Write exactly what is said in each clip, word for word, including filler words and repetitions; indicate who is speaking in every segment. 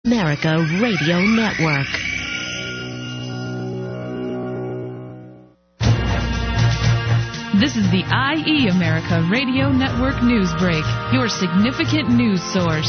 Speaker 1: America Radio Network.
Speaker 2: This is the I E America Radio Network News Break, your significant news source.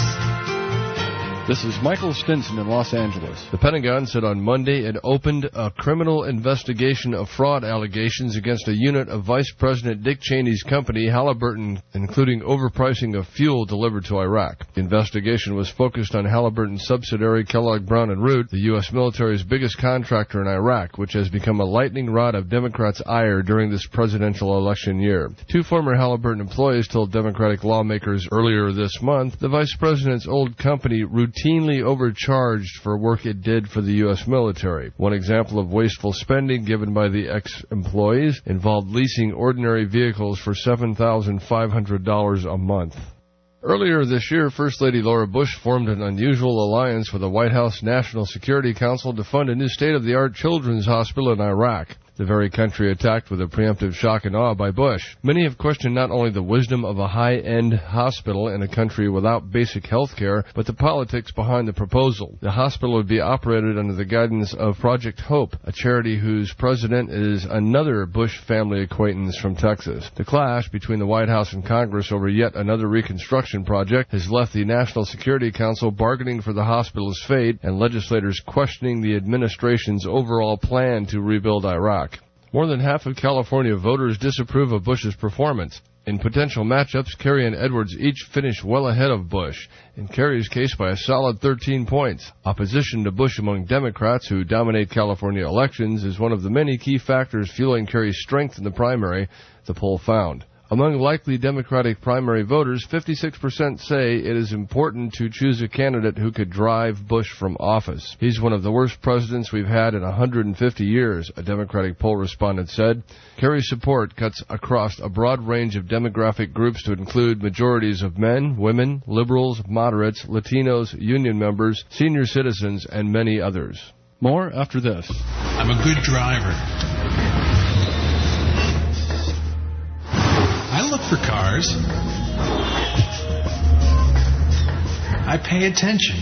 Speaker 3: This is Michael Stinson in Los Angeles. The Pentagon said on Monday it opened a criminal investigation of fraud allegations against a unit of Vice President Dick Cheney's company, Halliburton, including overpricing of fuel delivered to Iraq. The investigation was focused on Halliburton's subsidiary Kellogg Brown and Root, the U S military's biggest contractor in Iraq, which has become a lightning rod of Democrats' ire during this presidential election year. Two former Halliburton employees told Democratic lawmakers earlier this month the Vice President's old company routinely overcharged for work it did for the U S military. One example of wasteful spending given by the ex-employees involved leasing ordinary vehicles for seven thousand five hundred dollars a month. Earlier this year, First Lady Laura Bush formed an unusual alliance with the White House National Security Council to fund a new state-of-the-art children's hospital in Iraq, the very country attacked with a preemptive shock and awe by Bush. Many have questioned not only the wisdom of a high-end hospital in a country without basic health care, but the politics behind the proposal. The hospital would be operated under the guidance of Project Hope, a charity whose president is another Bush family acquaintance from Texas. The clash between the White House and Congress over yet another reconstruction project has left the National Security Council bargaining for the hospital's fate and legislators questioning the administration's overall plan to rebuild Iraq. More than half of California voters disapprove of Bush's performance. In potential matchups, Kerry and Edwards each finished well ahead of Bush, in Kerry's case by a solid thirteen points. Opposition to Bush among Democrats who dominate California elections is one of the many key factors fueling Kerry's strength in the primary, the poll found. Among likely Democratic primary voters, fifty-six percent say it is important to choose a candidate who could drive Bush from office. He's one of the worst presidents we've had in one hundred fifty years, a Democratic poll respondent said. Kerry's support cuts across a broad range of demographic groups to include majorities of men, women, liberals, moderates, Latinos, union members, senior citizens, and many others. More after this.
Speaker 4: I'm a good driver. I look for cars. I pay attention.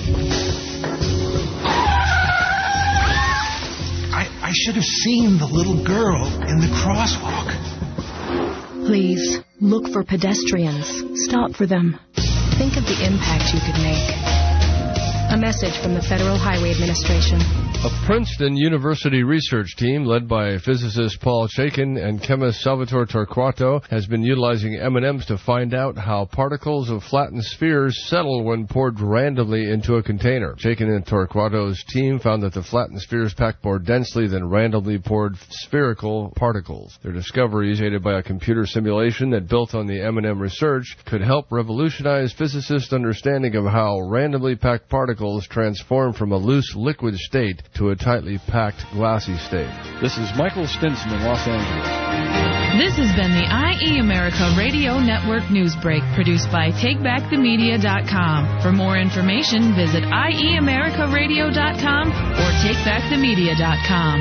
Speaker 4: I, I should have seen the little girl in the crosswalk.
Speaker 5: Please, look for pedestrians. Stop for them. Think of the impact you could make. A message from the Federal Highway Administration.
Speaker 3: A Princeton University research team led by physicist Paul Chaikin and chemist Salvatore Torquato has been utilizing M and M's to find out how particles of flattened spheres settle when poured randomly into a container. Chaikin and Torquato's team found that the flattened spheres packed more densely than randomly poured spherical particles. Their discoveries, aided by a computer simulation that built on the M and M research, could help revolutionize physicists' understanding of how randomly packed particles transform from a loose liquid state to a tightly packed glassy state. This is Michael Stinson in Los Angeles.
Speaker 2: This has been the I E America Radio Network News Break, produced by take back the media dot com. For more information, visit I E America Radio dot com or take back the media dot com.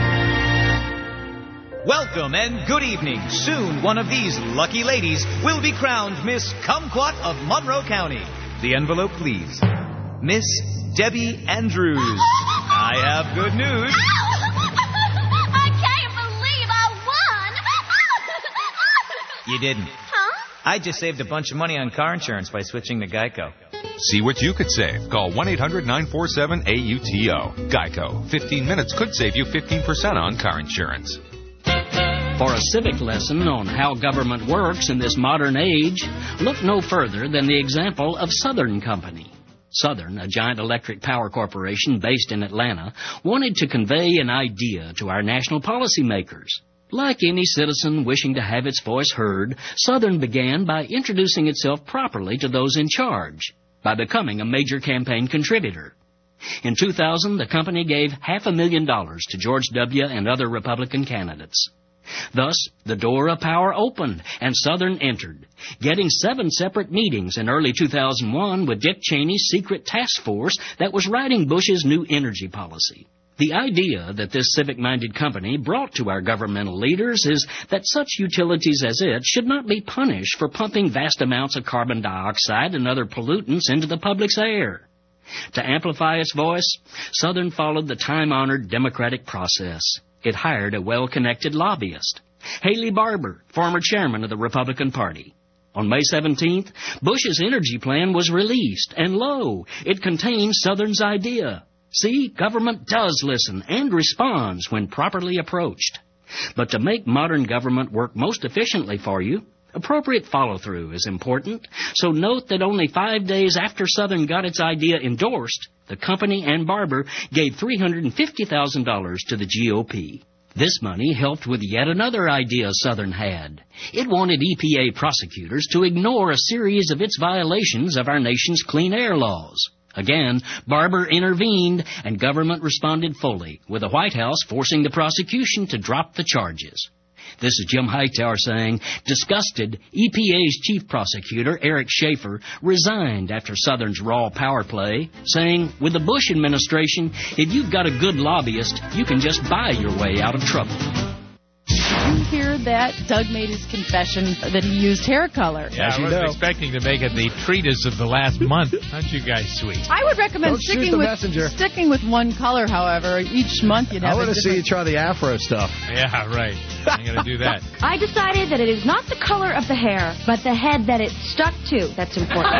Speaker 6: Welcome and good evening. Soon one of these lucky ladies will be crowned Miss Kumquat of Monroe County. The envelope, please. Miss Debbie Andrews. I have good news.
Speaker 7: I can't believe I won.
Speaker 6: You didn't.
Speaker 7: Huh?
Speaker 6: I just saved a bunch of money on car insurance by switching to Geico.
Speaker 8: See what you could save. Call one eight hundred nine four seven A U T O. Geico. fifteen minutes could save you fifteen percent on car insurance.
Speaker 9: For a civic lesson on how government works in this modern age, look no further than the example of Southern Company. Southern, a giant electric power corporation based in Atlanta, wanted to convey an idea to our national policymakers. Like any citizen wishing to have its voice heard, Southern began by introducing itself properly to those in charge, by becoming a major campaign contributor. In two thousand, the company gave half a million dollars to George W. and other Republican candidates. Thus, the door of power opened, and Southern entered, getting seven separate meetings in early two thousand one with Dick Cheney's secret task force that was writing Bush's new energy policy. The idea that this civic-minded company brought to our governmental leaders is that such utilities as it should not be punished for pumping vast amounts of carbon dioxide and other pollutants into the public's air. To amplify its voice, Southern followed the time-honored democratic process. It hired a well-connected lobbyist, Haley Barbour, former chairman of the Republican Party. On May seventeenth, Bush's energy plan was released, and lo, it contained Southern's idea. See, government does listen and responds when properly approached. But to make modern government work most efficiently for you, appropriate follow-through is important. So note that only five days after Southern got its idea endorsed, the company and Barbour gave three hundred fifty thousand dollars to the G O P. This money helped with yet another idea Southern had. It wanted E P A prosecutors to ignore a series of its violations of our nation's clean air laws. Again, Barbour intervened, and government responded fully, with the White House forcing the prosecution to drop the charges. This is Jim Hightower saying, disgusted, E P A's chief prosecutor, Eric Schaefer, resigned after Southern's raw power play, saying, with the Bush administration, if you've got a good lobbyist, you can just buy your way out of trouble.
Speaker 10: You hear that? Doug made his confession that he used hair color.
Speaker 11: Yeah, I was know. expecting to make it the treatise of the last month. Aren't you guys sweet?
Speaker 10: I would recommend
Speaker 12: Don't
Speaker 10: sticking
Speaker 12: the
Speaker 10: with
Speaker 12: messenger.
Speaker 10: sticking with one color, however. Each month you'd have
Speaker 12: I want
Speaker 10: a
Speaker 12: to see you try the afro stuff.
Speaker 11: Yeah, right. I'm going to do that.
Speaker 13: I decided that it is not the color of the hair, but the head that it stuck to that's important.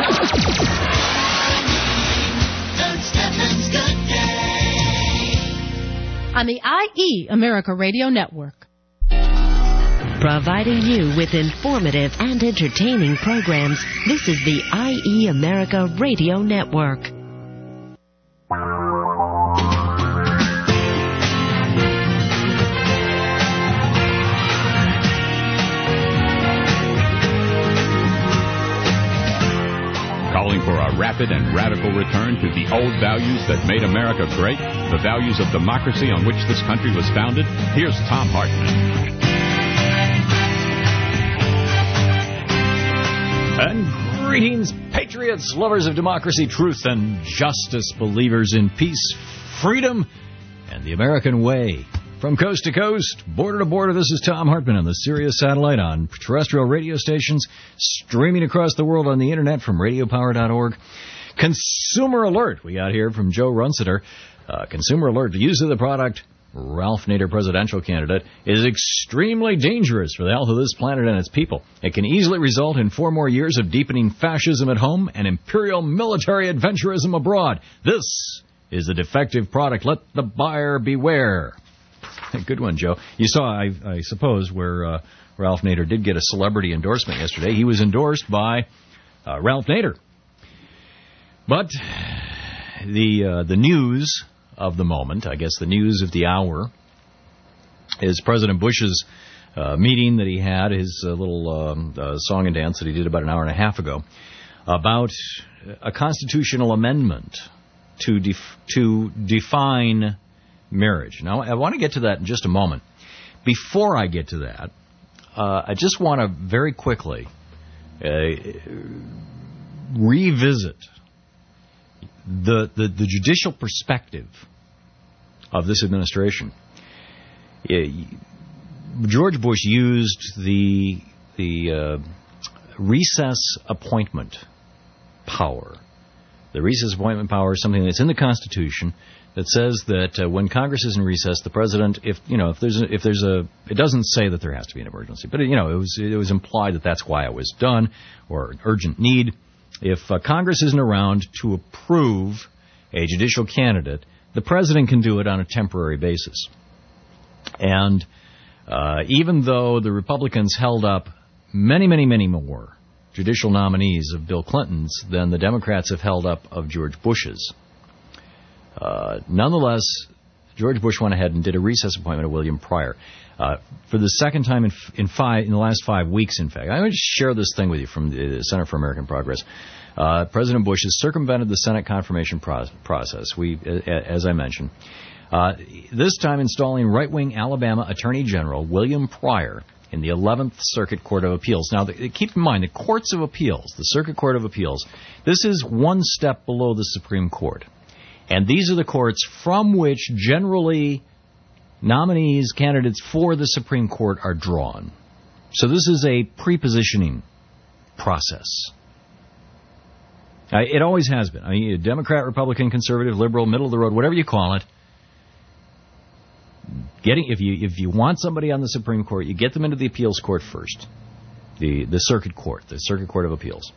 Speaker 5: On the I E America Radio Network.
Speaker 1: Providing you with informative and entertaining programs, this is the I E America Radio Network.
Speaker 14: Calling for a rapid and radical return to the old values that made America great, the values of democracy on which this country was founded, here's Tom Hartman.
Speaker 15: And greetings, patriots, lovers of democracy, truth, and justice, believers in peace, freedom, and the American way. From coast to coast, border to border, this is Tom Hartman on the Sirius satellite, on terrestrial radio stations, streaming across the world on the internet from radio power dot org. Consumer alert, we got here from Joe Runseter. Uh, consumer alert, the use of the product, Ralph Nader presidential candidate, is extremely dangerous for the health of this planet and its people. It can easily result in four more years of deepening fascism at home and imperial military adventurism abroad. This is a defective product. Let the buyer beware. Good one, Joe. You saw, I, I suppose, where uh, Ralph Nader did get a celebrity endorsement yesterday. He was endorsed by uh, Ralph Nader. But the uh, the news of the moment, I guess the news of the hour, is President Bush's uh, meeting that he had, his uh, little um, uh, song and dance that he did about an hour and a half ago, about a constitutional amendment to def- to define marriage. Now, I want to get to that in just a moment. Before I get to that, uh, I just want to very quickly uh, revisit the, the the judicial perspective of this administration. George Bush used the the uh, recess appointment power. The recess appointment power is something that's in the Constitution that says that uh, when Congress is in recess, the president, if you know, if there's a, if there's a, it doesn't say that there has to be an emergency, but you know, it was it was implied that that's why it was done, or an urgent need. If uh, Congress isn't around to approve a judicial candidate, the president can do it on a temporary basis. And uh, even though the Republicans held up many, many, many more judicial nominees of Bill Clinton's than the Democrats have held up of George Bush's, uh, nonetheless, George Bush went ahead and did a recess appointment of William Pryor. Uh, for the second time in in, five, in the last five weeks, in fact. I'm going to share this thing with you from the Center for American Progress. Uh, President Bush has circumvented the Senate confirmation pro- process, We, as I mentioned. Uh, this time installing right-wing Alabama Attorney General William Pryor in the eleventh Circuit Court of Appeals. Now, the, keep in mind, the Courts of Appeals, the Circuit Court of Appeals, this is one step below the Supreme Court. And these are the courts from which generally nominees, candidates for the Supreme Court are drawn. So this is a pre-positioning process. Uh, it always has been. I mean, Democrat, Republican, conservative, liberal, middle of the road, whatever you call it. Getting if you if you want somebody on the Supreme Court, you get them into the appeals court first, the the circuit court, the Circuit Court of Appeals.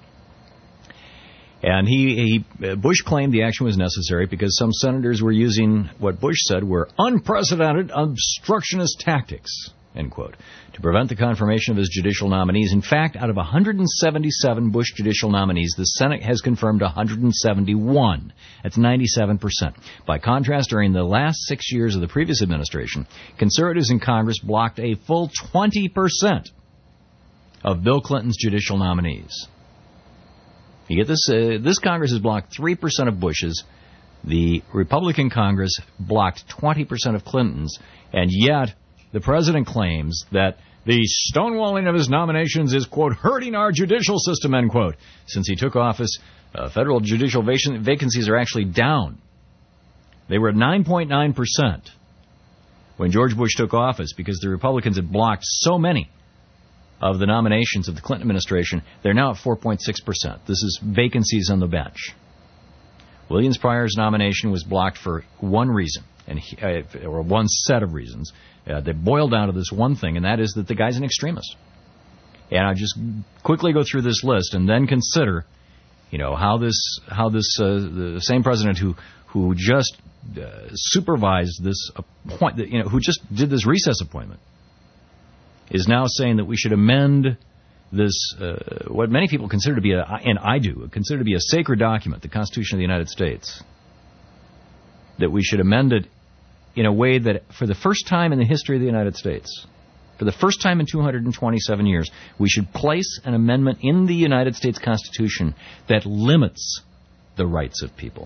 Speaker 15: And he, he Bush claimed the action was necessary because some senators were using what Bush said were unprecedented obstructionist tactics, end quote, to prevent the confirmation of his judicial nominees. In fact, out of one hundred seventy-seven Bush judicial nominees, the Senate has confirmed one hundred seventy-one. That's ninety-seven percent. By contrast, during the last six years of the previous administration, conservatives in Congress blocked a full twenty percent of Bill Clinton's judicial nominees. You get this? Uh, this Congress has blocked three percent of Bush's. The Republican Congress blocked twenty percent of Clinton's, and yet the president claims that the stonewalling of his nominations is, quote, hurting our judicial system, end quote. Since he took office, uh, federal judicial vac- vacancies are actually down. They were at nine point nine percent when George Bush took office because the Republicans had blocked so many of the nominations of the Clinton administration. They're now at four point six percent. This is vacancies on the bench. Williams Pryor's nomination was blocked for one reason, and he, uh, or one set of reasons. Uh, they boil down to this one thing, and that is that the guy's an extremist. And I just quickly go through this list and then consider, you know, how this, how this, uh, the same president who who just uh, supervised this appointment, you know, who just did this recess appointment, is now saying that we should amend this, uh, what many people consider to be, a, and I do, consider to be a sacred document, the Constitution of the United States, that we should amend it in a way that, for the first time in the history of the United States, for the first time in two hundred twenty-seven years, we should place an amendment in the United States Constitution that limits the rights of people.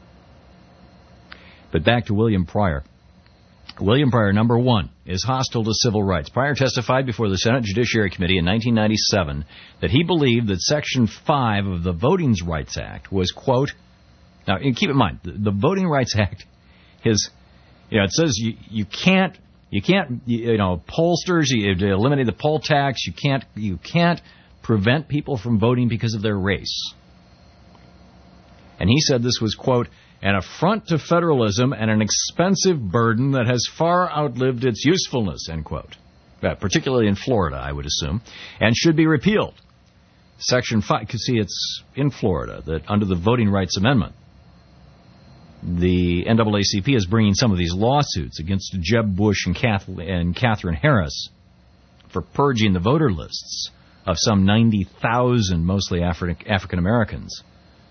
Speaker 15: But back to William Pryor. William Pryor, number one, is hostile to civil rights. Pryor testified before the Senate Judiciary Committee in nineteen ninety-seven that he believed that Section five of the Voting Rights Act was, quote, now keep in mind, the, the Voting Rights Act is, you know, it says you, you can't, you can't, you, you know, pollsters, you, you eliminate the poll tax, you can't, you can't prevent people from voting because of their race. And he said this was, quote, an affront to federalism and an expensive burden that has far outlived its usefulness, end quote. Uh, particularly in Florida, I would assume, and should be repealed. Section five, you see, it's in Florida that under the Voting Rights Amendment, the N double A C P is bringing some of these lawsuits against Jeb Bush and, Kathleen, and Catherine Harris for purging the voter lists of some ninety thousand, mostly Afri- African Americans,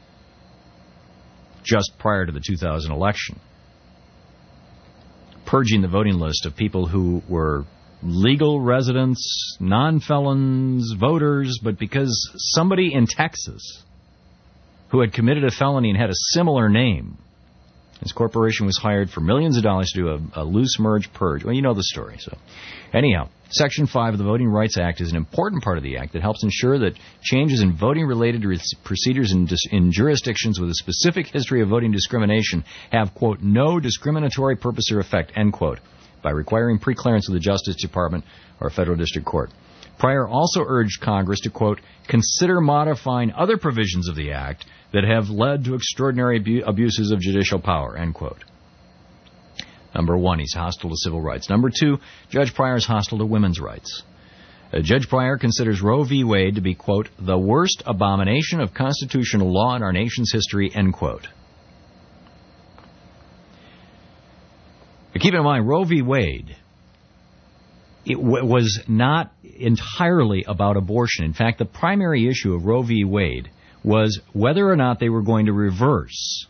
Speaker 15: just prior to the two thousand election. Purging the voting list of people who were legal residents, non-felons, voters, but because somebody in Texas who had committed a felony and had a similar name, his corporation was hired for millions of dollars to do a, a loose merge purge. Well, you know the story. So, anyhow, Section five of the Voting Rights Act is an important part of the Act that helps ensure that changes in voting-related procedures in, dis- in jurisdictions with a specific history of voting discrimination have, quote, no discriminatory purpose or effect, end quote, by requiring preclearance of the Justice Department or a federal district court. Pryor also urged Congress to, quote, consider modifying other provisions of the Act that have led to extraordinary abu- abuses of judicial power, end quote. Number one, he's hostile to civil rights. Number two, Judge Pryor is hostile to women's rights. Uh, Judge Pryor considers Roe v. Wade to be, quote, the worst abomination of constitutional law in our nation's history, end quote. But keep in mind, Roe v. Wade, it w- was not entirely about abortion. In fact, the primary issue of Roe v. Wade was whether or not they were going to reverse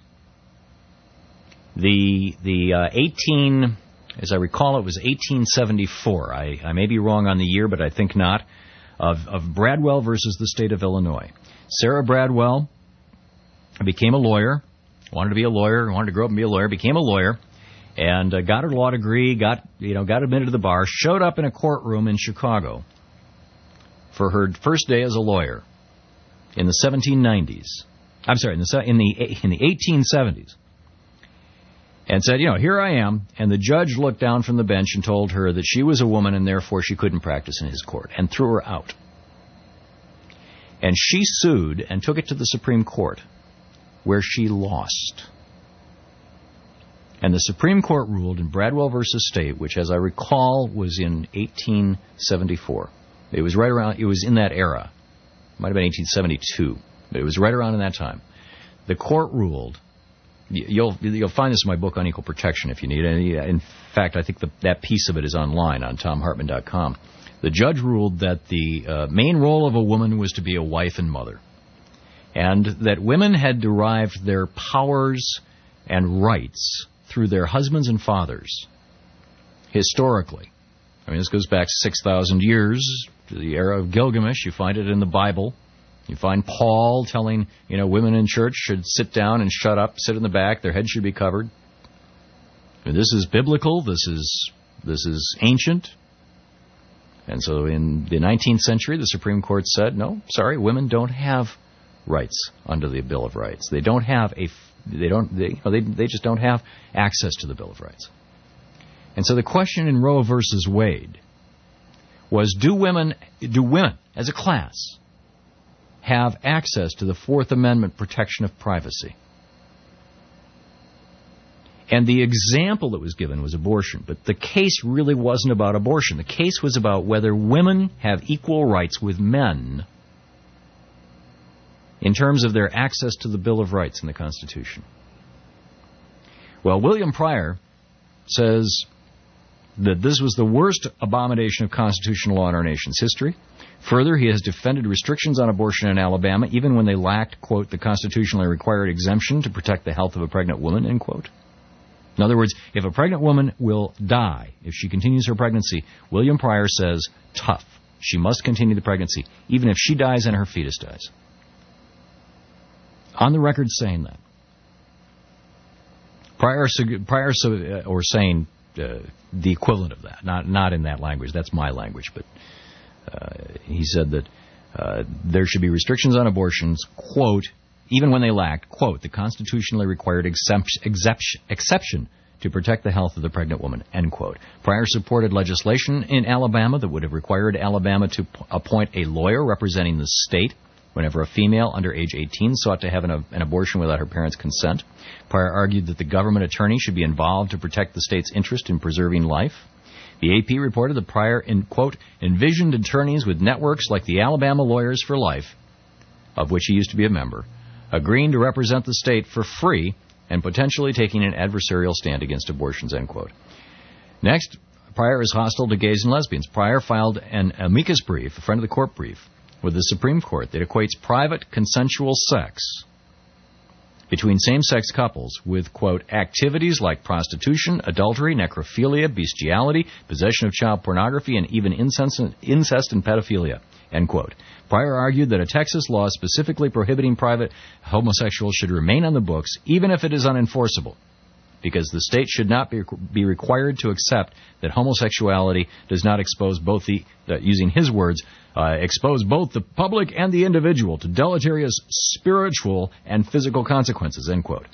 Speaker 15: the the uh, eighteen, as I recall, it was eighteen seventy-four. I, I may be wrong on the year, but I think not. Of, of Bradwell versus the state of Illinois. Sarah Bradwell became a lawyer, wanted to be a lawyer, wanted to grow up and be a lawyer, became a lawyer, and uh, got her law degree, got you know got admitted to the bar, showed up in a courtroom in Chicago for her first day as a lawyer in the seventeen nineties. I'm sorry, in the in the in the eighteen seventies, and said, you know, here I am. And the judge looked down from the bench and told her that she was a woman and therefore she couldn't practice in his court, and threw her out. And she sued and took it to the Supreme Court, where she lost. And the Supreme Court ruled in Bradwell versus State, which, as I recall, was in eighteen seventy-four. It was right around, it was in that era. It might have been eighteen seventy-two, but it was right around in that time. The court ruled, you'll you'll find this in my book, Unequal Protection, if you need it. In fact, I think the, that piece of it is online on tom hartman dot com. The judge ruled that the uh, main role of a woman was to be a wife and mother, and that women had derived their powers and rights through their husbands and fathers, historically. I mean, this goes back six thousand years to the era of Gilgamesh. You find it in the Bible. You find Paul telling, you know, women in church should sit down and shut up, sit in the back, their heads should be covered. And this is biblical, this is this is ancient. And so in the nineteenth century, the Supreme Court said, no, sorry, women don't have rights under the Bill of Rights. They don't have a, they don't, they, you know, they, they just don't have access to the Bill of Rights. And so the question in Roe versus Wade was, do women, do women as a class have access to the Fourth Amendment protection of privacy? And the example that was given was abortion, but the case really wasn't about abortion. The case was about whether women have equal rights with men in terms of their access to the Bill of Rights in the Constitution. Well, William Pryor says that this was the worst abomination of constitutional law in our nation's history. Further, he has defended restrictions on abortion in Alabama, even when they lacked, quote, the constitutionally required exemption to protect the health of a pregnant woman, end quote. In other words, if a pregnant woman will die if she continues her pregnancy, William Pryor says, tough. She must continue the pregnancy, even if she dies and her fetus dies. On the record saying that. Pryor, Pryor or saying uh, the equivalent of that, not not in that language. That's my language, but uh, he said that uh, there should be restrictions on abortions, quote, even when they lacked, quote, the constitutionally required exemption, exception, exception to protect the health of the pregnant woman, end quote. Pryor supported legislation in Alabama that would have required Alabama to p- appoint a lawyer representing the state whenever a female under age eighteen sought to have an, an abortion without her parents' consent. Pryor argued that the government attorney should be involved to protect the state's interest in preserving life. The A P reported that Pryor, in, quote, envisioned attorneys with networks like the Alabama Lawyers for Life, of which he used to be a member, agreeing to represent the state for free and potentially taking an adversarial stand against abortions, end quote. Next, Pryor is hostile to gays and lesbians. Pryor filed an amicus brief, a friend of the court brief, with the Supreme Court that equates private consensual sex between same-sex couples with, quote, activities like prostitution, adultery, necrophilia, bestiality, possession of child pornography, and even incest and pedophilia, end quote. Pryor argued that a Texas law specifically prohibiting private homosexuals should remain on the books, even if it is unenforceable, because the state should not be, be required to accept that homosexuality does not expose both the, uh, using his words, uh, expose both the public and the individual to deleterious spiritual and physical consequences, end quote.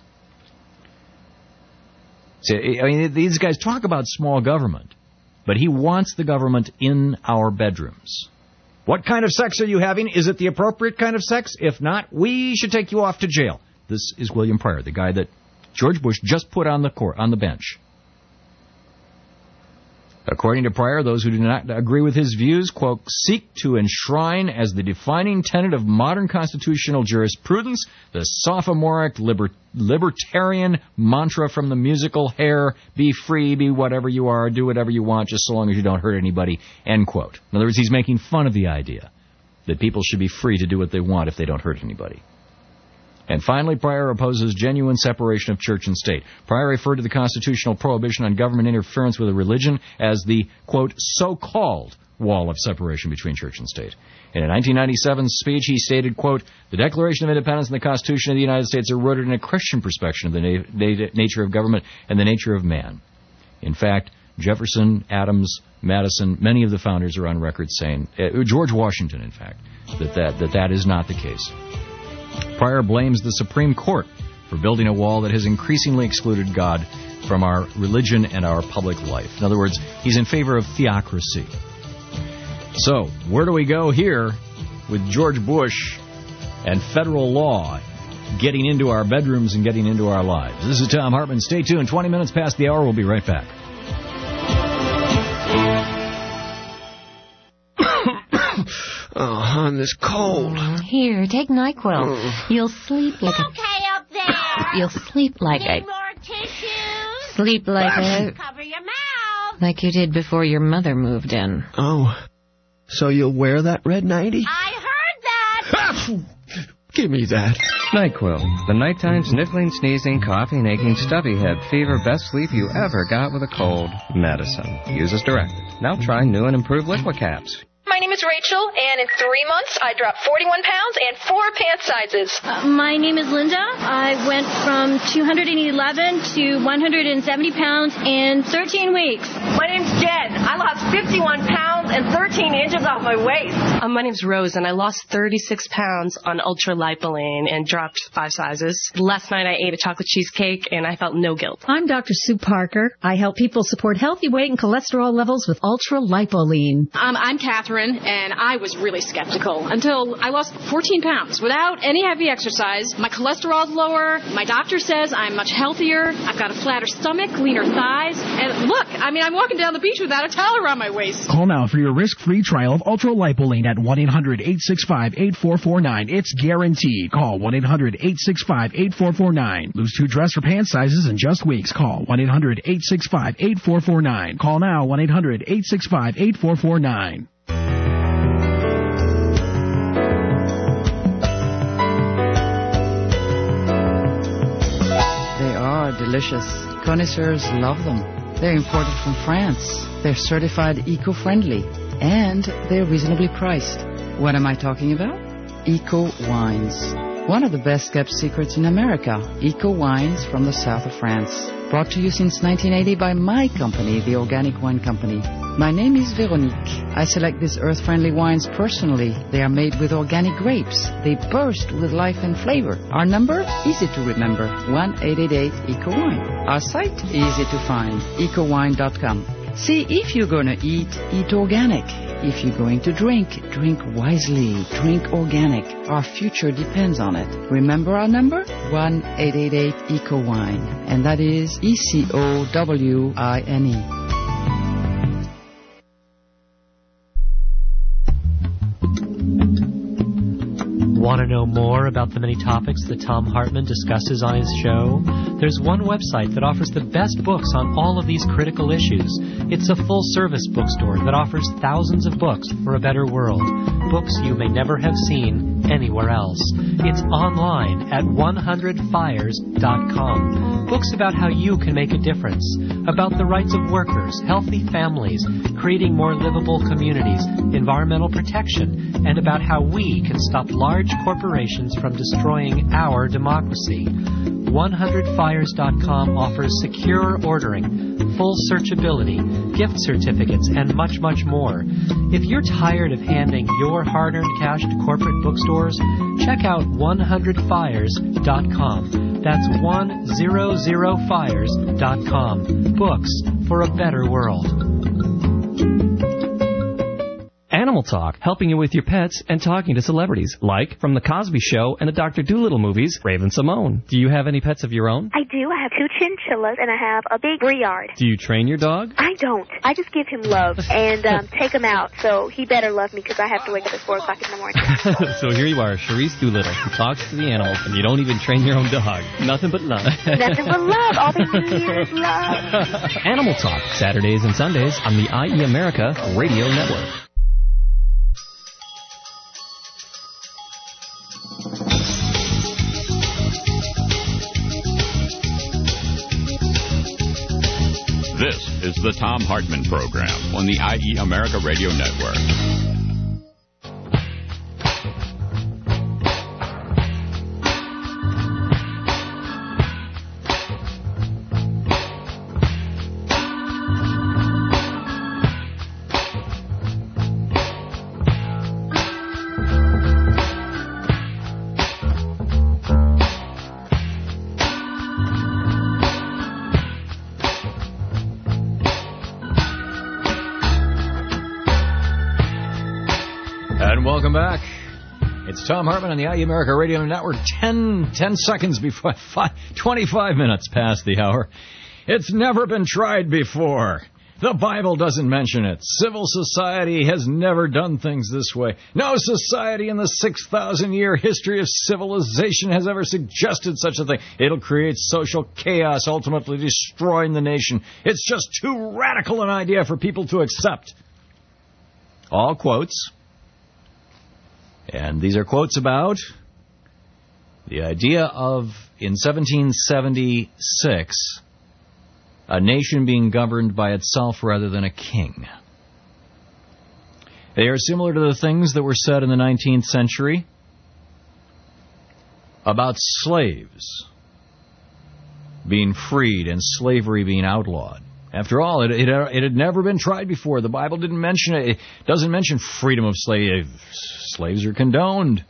Speaker 15: See, I mean, these guys talk about small government, but he wants the government in our bedrooms. What kind of sex are you having? Is it the appropriate kind of sex? If not, we should take you off to jail. This is William Pryor, the guy that George Bush just put on the court, on the bench. According to Pryor, those who do not agree with his views, quote, seek to enshrine as the defining tenet of modern constitutional jurisprudence the sophomoric liber- libertarian mantra from the musical Hair, be free, be whatever you are, do whatever you want, just so long as you don't hurt anybody, end quote. In other words, he's making fun of the idea that people should be free to do what they want if they don't hurt anybody. And finally, Pryor opposes genuine separation of church and state. Pryor referred to the constitutional prohibition on government interference with a religion as the, quote, so-called wall of separation between church and state. In a nineteen ninety-seven speech, he stated, quote, the Declaration of Independence and the Constitution of the United States are rooted in a Christian perspective of the na- na- nature of government and the nature of man. In fact, Jefferson, Adams, Madison, many of the founders are on record saying, uh, George Washington, in fact, that that, that that is not the case. Pryor blames the Supreme Court for building a wall that has increasingly excluded God from our religion and our public life. In other words, he's in favor of theocracy. So, where do we go here with George Bush and federal law getting into our bedrooms and getting into our lives. This is Tom Hartman. Stay tuned. twenty minutes past the hour. We'll be right back.
Speaker 12: Oh, hon, this cold.
Speaker 16: Here, take NyQuil. You'll sleep like a...
Speaker 7: Okay up there.
Speaker 16: You'll sleep like
Speaker 7: Need
Speaker 16: a...
Speaker 7: more tissues?
Speaker 16: Sleep like a...
Speaker 7: Cover your mouth.
Speaker 16: Like you did before your mother moved in.
Speaker 12: Oh, so you'll wear that red nightie?
Speaker 7: I heard that.
Speaker 12: Give me that.
Speaker 17: NyQuil, the nighttime sniffling, sneezing, coughing, aching, stuffy head, fever, best sleep you ever got with a cold. Medicine. Use as directed. Now try new and improved liquid caps.
Speaker 18: My name is Rachel, and in three months, I dropped forty-one pounds and four pant sizes.
Speaker 19: Uh, my name is Linda. I went from two hundred eleven to one hundred seventy pounds in thirteen weeks.
Speaker 18: My name's Jen. I lost fifty-one pounds and thirteen inches off my waist.
Speaker 20: Uh, my name's Rose, and I lost thirty-six pounds on Ultra Lipoline and dropped five sizes. Last night, I ate a chocolate cheesecake, and I felt no guilt.
Speaker 21: I'm Doctor Sue Parker. I help people support healthy weight and cholesterol levels with Ultra Lipoline.
Speaker 22: Um, I'm Catherine. And I was really skeptical until I lost fourteen pounds without any heavy exercise. My cholesterol's lower. My doctor says I'm much healthier. I've got a flatter stomach, leaner thighs. And look, I mean, I'm walking down the beach without a towel around my waist.
Speaker 23: Call now for your risk-free trial of Ultra Lipoline at one eight hundred eight six five eight four four nine. It's guaranteed. Call one eight hundred eight six five eight four four nine. Lose two dress or pant sizes in just weeks. Call one eight hundred eight six five eight four four nine. Call now one eight hundred eight six five eight four four nine.
Speaker 24: Delicious. Connoisseurs love them. They're imported from France. They're certified eco-friendly. And they're reasonably priced. What am I talking about? Eco Wines. One of the best kept secrets in America. Eco Wines from the south of France. Brought to you since nineteen eighty by my company, the Organic Wine Company. My name is Veronique. I select these earth-friendly wines personally. They are made with organic grapes. They burst with life and flavor. Our number? Easy to remember. one eight eight eight eco wine. Our site? Easy to find. eco wine dot com. See, if you're going to eat, eat organic. If you're going to drink, drink wisely. Drink organic. Our future depends on it. Remember our number? one eight eight eight eco wine. And that is E C O W I N E.
Speaker 25: Want to know more about the many topics that Tom Hartman discusses on his show? There's one website that offers the best books on all of these critical issues. It's a full-service bookstore that offers thousands of books for a better world. Books you may never have seen anywhere else. It's online at one hundred fires dot com. Books about how you can make a difference, about the rights of workers, healthy families, creating more livable communities, environmental protection, and about how we can stop large corporations from destroying our democracy. one hundred fires dot com offers secure ordering, full searchability, gift certificates, and much, much more. If you're tired of handing your hard-earned cash to corporate bookstores, check out one hundred fires dot com. That's one hundred fires dot com. Books for a better world.
Speaker 26: Animal Talk, helping you with your pets and talking to celebrities, like from The Cosby Show and the Doctor Dolittle movies, Raven Simone. Do you have any pets of your own?
Speaker 27: I do. I have two chinchillas, and I have a big Briard.
Speaker 26: Do you train your dog?
Speaker 27: I don't. I just give him love and um, take him out, so he better love me because I have to wake up at four o'clock in the morning.
Speaker 26: So here you are, Charisse Doolittle, who talks to the animals, and you don't even train your own dog. Nothing but love.
Speaker 27: Nothing but love. All they need is love.
Speaker 26: Animal Talk, Saturdays and Sundays on the I E America Radio Network.
Speaker 14: This is the Tom Hartman Program on the I E America Radio Network.
Speaker 3: Welcome back
Speaker 15: It's Tom Hartman on the I E America Radio Network. Ten, ten seconds before, five, twenty-five minutes past the hour. It's never been tried before. The Bible doesn't mention it. Civil society has never done things this way. No society in the six thousand year history of civilization has ever suggested such a thing. It'll create social chaos, ultimately destroying the nation. It's just too radical an idea for people to accept. All quotes. And these are quotes about the idea of, in seventeen seventy-six, a nation being governed by itself rather than a king. They are similar to the things that were said in the nineteenth century about slaves being freed and slavery being outlawed. After all, it, it, it had never been tried before. The Bible didn't mention it. It doesn't mention freedom of slaves. Slaves are condoned.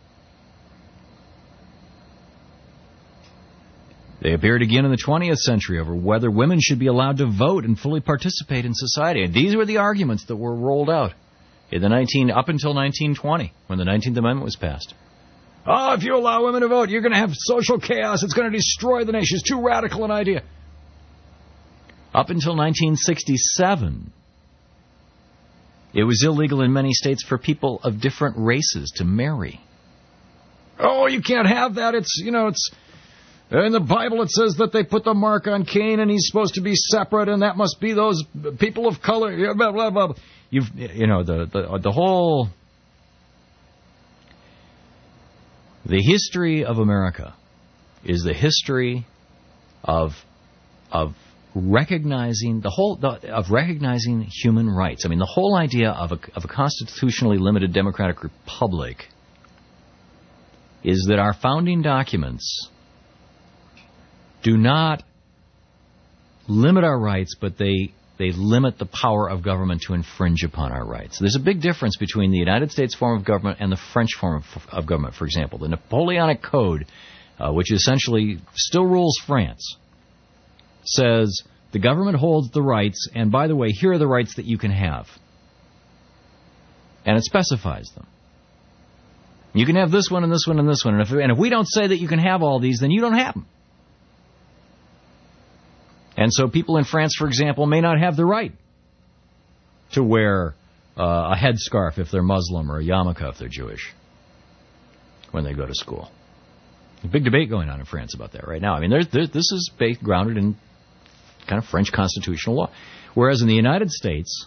Speaker 15: They appeared again in the twentieth century over whether women should be allowed to vote and fully participate in society. And these were the arguments that were rolled out in the nineteen up until nineteen twenty, when the nineteenth Amendment was passed. Oh, if you allow women to vote, you're going to have social chaos. It's going to destroy the nation. It's too radical an idea. Up until nineteen sixty-seven, it was illegal in many states for people of different races to marry. Oh, you can't have that. It's, you know, it's... In the Bible it says that they put the mark on Cain and he's supposed to be separate and that must be those people of color. Blah, blah, blah. You've, you know, the, the, the whole... The history of America is the history of... of recognizing the whole the, of recognizing human rights. I mean, the whole idea of a, of a constitutionally limited democratic republic is that our founding documents do not limit our rights, but they they limit the power of government to infringe upon our rights. There's a big difference between the United States form of government and the French form of, of government. For example, the Napoleonic Code, uh, which essentially still rules France, says the government holds the rights, and by the way, here are the rights that you can have. And it specifies them. You can have this one and this one and this one, and if, and if we don't say that you can have all these, then you don't have them. And so people in France, for example, may not have the right to wear uh, a headscarf if they're Muslim or a yarmulke if they're Jewish when they go to school. There's a big debate going on in France about that right now. I mean, there's, there's, this is based, grounded in kind of French constitutional law. Whereas in the United States,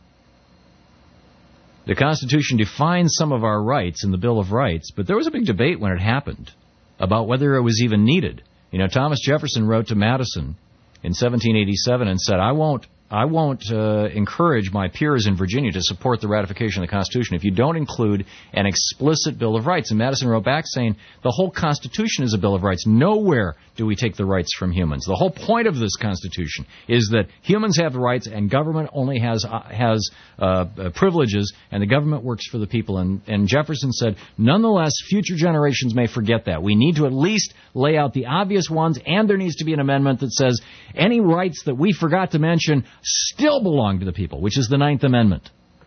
Speaker 15: the Constitution defines some of our rights in the Bill of Rights, but there was a big debate when it happened about whether it was even needed. You know, Thomas Jefferson wrote to Madison in seventeen eighty-seven and said, I won't I won't uh, encourage my peers in Virginia to support the ratification of the Constitution if you don't include an explicit Bill of Rights. And Madison wrote back saying, the whole Constitution is a Bill of Rights. Nowhere do we take the rights from humans. The whole point of this Constitution is that humans have the rights and government only has uh, has uh, privileges, and the government works for the people. And, and Jefferson said, nonetheless, future generations may forget that. We need to at least lay out the obvious ones, and there needs to be an amendment that says any rights that we forgot to mention still belong to the people, which is the Ninth Amendment.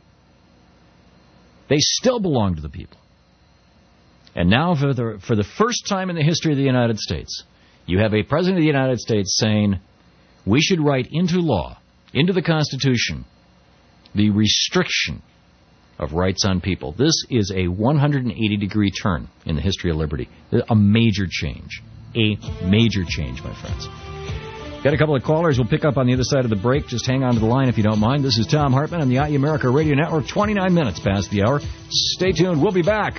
Speaker 15: They still belong to the people. And now, for the, for the first time in the history of the United States, you have a President of the United States saying, we should write into law, into the Constitution, the restriction of rights on people. This is a one hundred eighty degree turn in the history of liberty. A major change. A major change, my friends. Got a couple of callers we'll pick up on the other side of the break. Just hang on to the line if you don't mind. This is Tom Hartman on the I E America Radio Network, twenty-nine minutes past the hour. Stay tuned. We'll be back.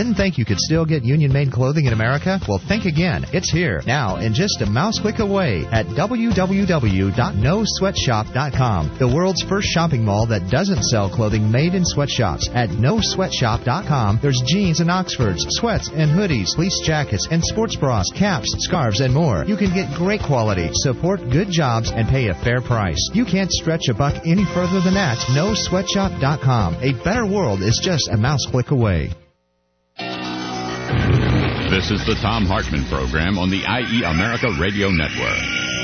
Speaker 2: Didn't think you could still get union-made clothing in America? Well, think again. It's here, now, in just a mouse click away at w w w dot no sweatshop dot com, the world's first shopping mall that doesn't sell clothing made in sweatshops. At no sweatshop dot com, there's jeans and Oxfords, sweats and hoodies, fleece jackets, and sports bras, caps, scarves, and more. You can get great quality, support good jobs, and pay a fair price. You can't stretch a buck any further than that. no sweatshop dot com. A better world is just a mouse click away.
Speaker 14: This is the Thom Hartmann Program on the I E America Radio Network.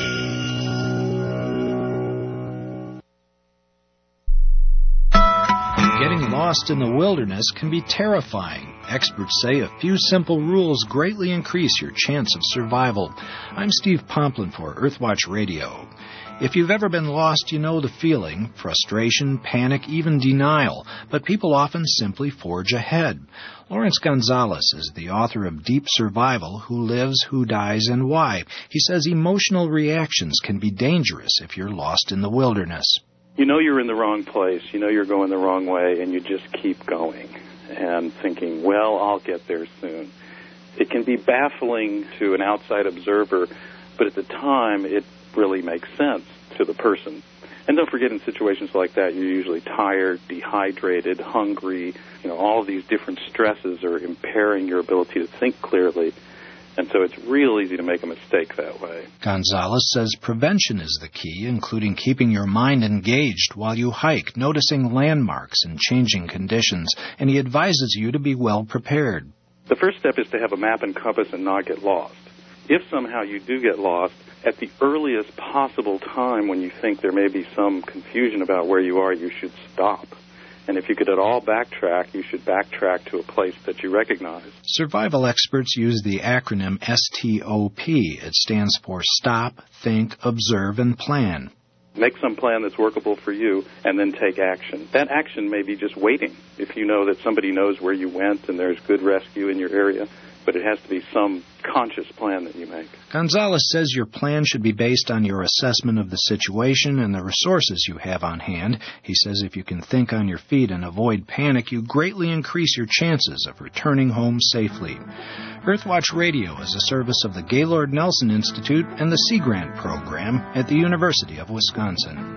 Speaker 4: Getting lost in the wilderness can be terrifying. Experts say a few simple rules greatly increase your chance of survival. I'm Steve Pomplin for Earthwatch Radio. If you've ever been lost, you know the feeling: frustration, panic, even denial. But people often simply forge ahead. Lawrence Gonzalez is the author of Deep Survival: Who Lives, Who Dies, and Why. He says emotional reactions can be dangerous if you're lost in the wilderness.
Speaker 6: You know you're in the wrong place, you know you're going the wrong way, and you just keep going and thinking, well, I'll get there soon. It can be baffling to an outside observer, but at the time it really makes sense to the person. And don't forget, in situations like that, you're usually tired, dehydrated, hungry. You know, all of these different stresses are impairing your ability to think clearly. And so it's real easy to make a mistake that way.
Speaker 4: Gonzalez says prevention is the key, including keeping your mind engaged while you hike, noticing landmarks and changing conditions, and he advises you to be well prepared.
Speaker 6: The first step is to have a map and compass and not get lost. If somehow you do get lost, at the earliest possible time when you think there may be some confusion about where you are, you should stop. And if you could at all backtrack, you should backtrack to a place that you recognize.
Speaker 4: Survival experts use the acronym S T O P. It stands for Stop, Think, Observe, and Plan.
Speaker 6: Make some plan that's workable for you, and then take action. That action may be just waiting. If you know that somebody knows where you went and there's good rescue in your area, but it has to be some conscious plan that you make.
Speaker 4: Gonzalez says your plan should be based on your assessment of the situation and the resources you have on hand. He says if you can think on your feet and avoid panic, you greatly increase your chances of returning home safely. Earthwatch Radio is a service of the Gaylord Nelson Institute and the Sea Grant Program at the University of Wisconsin.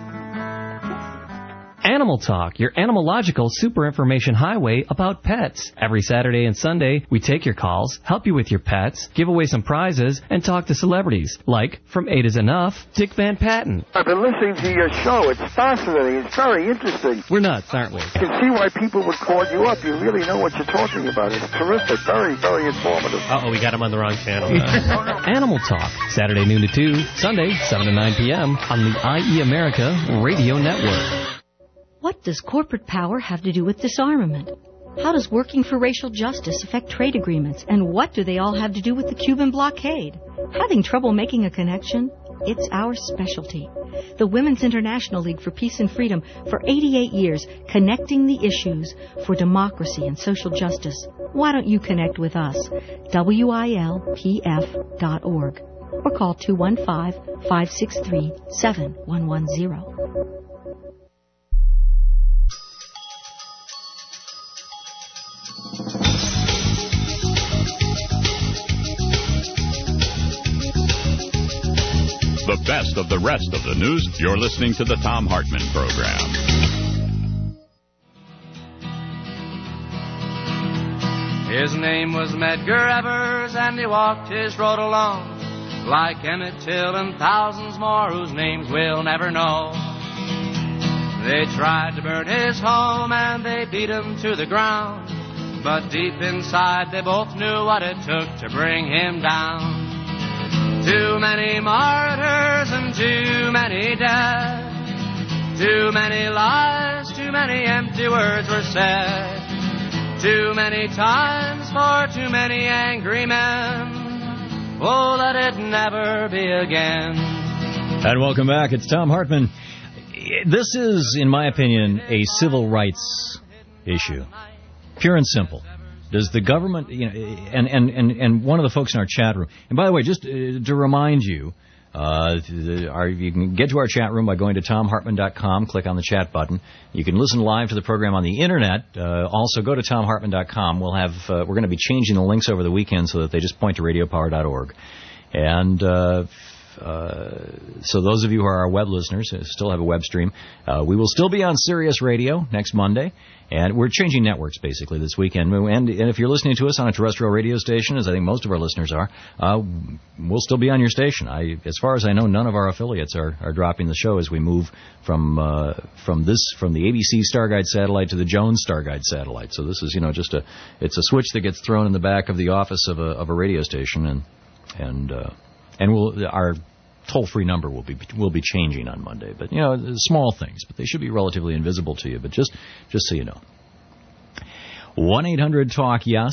Speaker 26: Animal Talk, your animalogical super information highway about pets. Every Saturday and Sunday, we take your calls, help you with your pets, give away some prizes, and talk to celebrities, like From Eight Is Enough, Dick Van Patten.
Speaker 8: I've been listening to your show. It's fascinating. It's very interesting.
Speaker 26: We're nuts, aren't we?
Speaker 8: You can see why people would call you up. You really know what you're talking about. It's terrific. Very, very informative.
Speaker 25: Uh-oh, we got him on the wrong channel.
Speaker 26: Animal Talk, Saturday noon to two, Sunday seven to nine p.m. on the I E America Radio Network.
Speaker 21: What does corporate power have to do with disarmament? How does working for racial justice affect trade agreements? And what do they all have to do with the Cuban blockade? Having trouble making a connection? It's our specialty. The Women's International League for Peace and Freedom, for eighty-eight years, connecting the issues for democracy and social justice. Why don't you connect with us? W I L P F dot org or call two one five, five six three, seven one one zero.
Speaker 14: The best of the rest of the news. You're listening to the Thom Hartmann Program.
Speaker 9: His name was Medgar Evers, and he walked his road alone, like Emmett Till and thousands more whose names we'll never know. They tried to burn his home, and they beat him to the ground, but deep inside they both knew what it took to bring him down. Too many martyrs and too many dead. Too many lies, too many empty words were said. Too many times for too many angry men. Oh, let it never be again.
Speaker 15: And welcome back. It's Thom Hartmann. This is, in my opinion, a civil rights issue. Pure and simple. Does the government, you know, and, and, and, and one of the folks in our chat room, and by the way, just uh, to remind you, Uh, the, our, you can get to our chat room by going to tom hartman dot com, click on the chat button. You can listen live to the program on the internet. Uh, also, go to tom hartman dot com. We'll have uh, we're going to be changing the links over the weekend so that they just point to radio power dot org. And uh, uh, so those of you who are our web listeners, uh, still have a web stream. Uh, we will still be on Sirius Radio next Monday. And we're changing networks, basically, this weekend. And, and if you're listening to us on a terrestrial radio station, as I think most of our listeners are, uh, we'll still be on your station. I, as far as I know, none of our affiliates are, are dropping the show as we move from uh, from this from the A B C Starguide satellite to the Jones Starguide satellite. So this is, you know, just a it's a switch that gets thrown in the back of the office of a of a radio station, and and uh, and we'll our toll-free number will be will be changing on Monday, but you know, small things, but they should be relatively invisible to you. But just just so you know, one eight hundred talk yes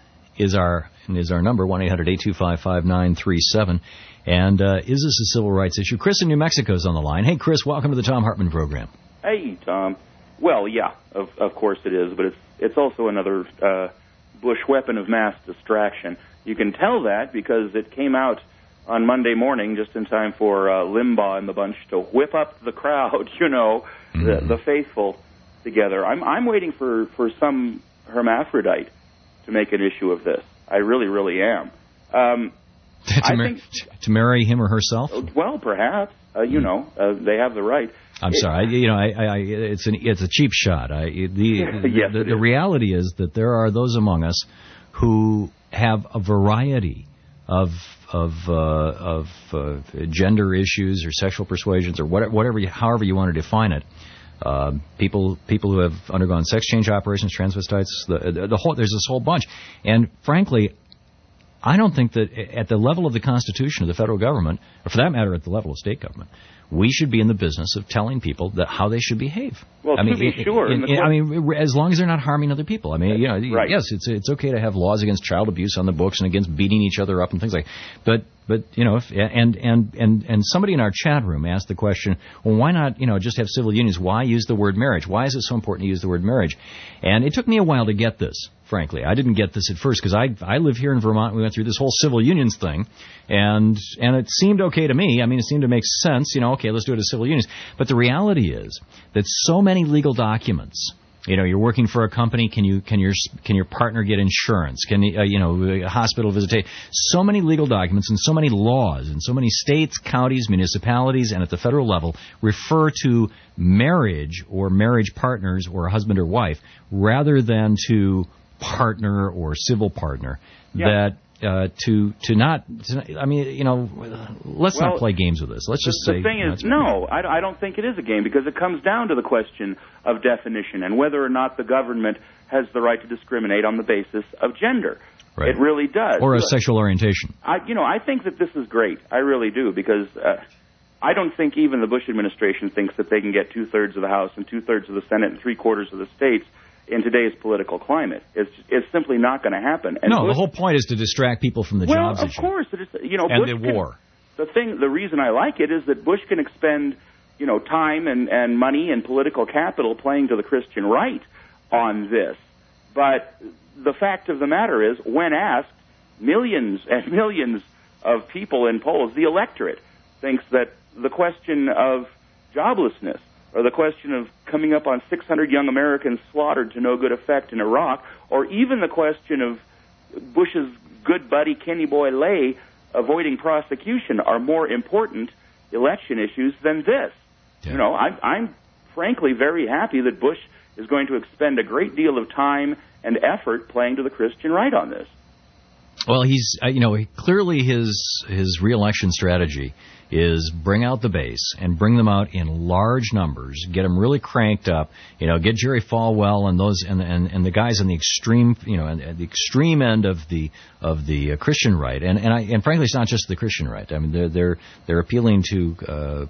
Speaker 15: is our is our number. one eight hundred eight two five five nine three seven. And uh, is this a civil rights issue? Chris in New Mexico is on the line. Hey, Chris, welcome to the Tom Hartman program.
Speaker 1: Hey, Tom. Well, yeah, of of course it is, but it's it's also another uh, Bush weapon of mass distraction. You can tell that because it came out on Monday morning, just in time for uh, Limbaugh and the bunch to whip up the crowd, you know, mm-hmm. the, the faithful together. I'm I'm waiting for, for some hermaphrodite to make an issue of this. I really, really am. Um,
Speaker 15: to,
Speaker 1: I
Speaker 15: mar-
Speaker 1: think,
Speaker 15: to marry him or herself?
Speaker 1: Well, perhaps. Uh, you mm. know, uh, they have the right.
Speaker 15: I'm
Speaker 1: it,
Speaker 15: sorry. I, you know, I, I, it's an it's a cheap shot. I, the
Speaker 1: yes,
Speaker 15: the, the reality is that there are those among us who have a variety of of uh, of uh, gender issues or sexual persuasions or whatever, whatever you, however you want to define it. Uh, people people who have undergone sex change operations, transvestites, the, the, the whole there's this whole bunch. And frankly, I don't think that at the level of the Constitution of the federal government, or for that matter at the level of state government, we should be in the business of telling people that how they should behave.
Speaker 1: Well,
Speaker 15: I mean,
Speaker 1: to be
Speaker 15: it,
Speaker 1: sure.
Speaker 15: In, in, I mean, as long as they're not harming other people. I mean, you know,
Speaker 1: right.
Speaker 15: yes, it's it's okay to have laws against child abuse on the books and against beating each other up and things like that. But but you know, if, and and and and somebody in our chat room asked the question, well, why not, you know, just have civil unions? Why use the word marriage? Why is it so important to use the word marriage? And it took me a while to get this. Frankly, I didn't get this at first because I I live here in Vermont. We went through this whole civil unions thing, and and it seemed okay to me. I mean, it seemed to make sense. You know, okay, let's do it as civil unions. But the reality is that so many legal documents. You know, you're working for a company. Can you can your can your partner get insurance? Can uh, you know a hospital visitation? So many legal documents and so many laws and so many states, counties, municipalities, and at the federal level refer to marriage or marriage partners or a husband or wife rather than to partner or civil partner.
Speaker 1: Yeah.
Speaker 15: That uh, to to not. To, I mean, you know, let's
Speaker 1: well,
Speaker 15: not play games with this. Let's just
Speaker 1: the
Speaker 15: say.
Speaker 1: The thing is, no, I, I don't think it is a game because it comes down to the question of definition and whether or not the government has the right to discriminate on the basis of gender.
Speaker 15: Right.
Speaker 1: It really does.
Speaker 15: Or a sexual orientation.
Speaker 1: I, you know, I think that this is great. I really do because uh, I don't think even the Bush administration thinks that they can get two-thirds of the House and two-thirds of the Senate and three-quarters of the states in today's political climate. It's it's simply not going to happen. And
Speaker 15: no,
Speaker 1: Bush,
Speaker 15: the whole point is to distract people from the
Speaker 1: well,
Speaker 15: jobs
Speaker 1: of
Speaker 15: issue.
Speaker 1: course, it is, you know,
Speaker 15: and
Speaker 1: Bush
Speaker 15: the
Speaker 1: can,
Speaker 15: war.
Speaker 1: The thing, the reason I like it is that Bush can expend, you know, time and, and money and political capital playing to the Christian right on this. But the fact of the matter is, when asked, millions and millions of people in polls, the electorate, thinks that the question of joblessness or the question of coming up on six hundred young Americans slaughtered to no good effect in Iraq, or even the question of Bush's good buddy Kenny Boy Lay avoiding prosecution are more important election issues than this. Yeah. You know, I'm, I'm frankly very happy that Bush is going to expend a great deal of time and effort playing to the Christian right on this.
Speaker 15: Well, he's, uh, you know, clearly his his reelection strategy is bring out the base and bring them out in large numbers, get them really cranked up, you know, get Jerry Falwell and those and and, and the guys on the extreme, you know, at the extreme end of the of the uh, Christian right, and and I, and frankly, it's not just the Christian right. I mean, they're they're they're appealing to uh, uh,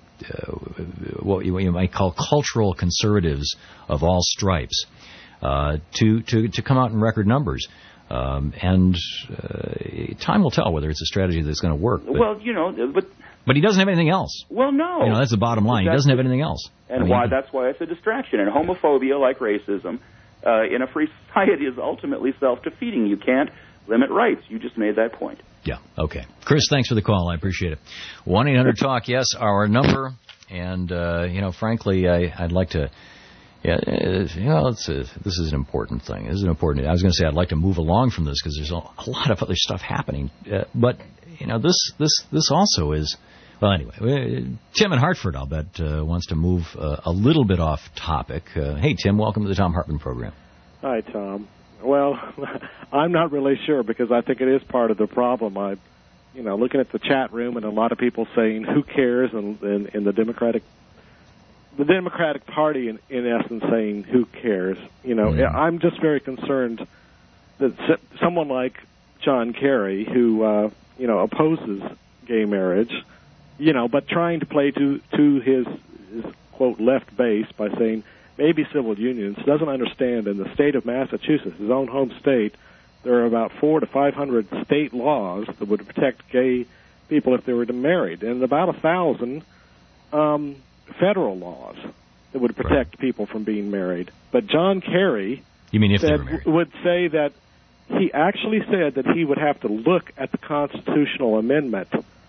Speaker 15: what, you, what you might call cultural conservatives of all stripes uh, to to to come out in record numbers. Um, and uh, time will tell whether it's a strategy that's going to work. But,
Speaker 1: well, you know, but
Speaker 15: but he doesn't have anything else.
Speaker 1: Well, no,
Speaker 15: you know, that's the bottom line. He doesn't have anything else.
Speaker 1: And
Speaker 15: I mean,
Speaker 1: why? That's why it's a distraction. And homophobia, like racism, uh, in a free society, is ultimately self-defeating. You can't limit rights. You just made that point.
Speaker 15: Yeah, okay. Chris, thanks for the call. I appreciate it. one eight hundred talk, yes, our number. And, uh, you know, frankly, I, I'd like to, yeah, you know, it's a, this is an important thing. This is an important, I was going to say I'd like to move along from this because there's a, a lot of other stuff happening. Uh, but, you know, this, this, this also is, well, anyway, uh, Tim in Hartford, I'll bet, uh, wants to move uh, a little bit off topic. Uh, hey, Tim, welcome to the Thom Hartmann program.
Speaker 5: Hi, Tom. Well, I'm not really sure because I think it is part of the problem. I, you know, looking at the chat room and a lot of people saying, "Who cares?" and in, in the Democratic, the Democratic Party, in, in essence, saying, "Who cares?" You know, mm-hmm. I'm just very concerned that someone like John Kerry, who uh, you know opposes gay marriage, you know, but trying to play to to his, his quote left base by saying maybe civil unions, doesn't understand in the state of Massachusetts, his own home state, there are about four to five hundred state laws that would protect gay people if they were married, and about a thousand um, federal laws that would protect right. people from being married. But John Kerry
Speaker 15: you mean if
Speaker 5: said,
Speaker 15: they were married?
Speaker 5: would say that he actually said that he would have to look at the constitutional amendment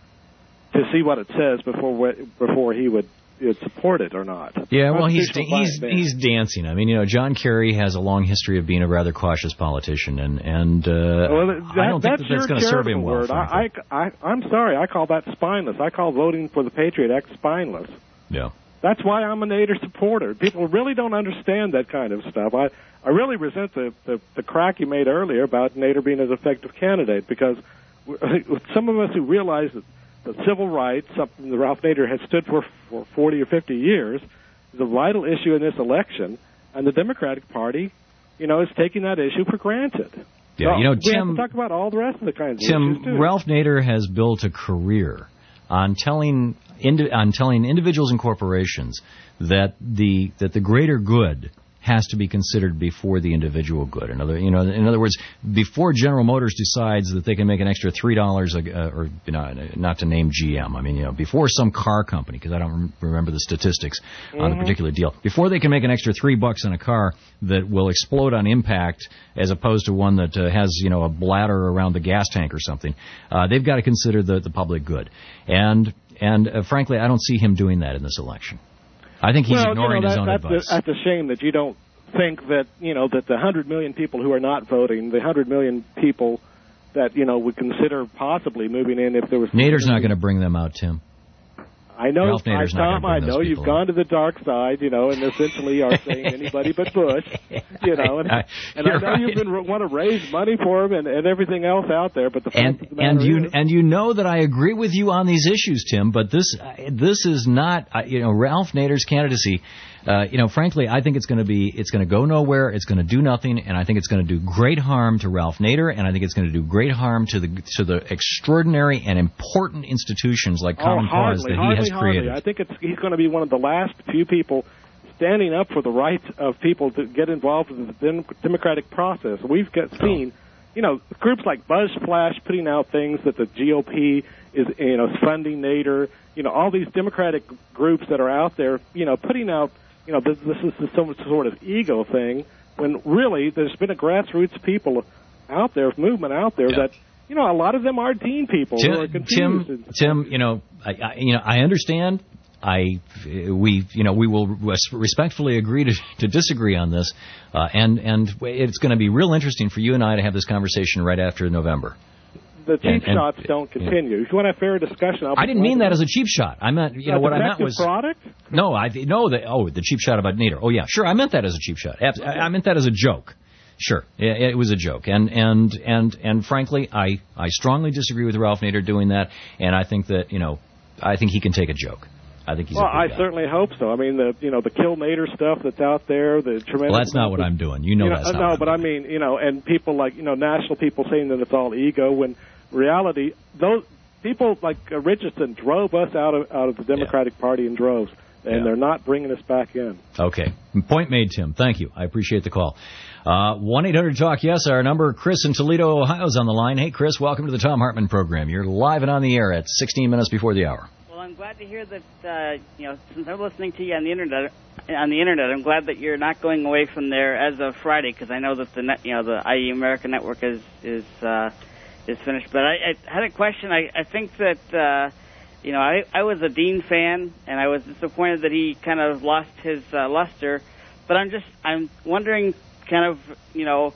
Speaker 5: to see what it says before before he would You'd support it or not.
Speaker 15: Yeah, well, he's he's he's dancing. I mean, you know, John Kerry has a long history of being a rather cautious politician, and and uh,
Speaker 5: well, that,
Speaker 15: I don't think that that's going to serve him well.
Speaker 5: Word. I, I I'm sorry, I call that spineless. I call voting for the Patriot Act spineless.
Speaker 15: Yeah,
Speaker 5: that's why I'm a Nader supporter. People really don't understand that kind of stuff. I I really resent the the, the crack you made earlier about Nader being an effective candidate because some of us who realize that the civil rights, something that Ralph Nader has stood for for forty or fifty years, is a vital issue in this election, and the Democratic Party, you know, is taking that issue for granted.
Speaker 15: Yeah,
Speaker 5: so
Speaker 15: you know,
Speaker 5: we
Speaker 15: Tim.
Speaker 5: have to talk about all the rest of the kinds of
Speaker 15: Tim,
Speaker 5: issues too.
Speaker 15: Ralph Nader has built a career on telling indi- on telling individuals and corporations that the that the greater good has to be considered before the individual good. In other, you know, in other words, before General Motors decides that they can make an extra three dollars, uh, or you know, not to name G M. I mean, you know, before some car company, because I don't rem- remember the statistics mm-hmm. on the particular deal, before they can make an extra three bucks on a car that will explode on impact, as opposed to one that uh, has you know a bladder around the gas tank or something, uh, they've got to consider the the public good. And and uh, frankly, I don't see him doing that in this election. I think he's
Speaker 5: well,
Speaker 15: ignoring
Speaker 5: you know, that,
Speaker 15: his own
Speaker 5: that's
Speaker 15: advice.
Speaker 5: A, that's a shame that you don't think that, you know, that the one hundred million people who are not voting, the one hundred million people that, you know, would consider possibly moving in if there was...
Speaker 15: Nader's not going to bring them out, Tim.
Speaker 5: I know,
Speaker 15: Ralph
Speaker 5: I,
Speaker 15: Nader's not
Speaker 5: Tom, I know you've
Speaker 15: out.
Speaker 5: gone to the dark side, you know, and essentially are saying anybody but Bush, you know, and,
Speaker 15: I,
Speaker 5: and I know
Speaker 15: right.
Speaker 5: you've been want to raise money for him and, and everything else out there, but the fact
Speaker 15: and
Speaker 5: of the matter
Speaker 15: and you
Speaker 5: is,
Speaker 15: and you know that I agree with you on these issues, Tim. But this this is not, you know, Ralph Nader's candidacy. Uh, you know, frankly, I think it's going to be, it's going to go nowhere. It's going to do nothing, and I think it's going to do great harm to Ralph Nader, and I think it's going to do great harm to the to the extraordinary and important institutions like Common
Speaker 5: oh, hardly,
Speaker 15: Cause that
Speaker 5: hardly,
Speaker 15: he has
Speaker 5: hardly.
Speaker 15: created.
Speaker 5: I think it's he's going to be one of the last few people standing up for the rights of people to get involved in the democratic process. We've got seen, oh. you know, groups like BuzzFlash putting out things that the G O P is, you know, funding Nader. You know, all these democratic groups that are out there, you know, putting out. You know, this, this is some sort of ego thing, when really there's been a grassroots people out there, movement out there
Speaker 15: yeah.
Speaker 5: that, you know, a lot of them are teen people
Speaker 15: Tim,
Speaker 5: who are confused.
Speaker 15: Tim, Tim, you know, I, I, you know, I understand. I, we, you know, we will respectfully agree to, to disagree on this, uh, and and it's going to be real interesting for you and I to have this conversation right after November.
Speaker 5: The cheap
Speaker 15: and, and,
Speaker 5: shots don't continue. Yeah. If you want to have fair discussion, I'll
Speaker 15: I didn't mean that as a cheap shot. I meant, you know, what I meant was
Speaker 5: product.
Speaker 15: No, I no, the, oh, the cheap shot about Nader. Oh yeah, sure, I meant that as a cheap shot. I, I meant that as a joke. Sure, it, it was a joke, and and and and frankly, I I strongly disagree with Ralph Nader doing that, and I think that you know, I think he can take a joke. I think he's
Speaker 5: well,
Speaker 15: a good
Speaker 5: I
Speaker 15: guy.
Speaker 5: certainly hope so. I mean, the you know the Kill Nader stuff that's out there, the tremendous.
Speaker 15: Well, that's not what I'm doing. You know,
Speaker 5: you know
Speaker 15: that's not.
Speaker 5: No,
Speaker 15: what
Speaker 5: but
Speaker 15: I'm
Speaker 5: I mean, you know, and people like you know national people saying that it's all ego when reality those people like uh, Richardson drove us out of out of the Democratic yeah. Party in droves, and yeah. they're not bringing us back in.
Speaker 15: Okay, point made, Tim. Thank you. I appreciate the call. Uh, one eight hundred talk yes, our number. Chris in Toledo, Ohio is on the line. Hey, Chris, welcome to the Thom Hartmann program. You're live and on the air at sixteen minutes before the hour.
Speaker 7: I'm glad to hear that, uh, you know, since I'm listening to you on the internet, on the internet, I'm glad that you're not going away from there as of Friday, because I know that the net, you know, the I E America Network is is uh, is finished. But I, I had a question. I, I think that, uh, you know, I, I was a Dean fan, and I was disappointed that he kind of lost his uh, luster. But I'm just, I'm wondering kind of, you know,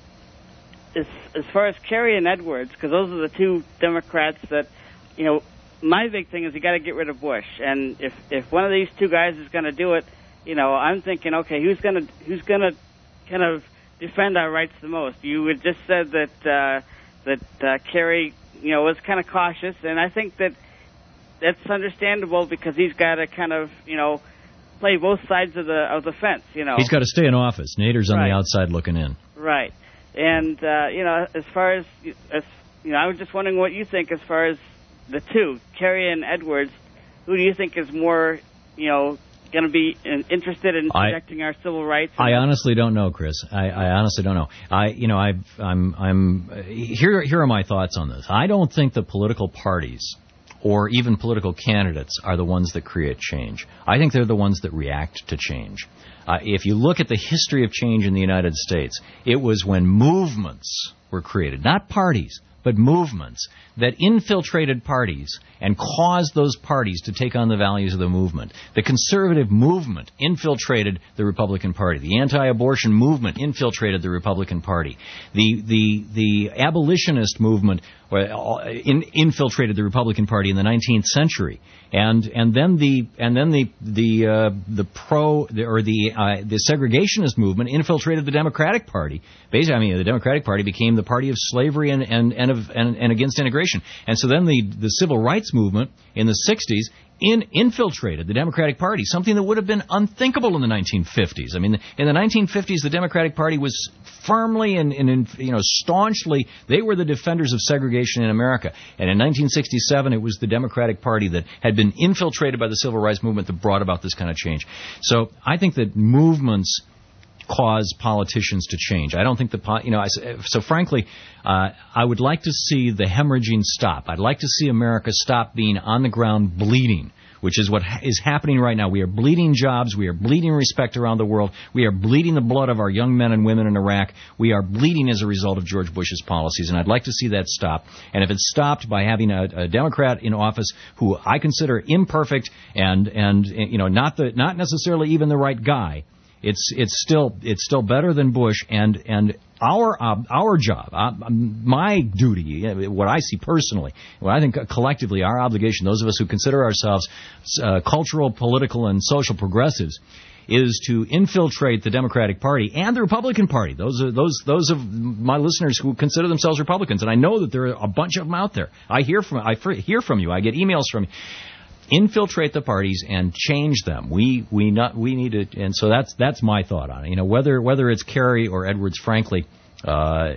Speaker 7: as, as far as Kerry and Edwards, because those are the two Democrats that, you know, my big thing is you got to get rid of Bush. And if, if one of these two guys is going to do it, you know, I'm thinking, okay, who's going to who's going to kind of defend our rights the most? You had just said that uh, that uh, Kerry, you know, was kind of cautious, and I think that that's understandable because he's got to kind of, you know, play both sides of the of the fence. You know,
Speaker 15: he's got to stay in office. Nader's on
Speaker 7: right.
Speaker 15: the outside looking in.
Speaker 7: Right, and uh, you know, as far as, as you know, I was just wondering what you think as far as the two, Kerry and Edwards. Who do you think is more, you know, going to be interested in protecting I, our civil rights?
Speaker 15: I honestly don't know, Chris. I, I honestly don't know. I, you know, I, I'm, I'm. Here, here are my thoughts on this. I don't think the political parties or even political candidates are the ones that create change. I think they're the ones that react to change. Uh, if you look at the history of change in the United States, it was when movements were created, not parties, but movements that infiltrated parties and caused those parties to take on the values of the movement. The conservative movement infiltrated the Republican Party. The anti-abortion movement infiltrated the Republican Party. The the the abolitionist movement in, infiltrated the Republican Party in the nineteenth century. And and then the and then the the uh, the pro the, or the uh, the segregationist movement infiltrated the Democratic Party. Basically, I mean, the Democratic Party became the party of slavery and and and, of, and, and against integration. And so then the the civil rights movement in the sixties in infiltrated the Democratic Party, something that would have been unthinkable in the nineteen fifties. I mean, in the nineteen fifties, the Democratic Party was firmly and, and you know staunchly, they were the defenders of segregation in America. And in nineteen sixty-seven, it was the Democratic Party that had been infiltrated by the civil rights movement that brought about this kind of change. So I think that movements cause politicians to change. I don't think the, you know, I, so frankly, uh, I would like to see the hemorrhaging stop. I'd like to see America stop being on the ground bleeding, which is what is happening right now. We are bleeding jobs. We are bleeding respect around the world. We are bleeding the blood of our young men and women in Iraq. We are bleeding as a result of George Bush's policies, and I'd like to see that stop. And if it's stopped by having a, a Democrat in office who I consider imperfect and, and you know, not the not necessarily even the right guy, It's it's still it's still better than Bush, and and our uh, our job, uh, my duty, what I see personally, what I think collectively our obligation, those of us who consider ourselves uh, cultural, political, and social progressives, is to infiltrate the Democratic Party and the Republican Party. Those are those those of my listeners who consider themselves Republicans, and I know that there are a bunch of them out there. I hear from I hear from you. I get emails from you. Infiltrate the parties and change them. We we not we need to, and so that's that's my thought on it. You know, whether whether it's Kerry or Edwards, frankly, uh,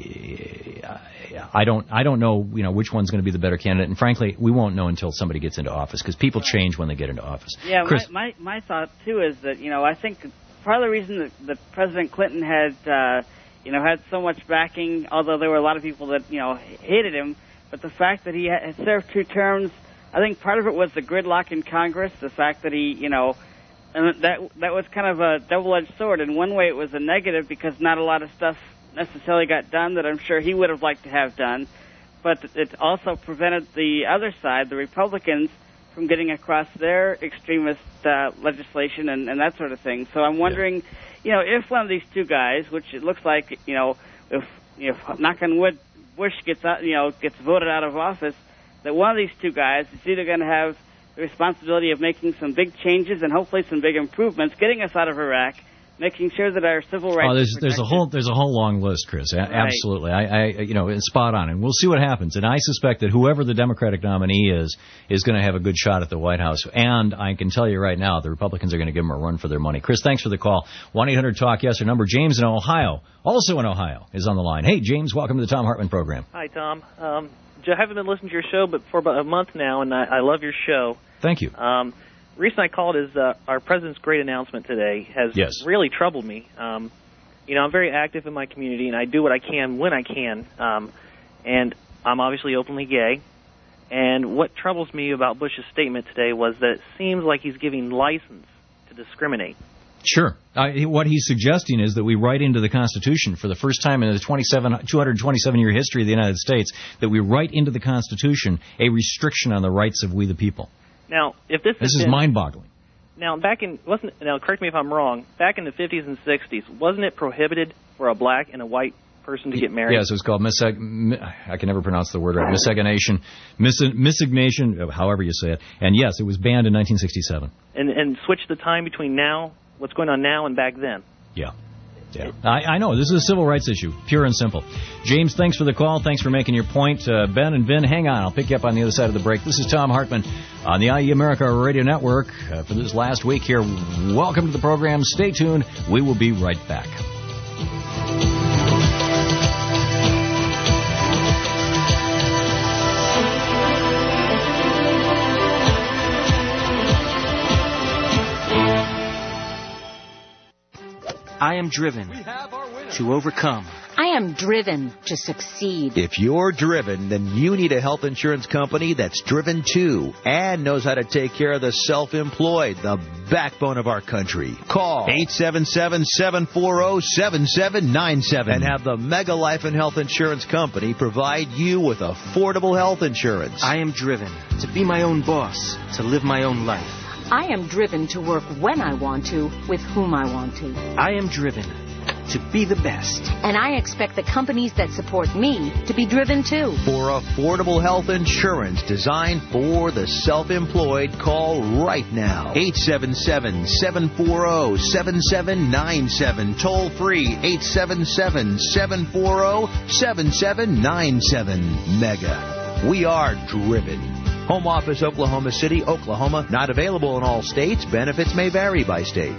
Speaker 15: I don't I don't know. You know, which one's going to be the better candidate, and frankly, we won't know until somebody gets into office because people change when they get into office.
Speaker 7: Yeah,
Speaker 15: Chris,
Speaker 7: my, my my thought too is that you know I think part of the reason that, that President Clinton had uh, you know had so much backing, although there were a lot of people that you know hated him, but the fact that he had served two terms. I think part of it was the gridlock in Congress, the fact that he, you know, and that that was kind of a double-edged sword. In one way, it was a negative because not a lot of stuff necessarily got done that I'm sure he would have liked to have done. But it also prevented the other side, the Republicans, from getting across their extremist uh, legislation and, and that sort of thing. So I'm wondering, yeah. you know, if one of these two guys, which it looks like, you know, if, if knock on wood, Bush gets out, you know, gets voted out of office, that one of these two guys is either going to have the responsibility of making some big changes and hopefully some big improvements, getting us out of Iraq, making sure that our civil rights.
Speaker 15: Oh, there's
Speaker 7: are
Speaker 15: there's a whole there's a whole long list, Chris. A-
Speaker 7: right.
Speaker 15: Absolutely, I, I you know it's spot on, and we'll see what happens. And I suspect that whoever the Democratic nominee is is going to have a good shot at the White House. And I can tell you right now, the Republicans are going to give them a run for their money. Chris, thanks for the call. one eight hundred talk yes or number. James in Ohio, also in Ohio, is on the line. Hey, James, welcome to the Thom Hartmann program.
Speaker 10: Hi, Tom. Um, I haven't been listening to your show, but for about a month now, and I, I love your show.
Speaker 15: Thank you.
Speaker 10: Um, the reason I called is uh, our president's great announcement today has
Speaker 15: yes.
Speaker 10: really troubled me. Um, you know, I'm very active in my community, and I do what I can when I can. Um, and I'm obviously openly gay. And what troubles me about Bush's statement today was that it seems like he's giving license to discriminate.
Speaker 15: Sure. Uh, what he's suggesting is that we write into the Constitution for the first time in the two hundred twenty-seven year history of the United States, that we write into the Constitution a restriction on the rights of we the people.
Speaker 10: Now, if this
Speaker 15: This is
Speaker 10: been,
Speaker 15: mind-boggling.
Speaker 10: Now, back in wasn't now correct me if I'm wrong. Back in the fifties and sixties, wasn't it prohibited for a black and a white person to get married?
Speaker 15: Yes, it was called miseg- mi- I can never pronounce the word right. Miscegenation, mis- miscegnation, however you say it. And yes, it was banned in nineteen sixty-seven.
Speaker 10: And and switch the time between now, what's going on now, and back then.
Speaker 15: Yeah. Yeah. I, I know. This is a civil rights issue, pure and simple. James, thanks for the call. Thanks for making your point. Uh, Ben and Vin, hang on. I'll pick you up on the other side of the break. This is Tom Hartman on the I E America Radio Network uh, for this last week here. Welcome to the program. Stay tuned. We will be right back.
Speaker 11: I am driven to overcome.
Speaker 12: I am driven to succeed.
Speaker 2: If you're driven, then you need a health insurance company that's driven too and knows how to take care of the self-employed, the backbone of our country. Call eight seven seven, seven four zero, seven seven nine seven and have the Mega Life and Health Insurance Company provide you with affordable health insurance.
Speaker 11: I am driven to be my own boss, to live my own life.
Speaker 12: I am driven to work when I want to, with whom I want to.
Speaker 11: I am driven to be the best.
Speaker 12: And I expect the companies that support me to be driven too.
Speaker 2: For affordable health insurance designed for the self-employed, call right now. eight seven seven, seven four zero, seven seven nine seven. Toll free eight seven seven, seven four zero, seven seven nine seven. Mega. We are driven. Home office, Oklahoma City, Oklahoma. Not available in all states. Benefits may vary by state.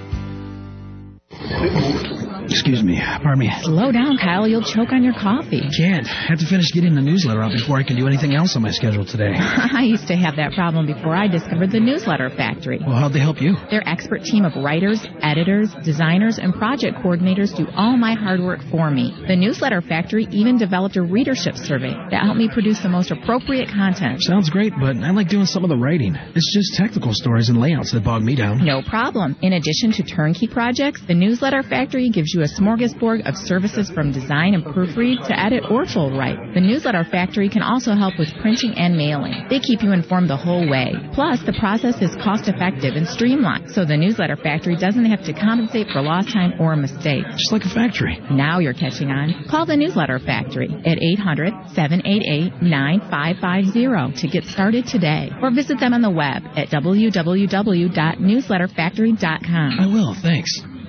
Speaker 23: Excuse me. Pardon me.
Speaker 13: Slow down, Kyle. You'll choke on your coffee.
Speaker 23: Can't. I have to finish getting the newsletter out before I can do anything else on my schedule today.
Speaker 13: I used to have that problem before I discovered the Newsletter Factory.
Speaker 23: Well, how'd they help you?
Speaker 13: Their expert team of writers, editors, designers, and project coordinators do all my hard work for me. The Newsletter Factory even developed a readership survey that helped me produce the most appropriate content.
Speaker 23: Sounds great, but I like doing some of the writing. It's just technical stories and layouts that bog me down.
Speaker 13: No problem. In addition to turnkey projects, the Newsletter Factory gives you a smorgasbord of services from design and proofread to edit or full write. The Newsletter Factory can also help with printing and mailing. They keep you informed the whole way. Plus, the process is cost-effective and streamlined, so the Newsletter Factory doesn't have to compensate for lost time or mistakes.
Speaker 23: Just like a factory.
Speaker 13: Now you're catching on. Call the Newsletter Factory at eight hundred, seven eight eight, nine five five zero to get started today, or visit them on the web at w w w dot newsletter factory dot com.
Speaker 23: I will, thanks.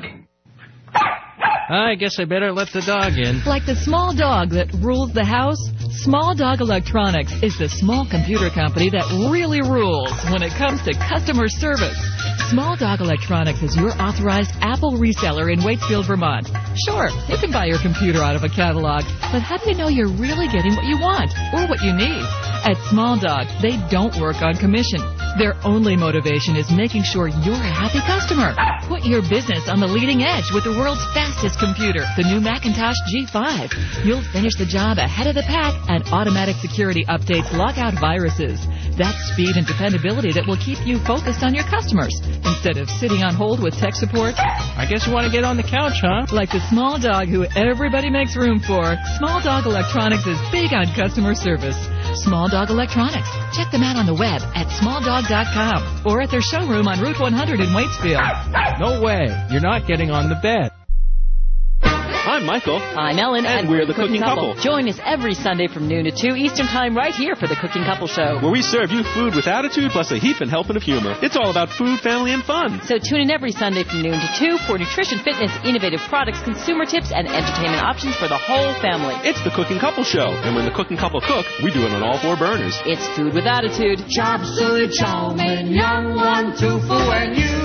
Speaker 26: I guess I better let the dog in.
Speaker 21: Like the small dog that rules the house, Small Dog Electronics is the small computer company that really rules when it comes to customer service. Small Dog Electronics is your authorized Apple reseller in Waitsfield, Vermont. Sure, you can buy your computer out of a catalog, but how do you know you're really getting what you want or what you need? At Small Dog, they don't work on commission. Their only motivation is making sure you're a happy customer. Put your business on the leading edge with the world's fastest computer, the new Macintosh G five. You'll finish the job ahead of the pack, and automatic security updates lock out viruses. That's speed and dependability that will keep you focused on your customers instead of sitting on hold with tech support.
Speaker 26: I guess you want to get on the couch, huh?
Speaker 21: Like the small dog who everybody makes room for, Small Dog Electronics is big on customer service. Small Dog Electronics. Check them out on the web at small dog dot com or at their showroom on Route one hundred in Waitsfield.
Speaker 26: No way. You're not getting on the bed.
Speaker 16: I'm Michael.
Speaker 17: I'm Ellen.
Speaker 16: And, and we're the Cooking, Cooking Couple.
Speaker 17: Couple. Join us every Sunday from noon to two Eastern Time right here for the Cooking Couple Show.
Speaker 16: Where we serve you food with attitude plus a heap and helping of humor. It's all about food, family, and fun.
Speaker 17: So tune in every Sunday from noon to two for nutrition, fitness, innovative products, consumer tips, and entertainment options for the whole family.
Speaker 16: It's the Cooking Couple Show. And when the Cooking Couple cook, we do it on all four burners.
Speaker 17: It's food with attitude.
Speaker 18: Chop suey chow mein, young one, two for when you...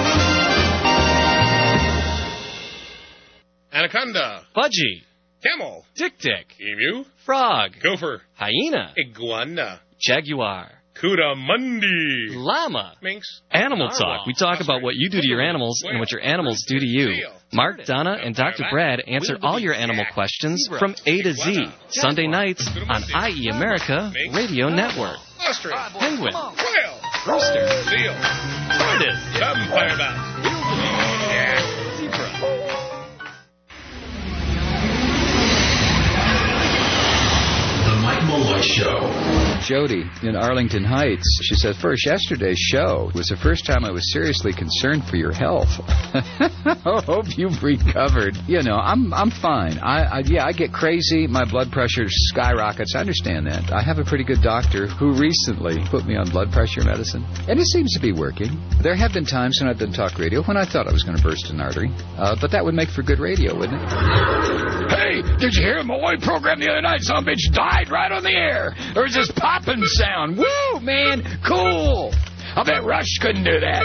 Speaker 19: Anaconda.
Speaker 26: Budgie.
Speaker 19: Camel.
Speaker 26: Tick-tick.
Speaker 19: Emu.
Speaker 26: Frog.
Speaker 19: Gopher.
Speaker 26: Hyena.
Speaker 19: Iguana.
Speaker 26: Jaguar.
Speaker 19: Coatimundi.
Speaker 26: Llama.
Speaker 19: Minx.
Speaker 26: Animal
Speaker 19: Narwhal.
Speaker 26: Talk. We talk about what you do to your animals and what your animals do to you. Mark, Donna, and Doctor Brad answer all your animal questions from A to Z. Sunday nights on I E America Radio Network.
Speaker 19: Ostrich.
Speaker 26: Penguin.
Speaker 19: Whale.
Speaker 26: Rooster.
Speaker 19: Seal.
Speaker 26: Tortoise.
Speaker 19: Vampire bat.
Speaker 3: Jody in Arlington Heights. She said, first, yesterday's show was the first time I was seriously concerned for your health. I hope you've recovered. You know, I'm I'm fine. I, I Yeah, I get crazy. My blood pressure skyrockets. I understand that. I have a pretty good doctor who recently put me on blood pressure medicine, and it seems to be working. There have been times when I've done talk radio when I thought I was going to burst an artery, uh, but that would make for good radio, wouldn't it? Hey, did you hear my white program the other night? Some bitch died right on the air. There was this popping sound. Woo, man, cool. I bet Rush couldn't do that.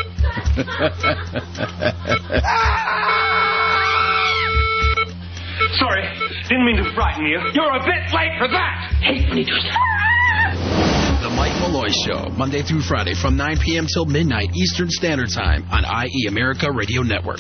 Speaker 4: Sorry, didn't mean to frighten you. You're a bit late for that. Hey,
Speaker 23: The Mike Malloy Show, Monday through Friday from nine p.m. till midnight Eastern Standard Time on I E America Radio Network.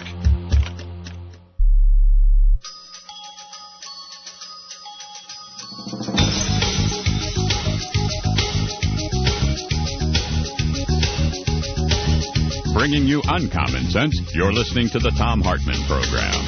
Speaker 14: Bringing you uncommon sense, you're listening to the Thom Hartmann Program.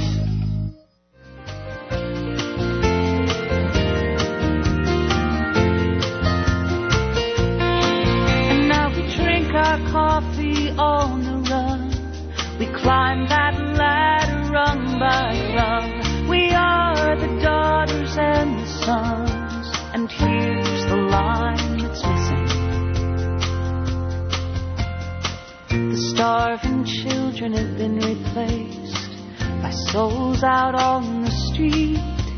Speaker 18: And now we drink our coffee on the run. We climb that ladder rung by rung. We are the daughters and the sons. And here's the line that's missing. The starving children have been replaced by souls out on the street.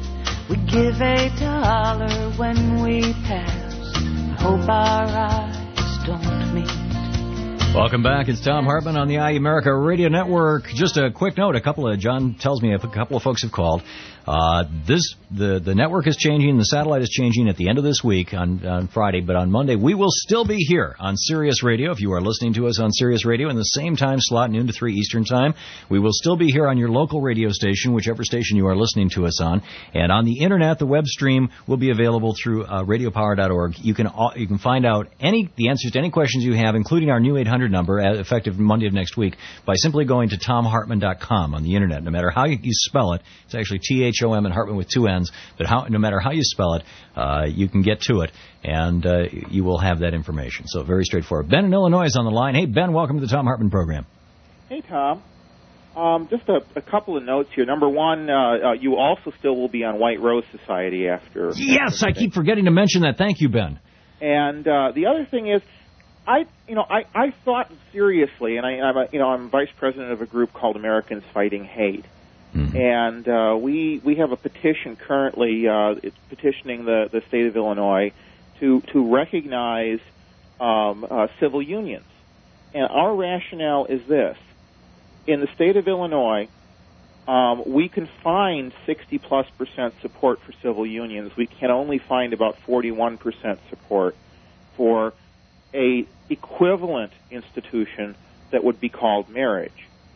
Speaker 18: We give a dollar when we pass and hope our eyes don't meet.
Speaker 15: Welcome back. It's Thom Hartmann on the I E America Radio Network. Just a quick note. A couple of, John tells me a couple of folks have called. Uh, this the the network is changing. The satellite is changing at the end of this week on, on Friday. But on Monday, we will still be here on Sirius Radio. If you are listening to us on Sirius Radio in the same time slot, noon to three Eastern Time, we will still be here on your local radio station, whichever station you are listening to us on. And on the Internet, the web stream will be available through uh, radio power dot org. You can you can find out any the answers to any questions you have, including our new eight hundred number, effective Monday of next week, by simply going to tom hartmann dot com on the Internet. No matter how you, you spell it, it's actually T H O M and Hartmann with two N's, but how, no matter how you spell it, uh, you can get to it, and uh, you will have that information. So very straightforward. Ben in Illinois is on the line. Hey, Ben, welcome to the Thom Hartmann Program.
Speaker 6: Hey, Tom. Um, just a, a couple of notes here. Number one, uh, uh, you also still will be on White Rose Society after...
Speaker 15: Yes, I keep forgetting to mention that. Thank you, Ben.
Speaker 6: And uh, the other thing is, I, you know, I, I thought seriously, and I, I'm, a, you know, I'm vice president of a group called Americans Fighting Hate, mm-hmm. and uh, we we have a petition currently. Uh, it's petitioning the, the state of Illinois to to recognize um, uh, civil unions, and our rationale is this: in the state of Illinois, um, we can find sixty plus percent support for civil unions. We can only find about forty-one percent support for a equivalent institution that would be called marriage.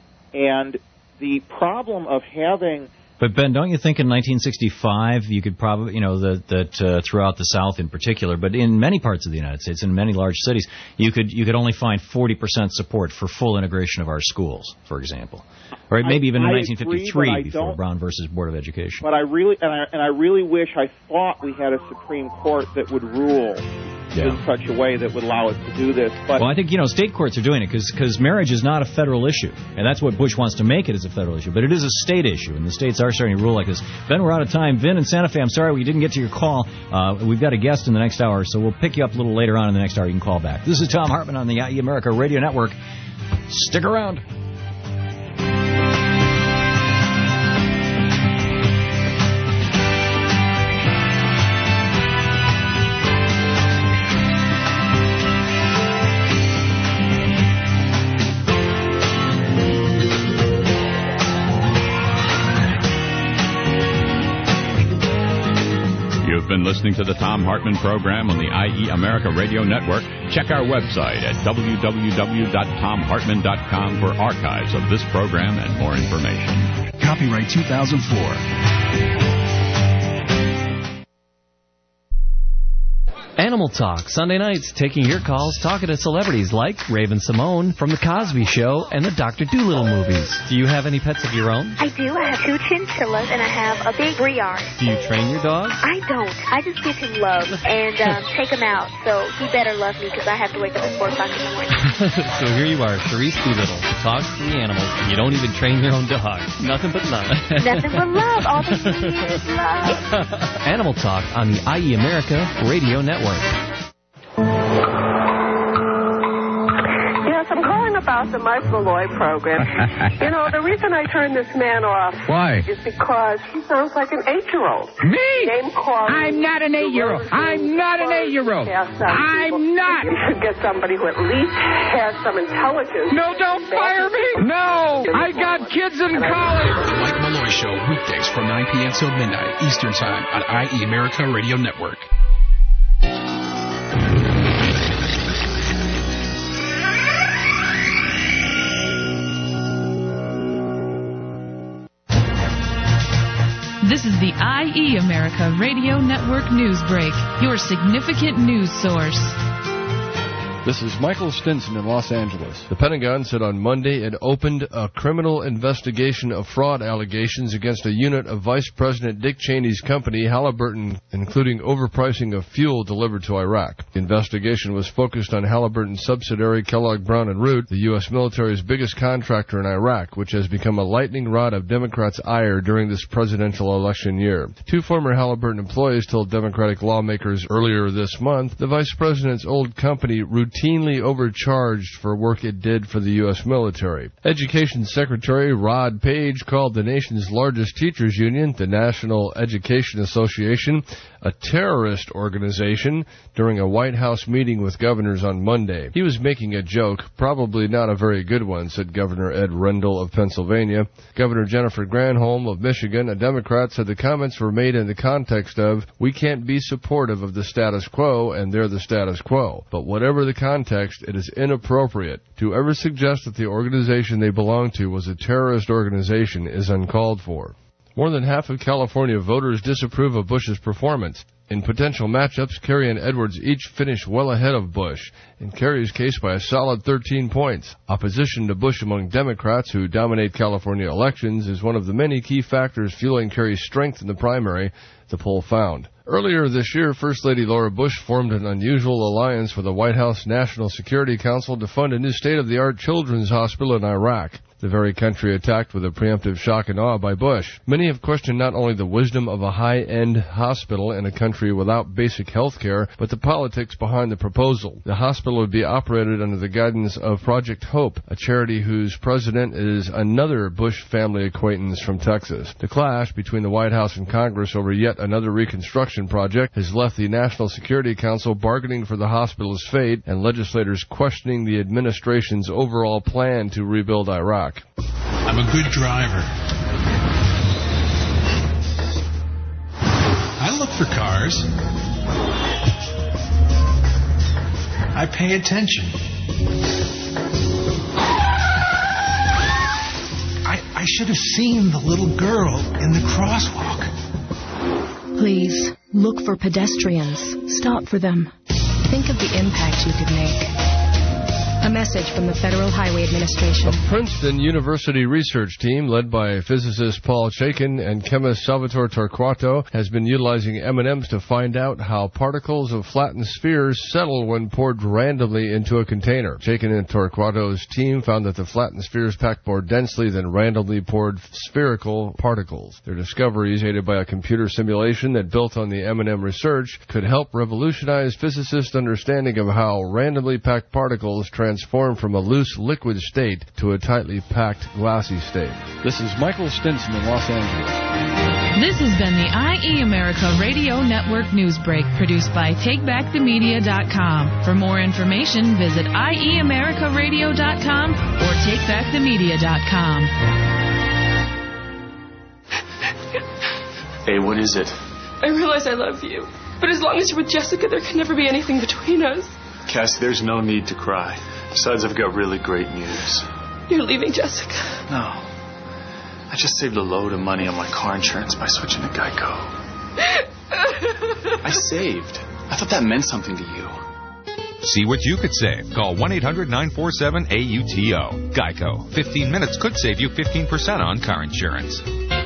Speaker 6: And the problem of having...
Speaker 15: But, Ben, don't you think in nineteen sixty-five you could probably, you know, that, that uh, throughout the South in particular, but in many parts of the United States, in many large cities, you could you could only find forty percent support for full integration of our schools, for example. Or maybe
Speaker 6: I,
Speaker 15: even in
Speaker 6: I
Speaker 15: nineteen fifty-three
Speaker 6: agree,
Speaker 15: before Brown versus Board of Education.
Speaker 6: But I really and I, and I really wish I thought we had a Supreme Court that would rule yeah. in such a way that would allow us to do this. But
Speaker 15: well, I think, you know, state courts are doing it because marriage is not a federal issue. And that's what Bush wants to make it as a federal issue. But it is a state issue, and the states are starting to rule like this. Ben, we're out of time. Vin in Santa Fe, I'm sorry we didn't get to your call. Uh, we've got a guest in the next hour, so we'll pick you up a little later on in the next hour. You can call back. This is Thom Hartmann on the I E America Radio Network. Stick around.
Speaker 14: You've been listening to the Thom Hartmann Program on the I E America Radio Network. Check our website at w w w dot tom hartmann dot com for archives of this program and more information.
Speaker 23: Copyright two thousand four.
Speaker 26: Animal Talk, Sunday nights, taking your calls, talking to celebrities like Raven Simone from The Cosby Show and the Doctor Dolittle movies. Do you have any pets of your own?
Speaker 8: I do. I have two chinchillas, and I have a big Briard.
Speaker 26: Do you train your dog?
Speaker 8: I don't. I just give him love and um, take him out, so he better love me because I have to wake up at four o'clock in the morning.
Speaker 26: So here you are, Sharice Doolittle, who talks to the animals, and you don't even train your own dog. Nothing but love.
Speaker 8: Nothing but love. All they need is love.
Speaker 26: Animal Talk on the I E America Radio Network.
Speaker 9: Yes, I'm calling about the Mike Malloy program. You know, the reason I turned this man off
Speaker 20: Why?
Speaker 9: is because he sounds like an eight-year-old.
Speaker 20: Me?
Speaker 9: Name calling.
Speaker 20: I'm not an eight-year-old. I'm not an eight-year-old. I'm not.
Speaker 9: You should get somebody who at least has some intelligence.
Speaker 20: No, don't fire me. No, I got kids in college.
Speaker 22: The Mike Malloy Show, weekdays from nine p.m. till midnight Eastern Time on I E America Radio Network.
Speaker 24: This is the I E America Radio Network News Break, your significant news source.
Speaker 25: This is Michael Stinson in Los Angeles. The Pentagon said on Monday it opened a criminal investigation of fraud allegations against a unit of Vice President Dick Cheney's company, Halliburton, including overpricing of fuel delivered to Iraq. The investigation was focused on Halliburton's subsidiary Kellogg Brown and Root, the U S military's biggest contractor in Iraq, which has become a lightning rod of Democrats' ire during this presidential election year. Two former Halliburton employees told Democratic lawmakers earlier this month the Vice President's old company routinely routinely overcharged for work it did for the U S military. Education Secretary Rod Page called the nation's largest teachers union, the National Education Association, a terrorist organization during a White House meeting with governors on Monday. He was making a joke, probably not a very good one, said Governor Ed Rendell of Pennsylvania. Governor Jennifer Granholm of Michigan, a Democrat, said the comments were made in the context of, we can't be supportive of the status quo, and they're the status quo. But whatever the context, it is inappropriate. To ever suggest that the organization they belong to was a terrorist organization is uncalled for. More than half of California voters disapprove of Bush's performance. In potential matchups, Kerry and Edwards each finished well ahead of Bush, in Kerry's case by a solid thirteen points. Opposition to Bush among Democrats who dominate California elections is one of the many key factors fueling Kerry's strength in the primary, the poll found. Earlier this year, First Lady Laura Bush formed an unusual alliance with the White House National Security Council to fund a new state-of-the-art children's hospital in Iraq, the very country attacked with a preemptive shock and awe by Bush. Many have questioned not only the wisdom of a high-end hospital in a country without basic health care, but the politics behind the proposal. The hospital would be operated under the guidance of Project Hope, a charity whose president is another Bush family acquaintance from Texas. The clash between the White House and Congress over yet another reconstruction project has left the National Security Council bargaining for the hospital's fate and legislators questioning the administration's overall plan to rebuild Iraq.
Speaker 22: I'm a good driver. I look for cars. I pay attention. I, I should have seen the little girl in the crosswalk.
Speaker 27: Please, look for pedestrians. Stop for them. Think of the impact you could make. A message from the Federal Highway Administration.
Speaker 25: A Princeton University research team led by physicist Paul Chaikin and chemist Salvatore Torquato has been utilizing M and M's to find out how particles of flattened spheres settle when poured randomly into a container. Chaikin and Torquato's team found that the flattened spheres packed more densely than randomly poured spherical particles. Their discoveries, aided by a computer simulation that built on the M and M research, could help revolutionize physicists' understanding of how randomly packed particles transform transform from a loose liquid state to a tightly packed glassy state. This is Michael Stinson in Los Angeles.
Speaker 24: This has been the I E America Radio Network News Break, produced by take back the media dot com. For more information, visit I E America Radio dot com or take back the media dot com.
Speaker 28: Hey, what is it?
Speaker 29: I realize I love you, but as long as you're with Jessica, there can never be anything between us.
Speaker 28: Cassie, there's no need to cry. Besides, I've got really great news.
Speaker 29: You're leaving Jessica.
Speaker 28: No. I just saved a load of money on my car insurance by switching to Geico. I saved. I thought that meant something to you.
Speaker 1: See what you could save. Call one eight hundred nine four seven A U T O. Geico. fifteen minutes could save you fifteen percent on car insurance.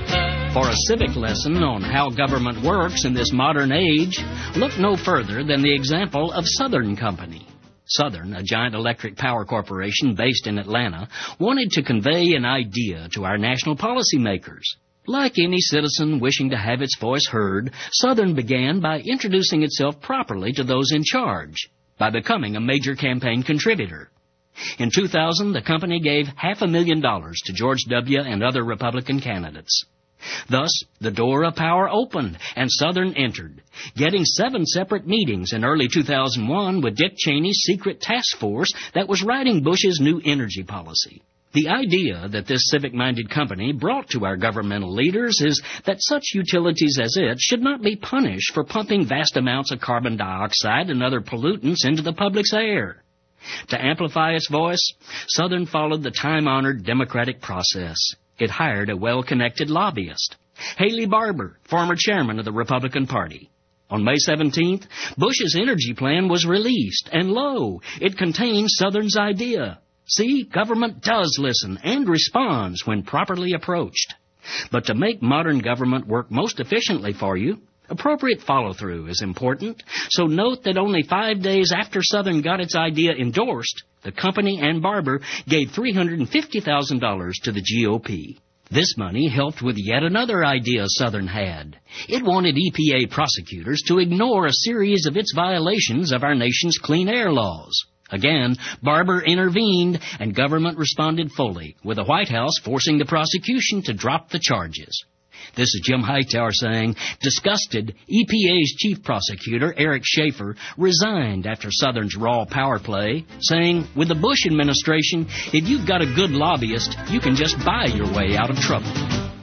Speaker 2: For a civic lesson on how government works in this modern age, look no further than the example of Southern Company. Southern, a giant electric power corporation based in Atlanta, wanted to convey an idea to our national policymakers. Like any citizen wishing to have its voice heard, Southern began by introducing itself properly to those in charge, by becoming a major campaign contributor. In two thousand, the company gave half a million dollars to George W. and other Republican candidates. Thus, the door of power opened, and Southern entered, getting seven separate meetings in early two thousand one with Dick Cheney's secret task force that was writing Bush's new energy policy. The idea that this civic-minded company brought to our governmental leaders is that such utilities as it should not be punished for pumping vast amounts of carbon dioxide and other pollutants into the public's air. To amplify its voice, Southern followed the time-honored democratic process. It hired a well-connected lobbyist, Haley Barbour, former chairman of the Republican Party. On May seventeenth, Bush's energy plan was released, and lo, it contained Southern's idea. See, government does listen and responds when properly approached. But to make modern government work most efficiently for you, appropriate follow-through is important. So note that only five days after Southern got its idea endorsed, the company and Barbour gave three hundred fifty thousand dollars to the G O P. This money helped with yet another idea Southern had. It wanted E P A prosecutors to ignore a series of its violations of our nation's clean air laws. Again, Barbour intervened, and government responded fully, with the White House forcing the prosecution to drop the charges. This is Jim Hightower saying, disgusted, E P A's chief prosecutor, Eric Schaefer, resigned after Southern's raw power play, saying, with the Bush administration, if you've got a good lobbyist, you can just buy your way out of trouble.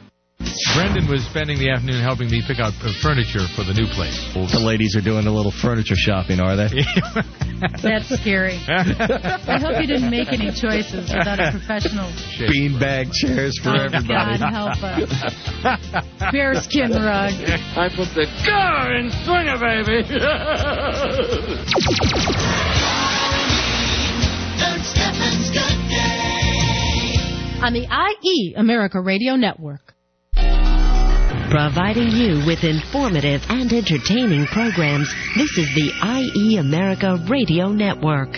Speaker 5: Brendan was spending the afternoon helping me pick out furniture for the new place.
Speaker 7: The ladies are doing a little furniture shopping, are they?
Speaker 10: That's scary. I hope you didn't make any choices without a professional.
Speaker 7: Beanbag chairs for
Speaker 10: oh,
Speaker 7: everybody.
Speaker 10: God help us. Bearskin rug.
Speaker 4: I put the car in swinger, baby.
Speaker 11: On the I E America Radio Network.
Speaker 12: Providing you with informative and entertaining programs, this is the I E America Radio Network.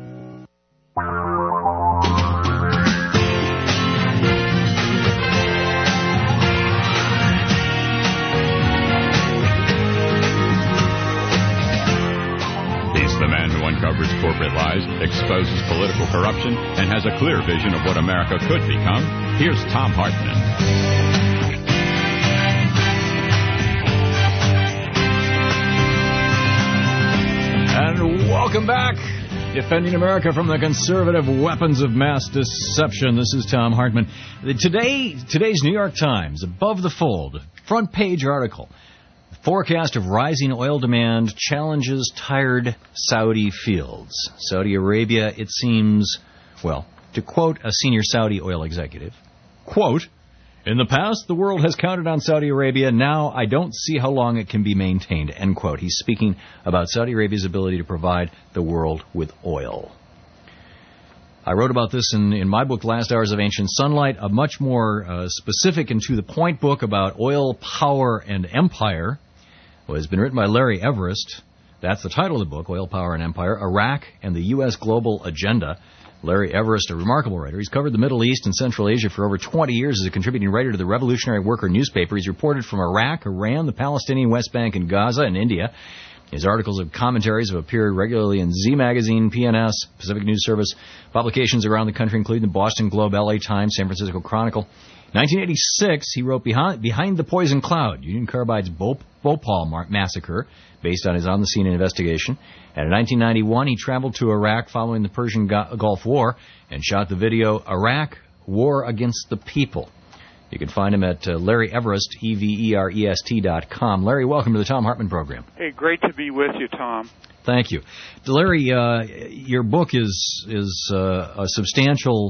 Speaker 14: He's the man who uncovers corporate lies, exposes political corruption, and has a clear vision of what America could become. Here's Thom Hartmann.
Speaker 15: And welcome back. Defending America from the conservative weapons of mass deception. This is Thom Hartmann. Today, today's New York Times, above the fold, front page article. Forecast of rising oil demand challenges tired Saudi fields. Saudi Arabia, it seems, well, to quote a senior Saudi oil executive, quote, in the past, the world has counted on Saudi Arabia. Now, I don't see how long it can be maintained, end quote. He's speaking about Saudi Arabia's ability to provide the world with oil. I wrote about this in, in my book, Last Hours of Ancient Sunlight, a much more uh, specific and to-the-point book about oil, power, and empire. Well, it's been written by Larry Everest. That's the title of the book, Oil, Power, and Empire, Iraq and the U S Global Agenda. Larry Everest, a remarkable writer. He's covered the Middle East and Central Asia for over twenty years as a contributing writer to the Revolutionary Worker newspaper. He's reported from Iraq, Iran, the Palestinian West Bank, and Gaza, and India. His articles and commentaries have appeared regularly in Z Magazine, P N S, Pacific News Service, publications around the country, including the Boston Globe, L A Times, San Francisco Chronicle. In nineteen eighty-six, he wrote Behind, Behind the Poison Cloud, Union Carbide's Bhopal massacre, based on his on-the-scene investigation. And in nineteen ninety-one, he traveled to Iraq following the Persian Gulf War and shot the video, Iraq, War Against the People. You can find him at uh, Larry Everest, E V E R E S T dot com. Larry, welcome to the Thom Hartmann program.
Speaker 13: Hey, great to be with you, Tom.
Speaker 15: Thank you. Larry, uh, your book is, is uh, a substantial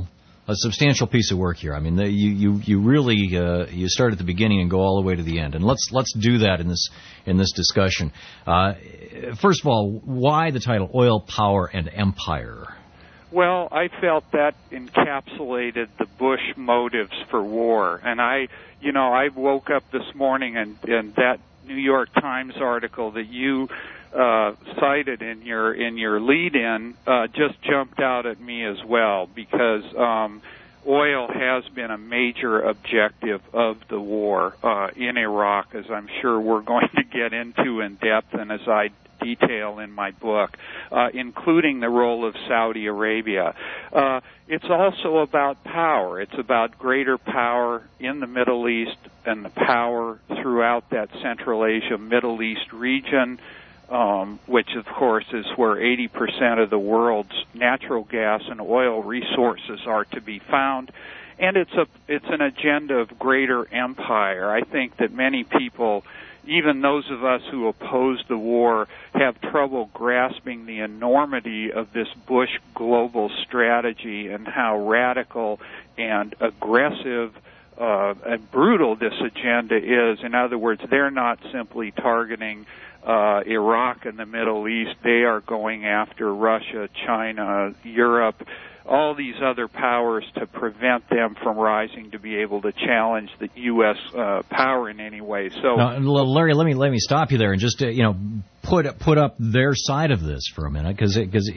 Speaker 15: a substantial piece of work here. I mean, the, you you you really uh, you start at the beginning and go all the way to the end. And let's let's do that in this in this discussion. Uh, first of all, why the title Oil, Power, and Empire?
Speaker 13: Well, I felt that encapsulated the Bush motives for war. And I, you know, I woke up this morning and, and that New York Times article that you uh, cited in your in your lead-in uh, just jumped out at me as well, because um, oil has been a major objective of the war uh, in Iraq, as I'm sure we're going to get into in depth, and as I detail in my book, uh, including the role of Saudi Arabia. Uh, it's also about power. It's about greater power in the Middle East and the power throughout that Central Asia, Middle East region, um, which, of course, is where eighty percent of the world's natural gas and oil resources are to be found. And it's a it's an agenda of greater empire. I think that many people, even those of us who oppose the war, have trouble grasping the enormity of this Bush global strategy and how radical and aggressive uh, and brutal this agenda is. In other words, they're not simply targeting uh, Iraq and the Middle East. They are going after Russia, China, Europe, all these other powers to prevent them from rising to be able to challenge the U S uh, power in any way. So,
Speaker 15: now, Larry, let me let me stop you there and just uh, you know put put up their side of this for a minute, because because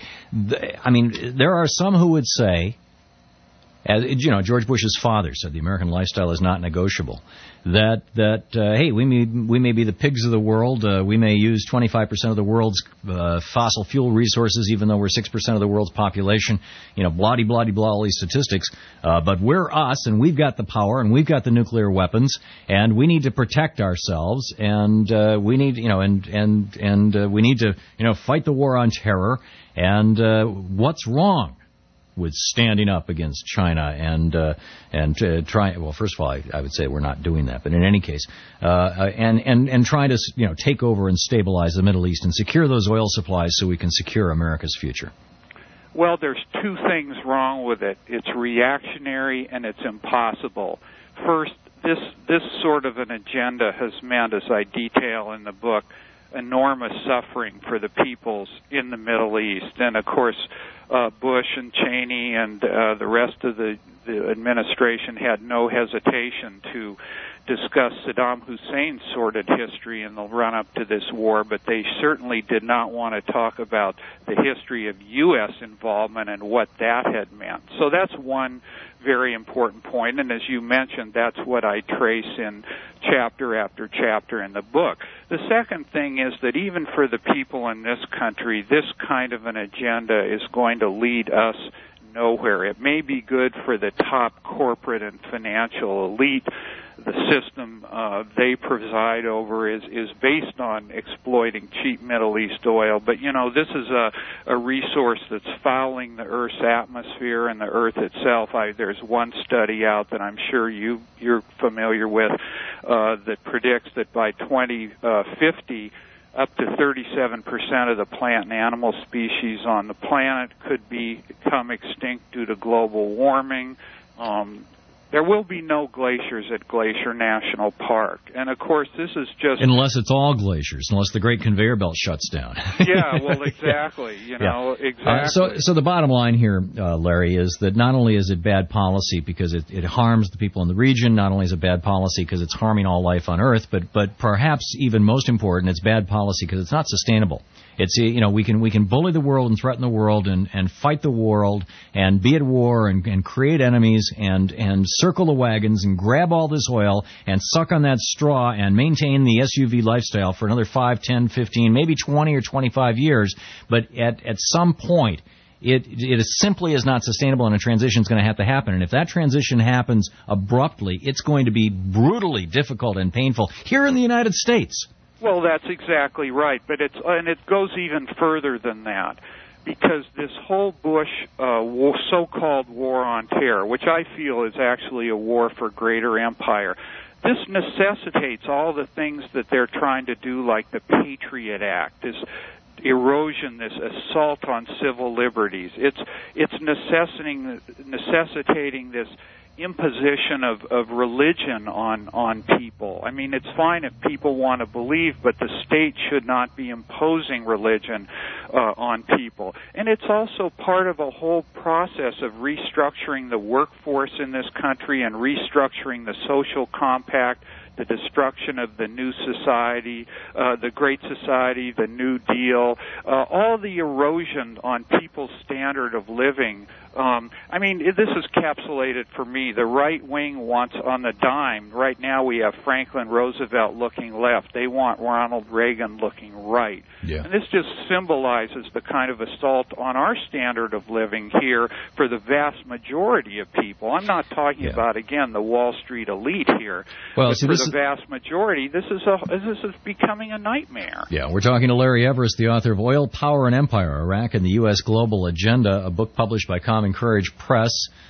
Speaker 15: I mean there are some who would say, as you know, George Bush's father said, the American lifestyle is not negotiable. That that uh, hey, we may we may be the pigs of the world. Uh, we may use twenty-five percent of the world's uh, fossil fuel resources, even though we're six percent of the world's population. You know, blah de blah de blah, all these statistics. Uh, but we're us, and we've got the power, and we've got the nuclear weapons, and we need to protect ourselves, and uh, we need you know, and and and uh, we need to you know fight the war on terror. And uh, what's wrong with standing up against China and uh, and uh, trying? Well, first of all, I, I would say we're not doing that. But in any case, uh, and and and trying to you know take over and stabilize the Middle East and secure those oil supplies so we can secure America's future.
Speaker 13: Well, there's two things wrong with it. It's reactionary and it's impossible. First, this this sort of an agenda has meant, as I detail in the book, enormous suffering for the peoples in the Middle East. And of course, uh, Bush and Cheney and uh, the rest of the, the administration had no hesitation to discuss Saddam Hussein's sordid history in the run-up to this war, but they certainly did not want to talk about the history of U S involvement and what that had meant. So that's one very important point, and as you mentioned, that's what I trace in chapter after chapter in the book. The second thing is that even for the people in this country, this kind of an agenda is going to lead us nowhere. It may be good for the top corporate and financial elite. The system uh, they preside over is, is based on exploiting cheap Middle East oil. But, you know, this is a, a resource that's fouling the Earth's atmosphere and the Earth itself. I, there's one study out that I'm sure you, you're familiar with uh, that predicts that by twenty fifty, up to thirty-seven percent of the plant and animal species on the planet could be, become extinct due to global warming. Um, There will be no glaciers at Glacier National Park. And, of course, this is just...
Speaker 15: Unless it's all glaciers, unless the Great Conveyor Belt shuts down.
Speaker 13: Yeah, well, exactly. You know,
Speaker 15: yeah.
Speaker 13: exactly.
Speaker 15: Uh, so, so the bottom line here, uh, Larry, is that not only is it bad policy because it, it harms the people in the region, not only is it bad policy because it's harming all life on Earth, but, but perhaps even most important, it's bad policy because it's not sustainable. It's, you know, we can we can bully the world and threaten the world and, and fight the world and be at war and, and create enemies and, and circle the wagons and grab all this oil and suck on that straw and maintain the S U V lifestyle for another five, ten, fifteen, maybe twenty or twenty-five years. But at, at some point, it it is simply is not sustainable, and a transition is going to have to happen. And if that transition happens abruptly, it's going to be brutally difficult and painful here in the United States.
Speaker 13: Well, that's exactly right, but it's and it goes even further than that, because this whole Bush uh, war, so-called war on terror, which I feel is actually a war for greater empire, this necessitates all the things that they're trying to do, like the Patriot Act, is erosion, this assault on civil liberties. It's it's necessitating necessitating this imposition of, of religion on, on people. I mean, it's fine if people want to believe, but the state should not be imposing religion uh, on people. And it's also part of a whole process of restructuring the workforce in this country and restructuring the social compact, the destruction of the new society, uh, the Great Society, the New Deal, uh, all the erosion on people's standard of living. Um, I mean, this is capsulated for me. The right wing wants on the dime. Right now we have Franklin Roosevelt looking left. They want Ronald Reagan looking right.
Speaker 25: Yeah.
Speaker 13: And this just symbolizes the kind of assault on our standard of living here for the vast majority of people. I'm not talking
Speaker 15: yeah.
Speaker 13: about, again, the Wall Street elite here.
Speaker 15: Well,
Speaker 13: but
Speaker 15: see,
Speaker 13: for
Speaker 15: this
Speaker 13: the
Speaker 15: is...
Speaker 13: vast majority, this is a this is becoming a nightmare.
Speaker 15: Yeah, we're talking to Larry Everest, the author of Oil, Power, and Empire, Iraq and the U S Global Agenda, a book published by Common Courage Press.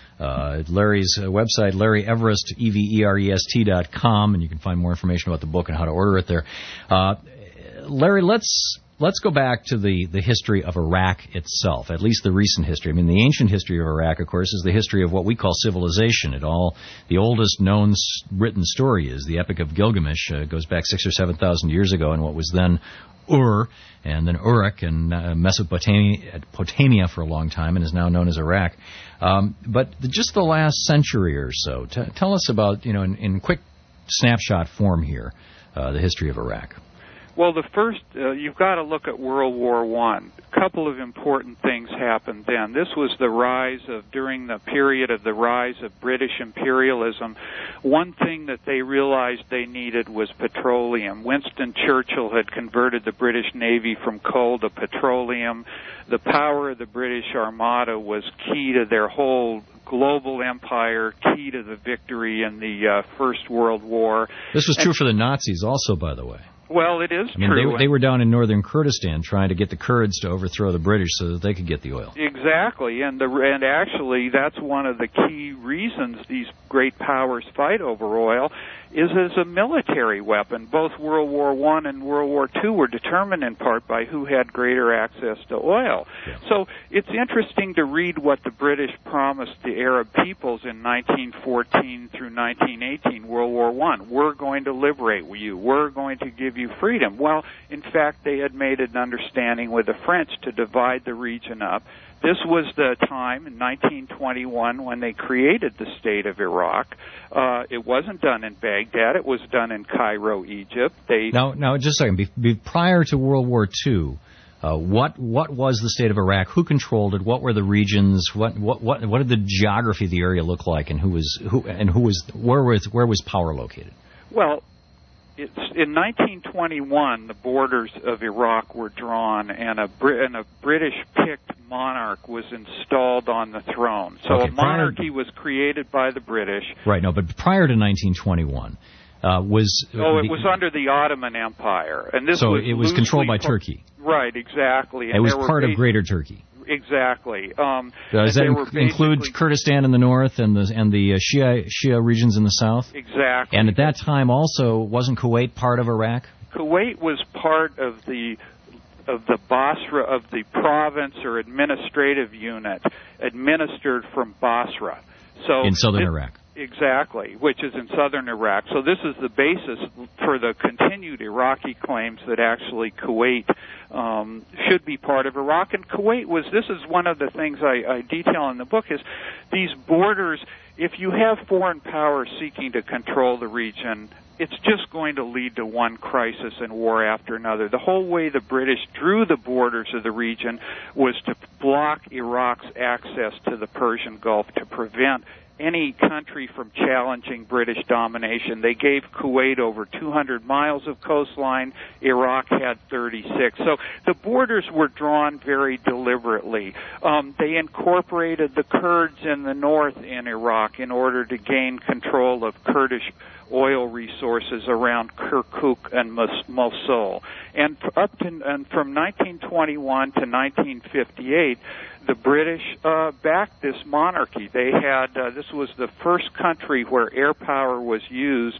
Speaker 15: Uh, Larry's uh, website, Larry Everest, E V E R E S T dot com, and you can find more information about the book and how to order it there. Uh, Larry, let's let's go back to the, the history of Iraq itself, at least the recent history. I mean, the ancient history of Iraq, of course, is the history of what we call civilization. It all, the oldest known written story is the Epic of Gilgamesh. Uh, goes back six or seven thousand years ago, and what was then Ur, and then Uruk, and uh, Mesopotamia Potamia for a long time, and is now known as Iraq. Um, but the, just the last century or so, t- tell us about, you know, in, in quick snapshot form here, uh, the history of Iraq.
Speaker 13: Well, the first, uh, you've got to look at World War One. A couple of important things happened then. This was the rise of, during the period of the rise of British imperialism, one thing that they realized they needed was petroleum. Winston Churchill had converted the British Navy from coal to petroleum. The power of the British Armada was key to their whole global empire, key to the victory in the uh, First World War.
Speaker 15: This was true and, for the Nazis also, by the way.
Speaker 13: Well, it is
Speaker 15: I mean,
Speaker 13: true.
Speaker 15: They, they were down in northern Kurdistan trying to get the Kurds to overthrow the British so that they could get the oil.
Speaker 13: Exactly, and the and actually that's one of the key reasons these great powers fight over oil is as a military weapon. Both World War One and World War Two were determined in part by who had greater access to oil.
Speaker 15: Yeah.
Speaker 13: So it's interesting to read what the British promised the Arab peoples in nineteen fourteen through nineteen eighteen, World War One. We're going to liberate you. We're going to give you freedom. Well, in fact, they had made an understanding with the French to divide the region up. This was the time in nineteen twenty-one when they created the state of Iraq. Uh, it wasn't done in Baghdad. It was done in Cairo, Egypt. They
Speaker 15: now, now, just a second. Be, be, prior to World War Two, uh, what what was the state of Iraq? Who controlled it? What were the regions? What what what what did the geography of the area look like? And who was who and who was where was where was power located?
Speaker 13: Well, it's, in nineteen twenty-one, the borders of Iraq were drawn, and a, Brit- and a British-picked monarch was installed on the throne. So
Speaker 15: okay,
Speaker 13: a monarchy prior... was created by the British.
Speaker 15: Right, no, but prior to nineteen twenty-one, uh, was...
Speaker 13: Oh, it
Speaker 15: the,
Speaker 13: was under the Ottoman Empire. And this
Speaker 15: so
Speaker 13: was
Speaker 15: it was controlled by
Speaker 13: par-
Speaker 15: Turkey.
Speaker 13: Right, exactly. And
Speaker 15: it was
Speaker 13: there
Speaker 15: part
Speaker 13: were
Speaker 15: of Greater Turkey.
Speaker 13: Exactly. Um,
Speaker 15: Does that inc- include Kurdistan in the north and the and the uh, Shia Shia regions in the south?
Speaker 13: Exactly.
Speaker 15: And at that time, also, wasn't Kuwait part of Iraq?
Speaker 13: Kuwait was part of the of the Basra of the province or administrative unit administered from Basra. So
Speaker 15: in southern
Speaker 13: it,
Speaker 15: Iraq.
Speaker 13: Exactly, which is in southern Iraq. So this is the basis for the continued Iraqi claims that actually Kuwait um, should be part of Iraq. And Kuwait was, this is one of the things I, I detail in the book, is these borders, if you have foreign powers seeking to control the region, it's just going to lead to one crisis and war after another. The whole way the British drew the borders of the region was to block Iraq's access to the Persian Gulf, to prevent any country from challenging British domination. They gave Kuwait over two hundred miles of coastline. Iraq had thirty-six. So the borders were drawn very deliberately. Um, they incorporated the Kurds in the north in Iraq in order to gain control of Kurdish oil resources around Kirkuk and Mosul. And up to, and from nineteen twenty-one to nineteen fifty-eight, the British uh, backed this monarchy. They had uh, this was the first country where air power was used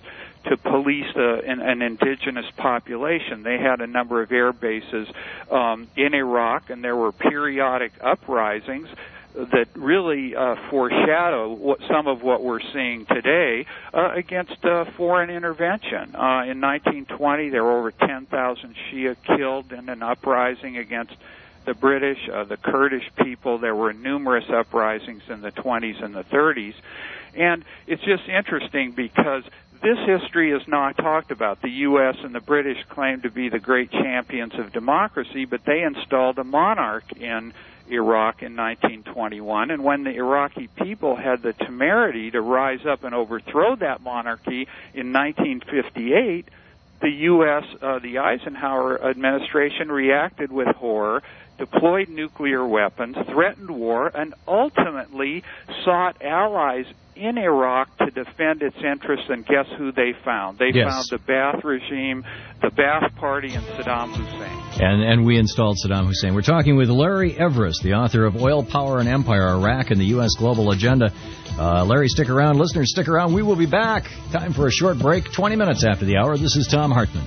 Speaker 13: to police uh, an, an indigenous population. They had a number of air bases um, in Iraq, and there were periodic uprisings that really uh, foreshadow what, some of what we're seeing today uh, against uh, foreign intervention. Uh, in nineteen twenty, there were over ten thousand Shia killed in an uprising against the British, uh, the Kurdish people. There were numerous uprisings in the twenties and the thirties. And it's just interesting because this history is not talked about. The U S and the British claim to be the great champions of democracy, but they installed a monarch in Iraq in nineteen twenty-one, and when the Iraqi people had the temerity to rise up and overthrow that monarchy in nineteen fifty-eight, the U S, uh, the Eisenhower administration reacted with horror, deployed nuclear weapons, threatened war, and ultimately sought allies in Iraq to defend its interests, and guess who they found? They
Speaker 15: yes.
Speaker 13: found the Ba'ath regime, the Ba'ath Party, and Saddam Hussein.
Speaker 15: And and we installed Saddam Hussein. We're talking with Larry Everest, the author of Oil, Power, and Empire, Iraq and the U S Global Agenda. Uh, Larry, stick around. Listeners, stick around. We will be back. Time for a short break, twenty minutes after the hour. This is Thom Hartmann.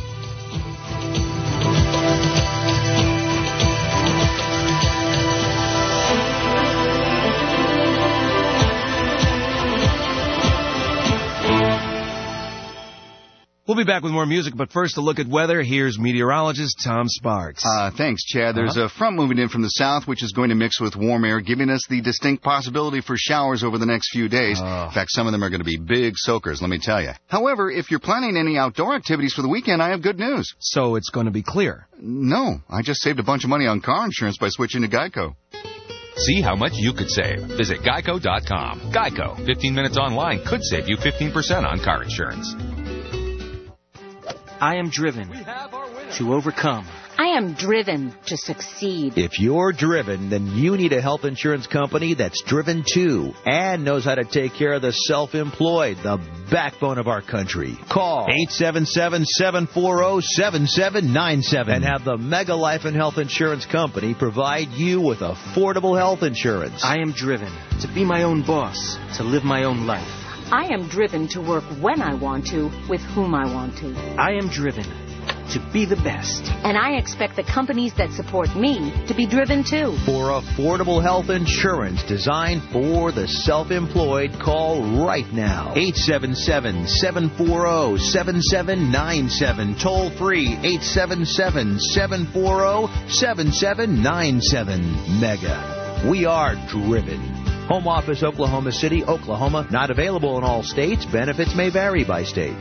Speaker 3: We'll be back with more music, but first a look at weather. Here's meteorologist Tom Sparks.
Speaker 6: Uh, thanks, Chad. There's uh-huh. a front moving in from the south, which is going to mix with warm air, giving us the distinct possibility for showers over the next few days.
Speaker 3: Oh.
Speaker 6: In fact, some of them are going to be big soakers, let me tell you. However, if you're planning any outdoor activities for the weekend, I have good news.
Speaker 3: So it's going to be clear?
Speaker 6: No, I just saved a bunch of money on car insurance by switching to Geico.
Speaker 1: See how much you could save. Visit geico dot com. Geico. fifteen minutes online could save you fifteen percent on car insurance.
Speaker 8: I am driven to overcome.
Speaker 16: I am driven to succeed.
Speaker 17: If you're driven, then you need a health insurance company that's driven too and knows how to take care of the self-employed, the backbone of our country. Call eight seven seven, seven four zero, seven seven nine seven and have the Mega Life and Health Insurance Company provide you with affordable health insurance.
Speaker 8: I am driven to be my own boss, to live my own life.
Speaker 16: I am driven to work when I want to, with whom I want to.
Speaker 8: I am driven to be the best.
Speaker 16: And I expect the companies that support me to be driven too.
Speaker 17: For affordable health insurance designed for the self-employed, call right now. eight seven seven, seven four zero, seven seven nine seven. Toll free eight seven seven, seven four zero, seven seven nine seven. Mega. We are driven. Home Office, Oklahoma City, Oklahoma. Not available in all states. Benefits may vary by state.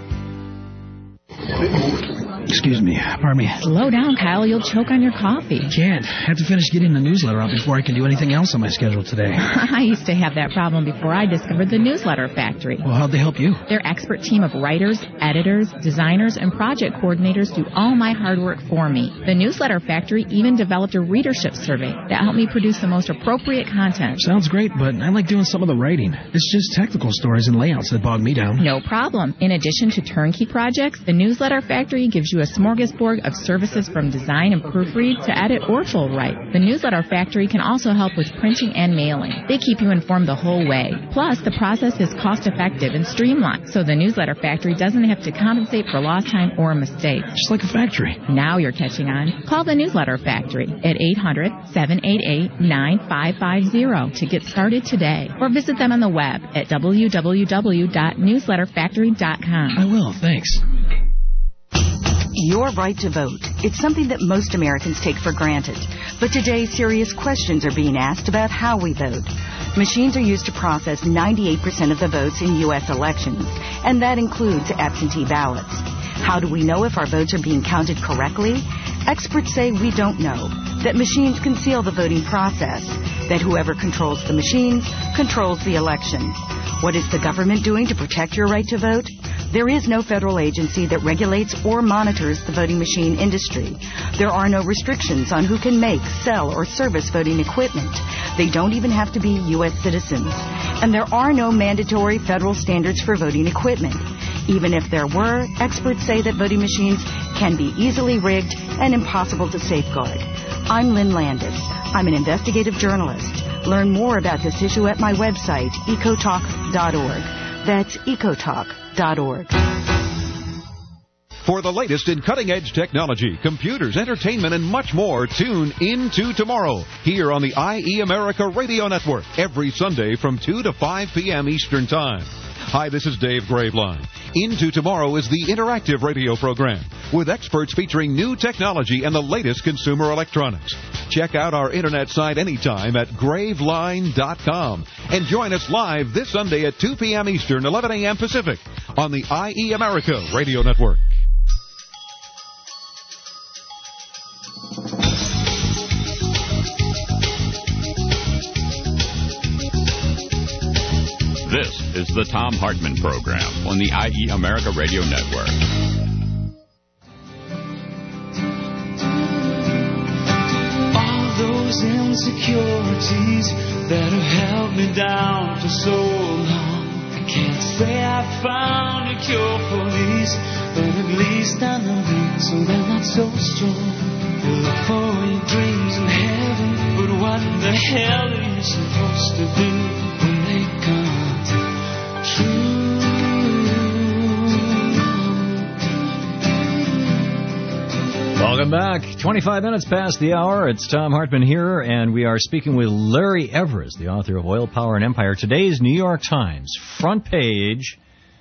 Speaker 18: Excuse me. Pardon me.
Speaker 19: Slow down, Kyle. You'll choke on your coffee.
Speaker 18: Can't. Have to finish getting the newsletter out before I can do anything else on my schedule today.
Speaker 19: I used to have that problem before I discovered the Newsletter Factory.
Speaker 18: Well, how'd they help you?
Speaker 19: Their expert team of writers, editors, designers, and project coordinators do all my hard work for me. The Newsletter Factory even developed a readership survey that helped me produce the most appropriate content.
Speaker 18: Sounds great, but I like doing some of the writing. It's just technical stories and layouts that bog me down.
Speaker 19: No problem. In addition to turnkey projects, the Newsletter Factory gives you a smorgasbord of services from design and proofread to edit or full write. The Newsletter Factory can also help with printing and mailing. They keep you informed the whole way. Plus, the process is cost-effective and streamlined, so the Newsletter Factory doesn't have to compensate for lost time or mistakes.
Speaker 18: Just like a factory.
Speaker 19: Now you're catching on. Call the Newsletter Factory at eight hundred, seven eight eight, nine five five zero to get started today, or visit them on the web at w w w dot newsletter factory dot com.
Speaker 18: I will, thanks.
Speaker 21: Your right to vote. It's something that most Americans take for granted. But today, serious questions are being asked about how we vote. Machines are used to process ninety-eight percent of the votes in U S elections, and that includes absentee ballots. How do we know if our votes are being counted correctly? Experts say we don't know, that machines conceal the voting process, that whoever controls the machines controls the election. What is the government doing to protect your right to vote? There is no federal agency that regulates or monitors the voting machine industry. There are no restrictions on who can make, sell, or service voting equipment. They don't even have to be U S citizens. And there are no mandatory federal standards for voting equipment. Even if there were, experts say that voting machines can be easily rigged and impossible to safeguard. I'm Lynn Landis. I'm an investigative journalist. Learn more about this issue at my website, ecotalk dot org. That's ecotalk dot org.
Speaker 9: For the latest in cutting-edge technology, computers, entertainment, and much more, tune Into Tomorrow here on the I E America Radio Network every Sunday from two to five p.m. Eastern Time. Hi, this is Dave Graveline. Into Tomorrow is the interactive radio program with experts featuring new technology and the latest consumer electronics. Check out our internet site anytime at graveline dot com and join us live this Sunday at two p.m. Eastern, eleven a.m. Pacific on the I E America Radio Network.
Speaker 14: This is the Tom Hartman Program on the I E America Radio Network.
Speaker 20: All those insecurities that have held me down for so long, I can't say I found a cure for these, but at least I know them, so they're not so strong. You look for your dreams in heaven, but what the hell are you supposed to do when they come?
Speaker 15: Welcome back. twenty-five minutes past the hour. It's Tom Hartman here, and we are speaking with Larry Evers, the author of Oil, Power, and Empire. Today's New York Times front page,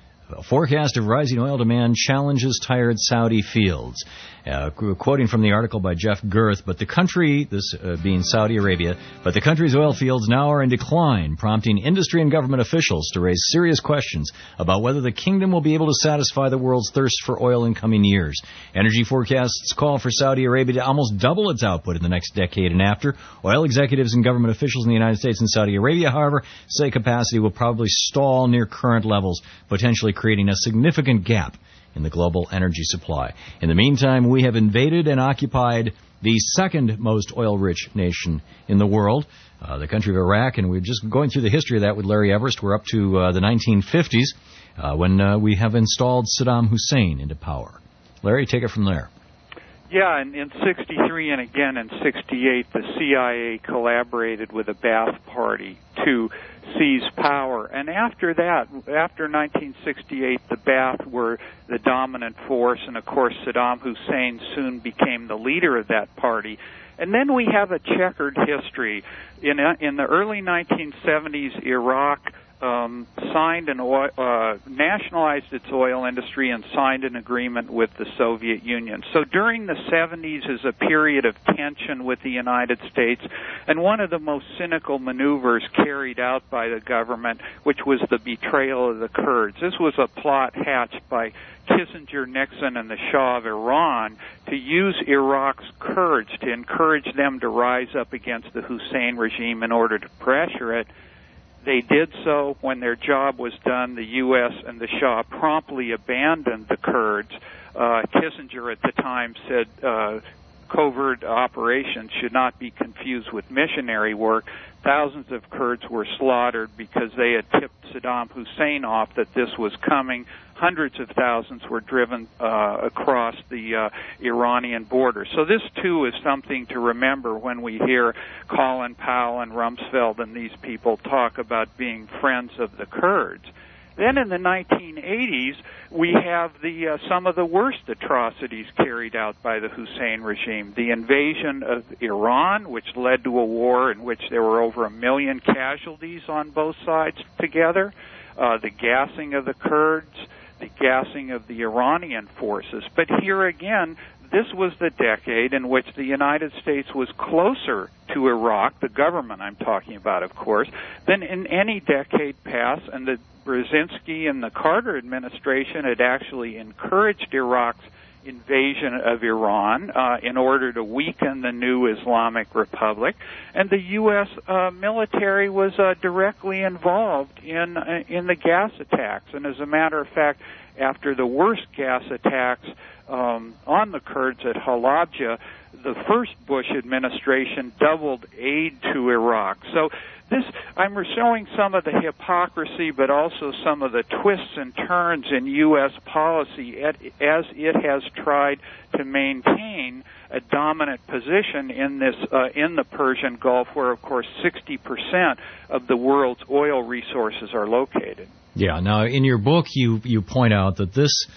Speaker 15: a forecast of rising oil demand challenges tired Saudi fields. Uh, quoting from the article by Jeff Girth, but the country, this uh, being Saudi Arabia, but the country's oil fields now are in decline, prompting industry and government officials to raise serious questions about whether the kingdom will be able to satisfy the world's thirst for oil in coming years. Energy forecasts call for Saudi Arabia to almost double its output in the next decade and after. Oil executives and government officials in the United States and Saudi Arabia, however, say capacity will probably stall near current levels, potentially creating a significant gap in the global energy supply. In the meantime, we have invaded and occupied the second most oil-rich nation in the world, uh, the country of Iraq, and we're just going through the history of that with Larry Everest. We're up to uh, the nineteen fifties uh, when uh, we have installed Saddam Hussein into power. Larry, take it from there.
Speaker 13: Yeah, in, in sixty-three and again in sixty-eight, the C I A collaborated with the Ba'ath Party to seize power. And after that, after nineteen sixty-eight, the Ba'ath were the dominant force, and of course Saddam Hussein soon became the leader of that party. And then we have a checkered history. In, in the early nineteen seventies, Iraq Um, signed an oil, uh, nationalized its oil industry and signed an agreement with the Soviet Union. So during the seventies is a period of tension with the United States, and one of the most cynical maneuvers carried out by the government, which was the betrayal of the Kurds. This was a plot hatched by Kissinger, Nixon, and the Shah of Iran to use Iraq's Kurds to encourage them to rise up against the Hussein regime in order to pressure it. They did so. When their job was done, the U S and the Shah promptly abandoned the Kurds. Uh, Kissinger at the time said uh, covert operations should not be confused with missionary work. Thousands of Kurds were slaughtered because they had tipped Saddam Hussein off that this was coming. Hundreds of thousands were driven uh, across the uh, Iranian border. So this, too, is something to remember when we hear Colin Powell and Rumsfeld and these people talk about being friends of the Kurds. Then in the nineteen eighties, we have the uh, some of the worst atrocities carried out by the Hussein regime. The invasion of Iran, which led to a war in which there were over a million casualties on both sides together. Uh, the gassing of the Kurds, the gassing of the Iranian forces. But here again, this was the decade in which the United States was closer to Iraq, the government I'm talking about, of course, than in any decade past, and the Brzezinski and the Carter administration had actually encouraged Iraq's invasion of Iran uh, in order to weaken the new Islamic Republic, and the U S uh, military was uh, directly involved in uh, in the gas attacks. And as a matter of fact, after the worst gas attacks um, on the Kurds at Halabja, the first Bush administration doubled aid to Iraq. So this, I'm showing some of the hypocrisy, but also some of the twists and turns in U S policy as it has tried to maintain a dominant position in this uh, in the Persian Gulf, where, of course, sixty percent of the world's oil resources are located.
Speaker 15: Yeah. Now, in your book, you you point out that this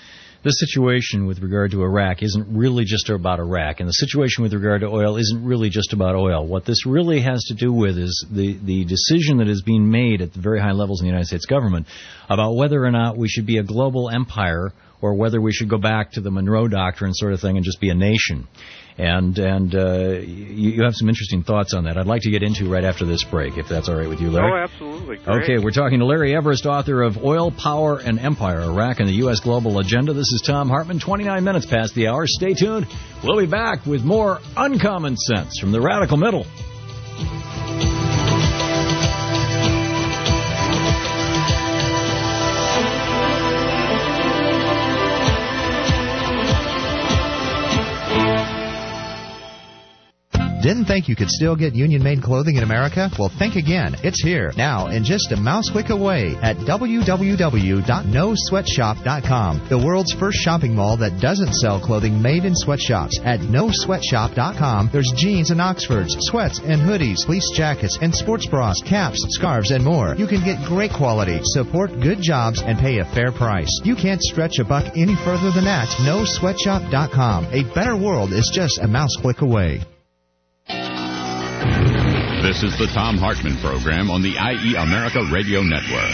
Speaker 15: this situation with regard to Iraq isn't really just about Iraq, and the situation with regard to oil isn't really just about oil. What this really has to do with is the, the decision that is being made at the very high levels in the United States government about whether or not we should be a global empire or whether we should go back to the Monroe Doctrine sort of thing and just be a nation. And and uh, you, you have some interesting thoughts on that I'd like to get into right after this break, if that's all right with you, Larry.
Speaker 13: Oh, absolutely. Great.
Speaker 15: Okay, we're talking to Larry Everest, author of Oil, Power, and Empire, Iraq and the U S. Global Agenda. This is Tom Hartman, twenty-nine minutes past the hour. Stay tuned. We'll be back with more Uncommon Sense from the Radical Middle.
Speaker 2: Didn't think you could still get union-made clothing in America? Well, think again. It's here, now, and just a mouse click away at w w w dot no sweatshop dot com, the world's first shopping mall that doesn't sell clothing made in sweatshops. At no sweatshop dot com, there's jeans and Oxfords, sweats and hoodies, fleece jackets, and sports bras, caps, scarves, and more. You can get great quality, support good jobs, and pay a fair price. You can't stretch a buck any further than that. no sweatshop dot com. A better world is just a mouse click away.
Speaker 14: This is the Tom Hartman Program on the I E America Radio Network.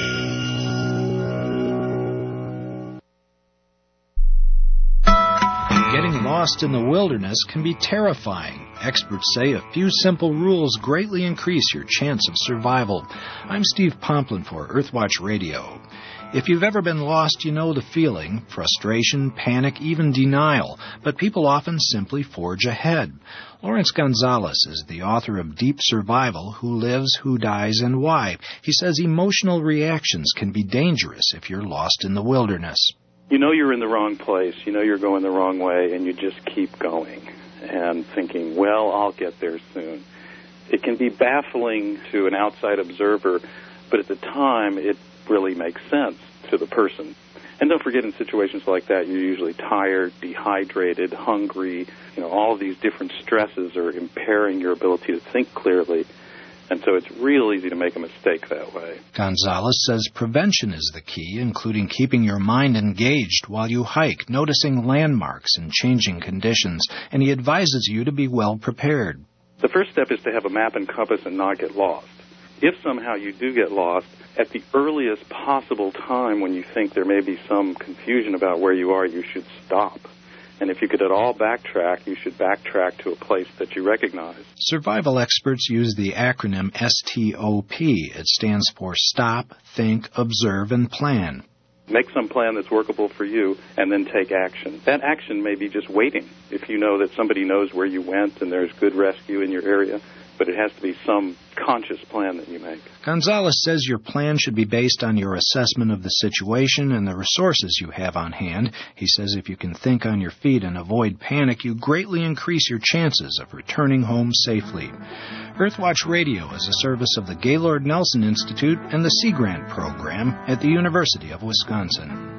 Speaker 5: Getting lost in the wilderness can be terrifying. Experts say a few simple rules greatly increase your chance of survival. I'm Steve Pomplin for Earthwatch Radio. If you've ever been lost, you know the feeling: frustration, panic, even denial. But people often simply forge ahead. Lawrence Gonzalez is the author of Deep Survival: Who Lives, Who Dies, and Why. He says emotional reactions can be dangerous if you're lost in the wilderness.
Speaker 22: You know you're in the wrong place, you know you're going the wrong way, and you just keep going and thinking, well, I'll get there soon. It can be baffling to an outside observer, but at the time it really makes sense to the person. And don't forget, in situations like that, you're usually tired, dehydrated, hungry. You know, all of these different stresses are impairing your ability to think clearly. And so it's real easy to make a mistake that way.
Speaker 5: Gonzalez says prevention is the key, including keeping your mind engaged while you hike, noticing landmarks and changing conditions, and he advises you to be well prepared.
Speaker 22: The first step is to have a map and compass and not get lost. If somehow you do get lost, at the earliest possible time when you think there may be some confusion about where you are, you should stop. And if you could at all backtrack, you should backtrack to a place that you recognize.
Speaker 5: Survival experts use the acronym STOP. It stands for Stop, Think, Observe, and Plan.
Speaker 22: Make some plan that's workable for you, and then take action. That action may be just waiting. If you know that somebody knows where you went and there's good rescue in your area, but it has to be some conscious plan that you make.
Speaker 5: Gonzalez says your plan should be based on your assessment of the situation and the resources you have on hand. He says if you can think on your feet and avoid panic, you greatly increase your chances of returning home safely. Earthwatch Radio is a service of the Gaylord Nelson Institute and the Sea Grant Program at the University of Wisconsin.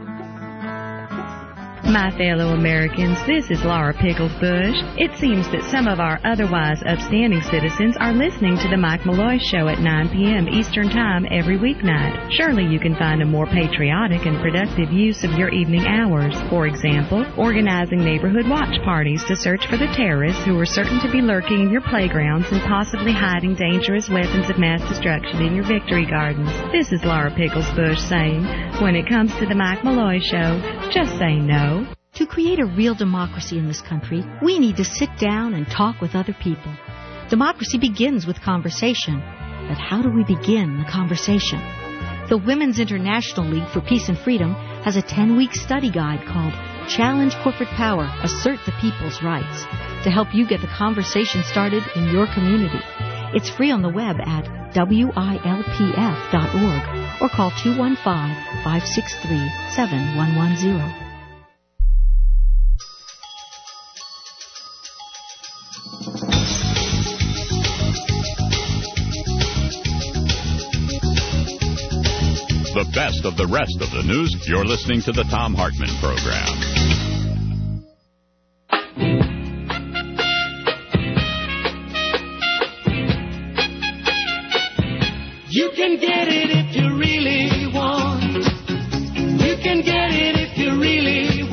Speaker 23: My fellow Americans, this is Laura Pickles Bush. It seems that some of our otherwise upstanding citizens are listening to the Mike Malloy Show at nine p.m. Eastern Time every weeknight. Surely you can find a more patriotic and productive use of your evening hours. For example, organizing neighborhood watch parties to search for the terrorists who are certain to be lurking in your playgrounds and possibly hiding dangerous weapons of mass destruction in your victory gardens. This is Laura Pickles Bush saying, when it comes to the Mike Malloy Show, just say no.
Speaker 24: To create a real democracy in this country, we need to sit down and talk with other people. Democracy begins with conversation. But how do we begin the conversation? The Women's International League for Peace and Freedom has a ten-week study guide called Challenge Corporate Power, Assert the People's Rights, to help you get the conversation started in your community. It's free on the web at W I L P F dot org or call two one five, five six three, seven one one zero.
Speaker 14: The best of the rest of the news. You're listening to the Tom Hartman Program.
Speaker 20: You can get it if you really want. You can get it if you really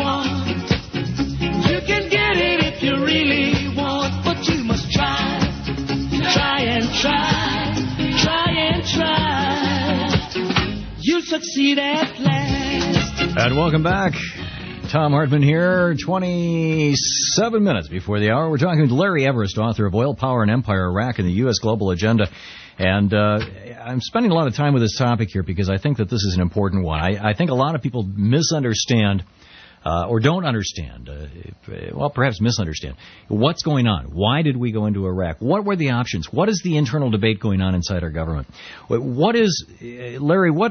Speaker 20: try, you'll succeed at last.
Speaker 15: And welcome back. Tom Hartman here, twenty-seven minutes before the hour. We're talking with Larry Everest, author of Oil, Power, and Empire, Iraq, and the U S Global Agenda. And uh, I'm spending a lot of time with this topic here because I think that this is an important one. I, I think a lot of people misunderstand uh, or don't understand, uh, well, perhaps misunderstand, what's going on. Why did we go into Iraq? What were the options? What is the internal debate going on inside our government? What is, Larry, what,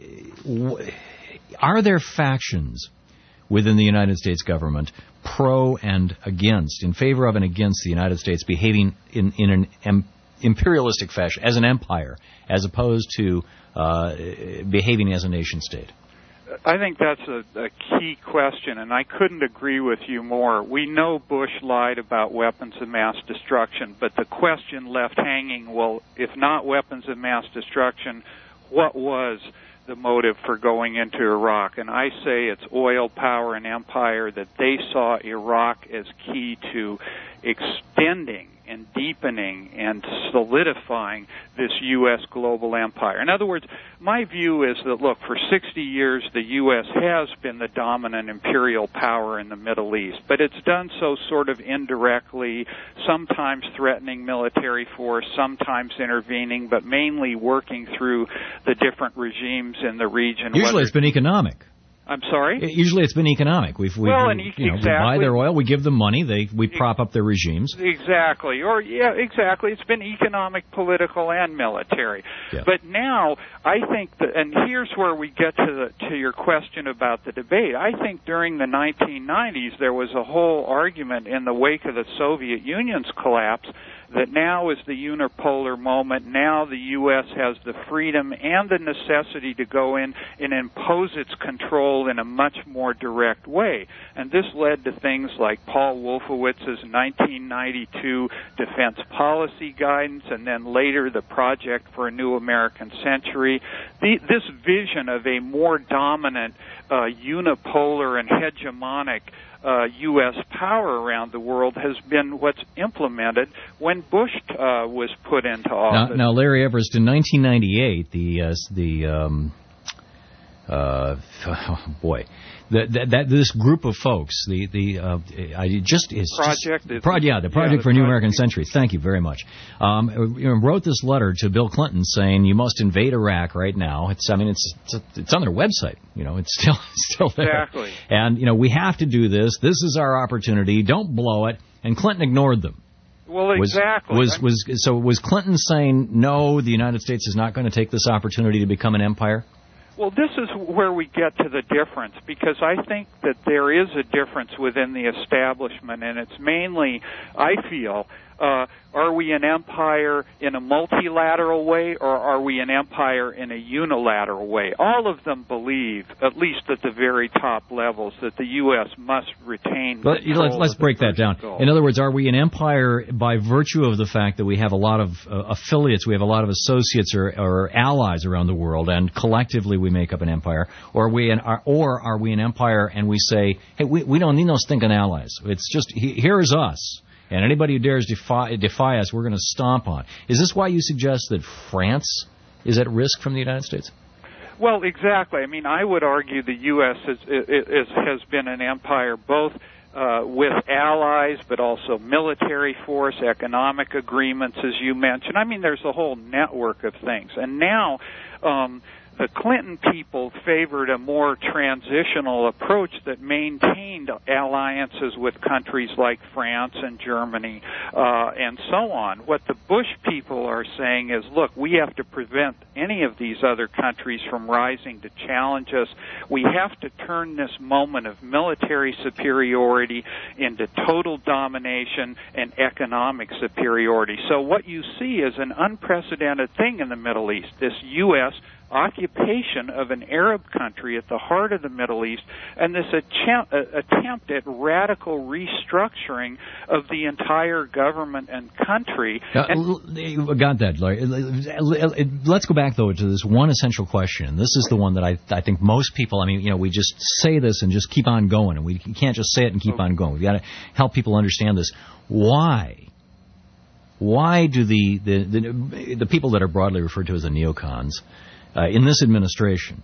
Speaker 15: are there factions within the United States government, pro and against, in favor of and against the United States behaving in, in an em, imperialistic fashion, as an empire, as opposed to uh, behaving as a nation-state?
Speaker 13: I think that's a, a key question, and I couldn't agree with you more. We know Bush lied about weapons of mass destruction, but the question left hanging, well, if not weapons of mass destruction, what was the motive for going into Iraq? And I say it's oil, power, and empire, that they saw Iraq as key to extending and deepening and solidifying this U S global empire. In other words, my view is that, look, for sixty years the U S has been the dominant imperial power in the Middle East, but it's done so sort of indirectly, sometimes threatening military force, sometimes intervening, but mainly working through the different regimes in the region.
Speaker 15: Usually it's been economic.
Speaker 13: I'm sorry?
Speaker 15: Usually it's been economic. We've, we've
Speaker 13: well, and
Speaker 15: you know,
Speaker 13: exactly.
Speaker 15: we buy their oil, we give them money, they we prop up their regimes.
Speaker 13: Exactly. Or, yeah, exactly. It's been economic, political, and military.
Speaker 15: Yeah.
Speaker 13: But now, I think that, and here's where we get to the, to your question about the debate. I think during the nineteen nineties, there was a whole argument in the wake of the Soviet Union's collapse that now is the unipolar moment. Now the U S has the freedom and the necessity to go in and impose its control in a much more direct way. And this led to things like Paul Wolfowitz's nineteen ninety-two defense policy guidance, and then later the Project for a New American Century. The, this vision of a more dominant, uh, unipolar and hegemonic Uh, U S power around the world has been what's implemented when Bush uh, was put into office.
Speaker 15: Now, now, Larry Everest, in nineteen ninety-eight, the uh, the um, uh, oh boy, that, that, that this group of folks, the the uh, I just is
Speaker 13: project,
Speaker 15: just, pro, yeah, the Project
Speaker 13: yeah, the
Speaker 15: for a New
Speaker 13: project.
Speaker 15: American Century. Thank you very much. Um, you know, wrote this letter to Bill Clinton saying you must invade Iraq right now. It's I mean it's it's, it's on their website. You know, it's still it's still there.
Speaker 13: Exactly.
Speaker 15: And you know we have to do this. This is our opportunity. Don't blow it. And Clinton ignored them.
Speaker 13: Well, exactly.
Speaker 15: Was was, was so was Clinton saying no? The United States is not going to take this opportunity to become an empire.
Speaker 13: Well, this is where we get to the difference, because I think that there is a difference within the establishment, and it's mainly, I feel, uh, are we an empire in a multilateral way, or are we an empire in a unilateral way? All of them believe, at least at the very top levels, that the U S must retain
Speaker 15: But,
Speaker 13: control.
Speaker 15: let's let's
Speaker 13: of the
Speaker 15: break that down.
Speaker 13: goal.
Speaker 15: In other words, are we an empire by virtue of the fact that we have a lot of uh, affiliates, we have a lot of associates or, or allies around the world, and collectively we make up an empire, or are we an are, or are we an empire and we say, hey, we we don't need no stinking allies. It's just he, here is us. And anybody who dares defy, defy us, we're going to stomp on. Is this why you suggest that France is at risk from the United States?
Speaker 13: Well, exactly. I mean, I would argue the U S is, is, has been an empire both uh, with allies, but also military force, economic agreements, as you mentioned. I mean, there's a whole network of things. And now um, the Clinton people favored a more transitional approach that maintained alliances with countries like France and Germany uh, and so on. What the Bush people are saying is, look, we have to prevent any of these other countries from rising to challenge us. We have to turn this moment of military superiority into total domination and economic superiority. So what you see is an unprecedented thing in the Middle East, this U S occupation of an Arab country at the heart of the Middle East, and this attempt, uh, attempt at radical restructuring of the entire government and country.
Speaker 15: Uh,
Speaker 13: and,
Speaker 15: got that, Larry. Let's go back, though, to this one essential question. This is the one that I, I think most people, I mean, you know, we just say this and just keep on going, and we can't just say it and keep
Speaker 13: okay.
Speaker 15: on going. We've got to help people understand this. Why? Why do the, the, the, the people that are broadly referred to as the neocons uh, in this administration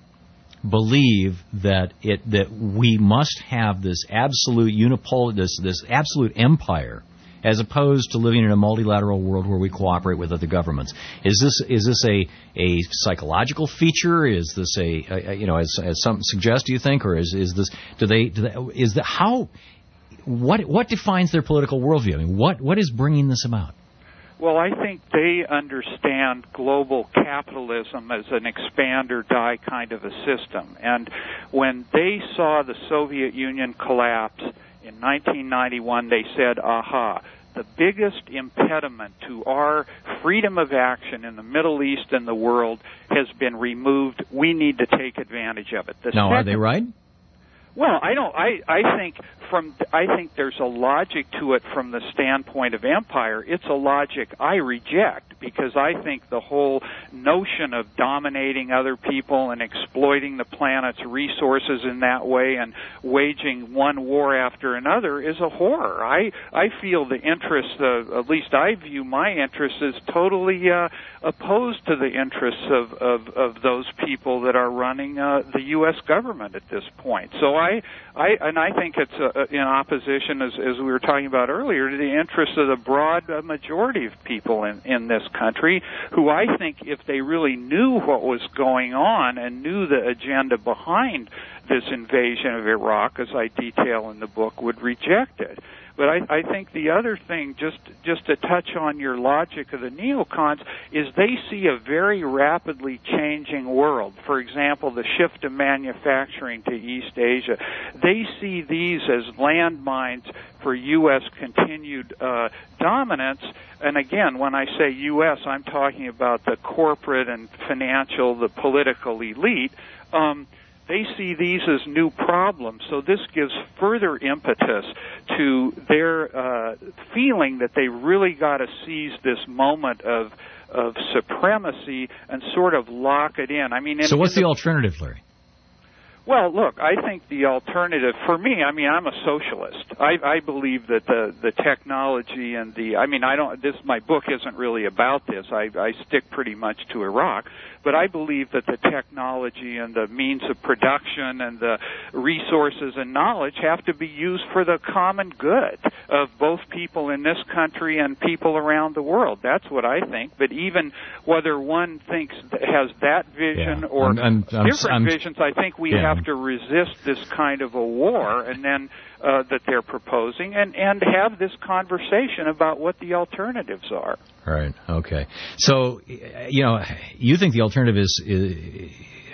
Speaker 15: believe that it that we must have this absolute unipol this this absolute empire, as opposed to living in a multilateral world where we cooperate with other governments? Is this is this a a psychological feature? Is this a, a you know as, as some suggest? Do you think, or is is this do they, do they is that how what what defines their political worldview? I mean, what what is bringing this about?
Speaker 13: Well, I think they understand global capitalism as an expand or die kind of a system. And when they saw the Soviet Union collapse in nineteen ninety-one, they said, aha, the biggest impediment to our freedom of action in the Middle East and the world has been removed. We need to take advantage of it. The
Speaker 15: now,
Speaker 13: second,
Speaker 15: are they right?
Speaker 13: Well, I don't. I I think from I think there's a logic to it from the standpoint of empire. It's a logic I reject, because I think the whole notion of dominating other people and exploiting the planet's resources in that way and waging one war after another is a horror. I I feel the interests of, at least I view my interests as totally uh, opposed to the interests of, of of those people that are running uh, the U S government at this point. So I I, I, and I think it's uh, in opposition, as, as we were talking about earlier, to the interests of the broad uh, majority of people in, in this country, who I think, if they really knew what was going on and knew the agenda behind this invasion of Iraq, as I detail in the book, would reject it. But I, I think the other thing, just just to touch on your logic of the neocons, is they see a very rapidly changing world. For example, the shift of manufacturing to East Asia. They see these as landmines for U S continued uh, dominance. And again, when I say U S, I'm talking about the corporate and financial, the political elite. Um, They see these as new problems, so this gives further impetus to their uh, feeling that they really got to seize this moment of of supremacy and sort of lock it in. I mean, in,
Speaker 15: so what's
Speaker 13: in
Speaker 15: the, the alternative, Larry?
Speaker 13: Well, look, I think the alternative, for me, I mean, I'm a socialist. I, I believe that the, the technology and the, I mean, I don't, this, my book isn't really about this. I, I stick pretty much to Iraq. But I believe that the technology and the means of production and the resources and knowledge have to be used for the common good of both people in this country and people around the world. That's what I think. But even whether one thinks has that vision
Speaker 15: yeah.
Speaker 13: or
Speaker 15: I'm, I'm, I'm,
Speaker 13: different
Speaker 15: I'm,
Speaker 13: visions, I think we
Speaker 15: yeah.
Speaker 13: have to resist this kind of a war and then uh, that they're proposing and, and have this conversation about what the alternatives are.
Speaker 15: Right. Okay. So, you know, you think the alternative is, is,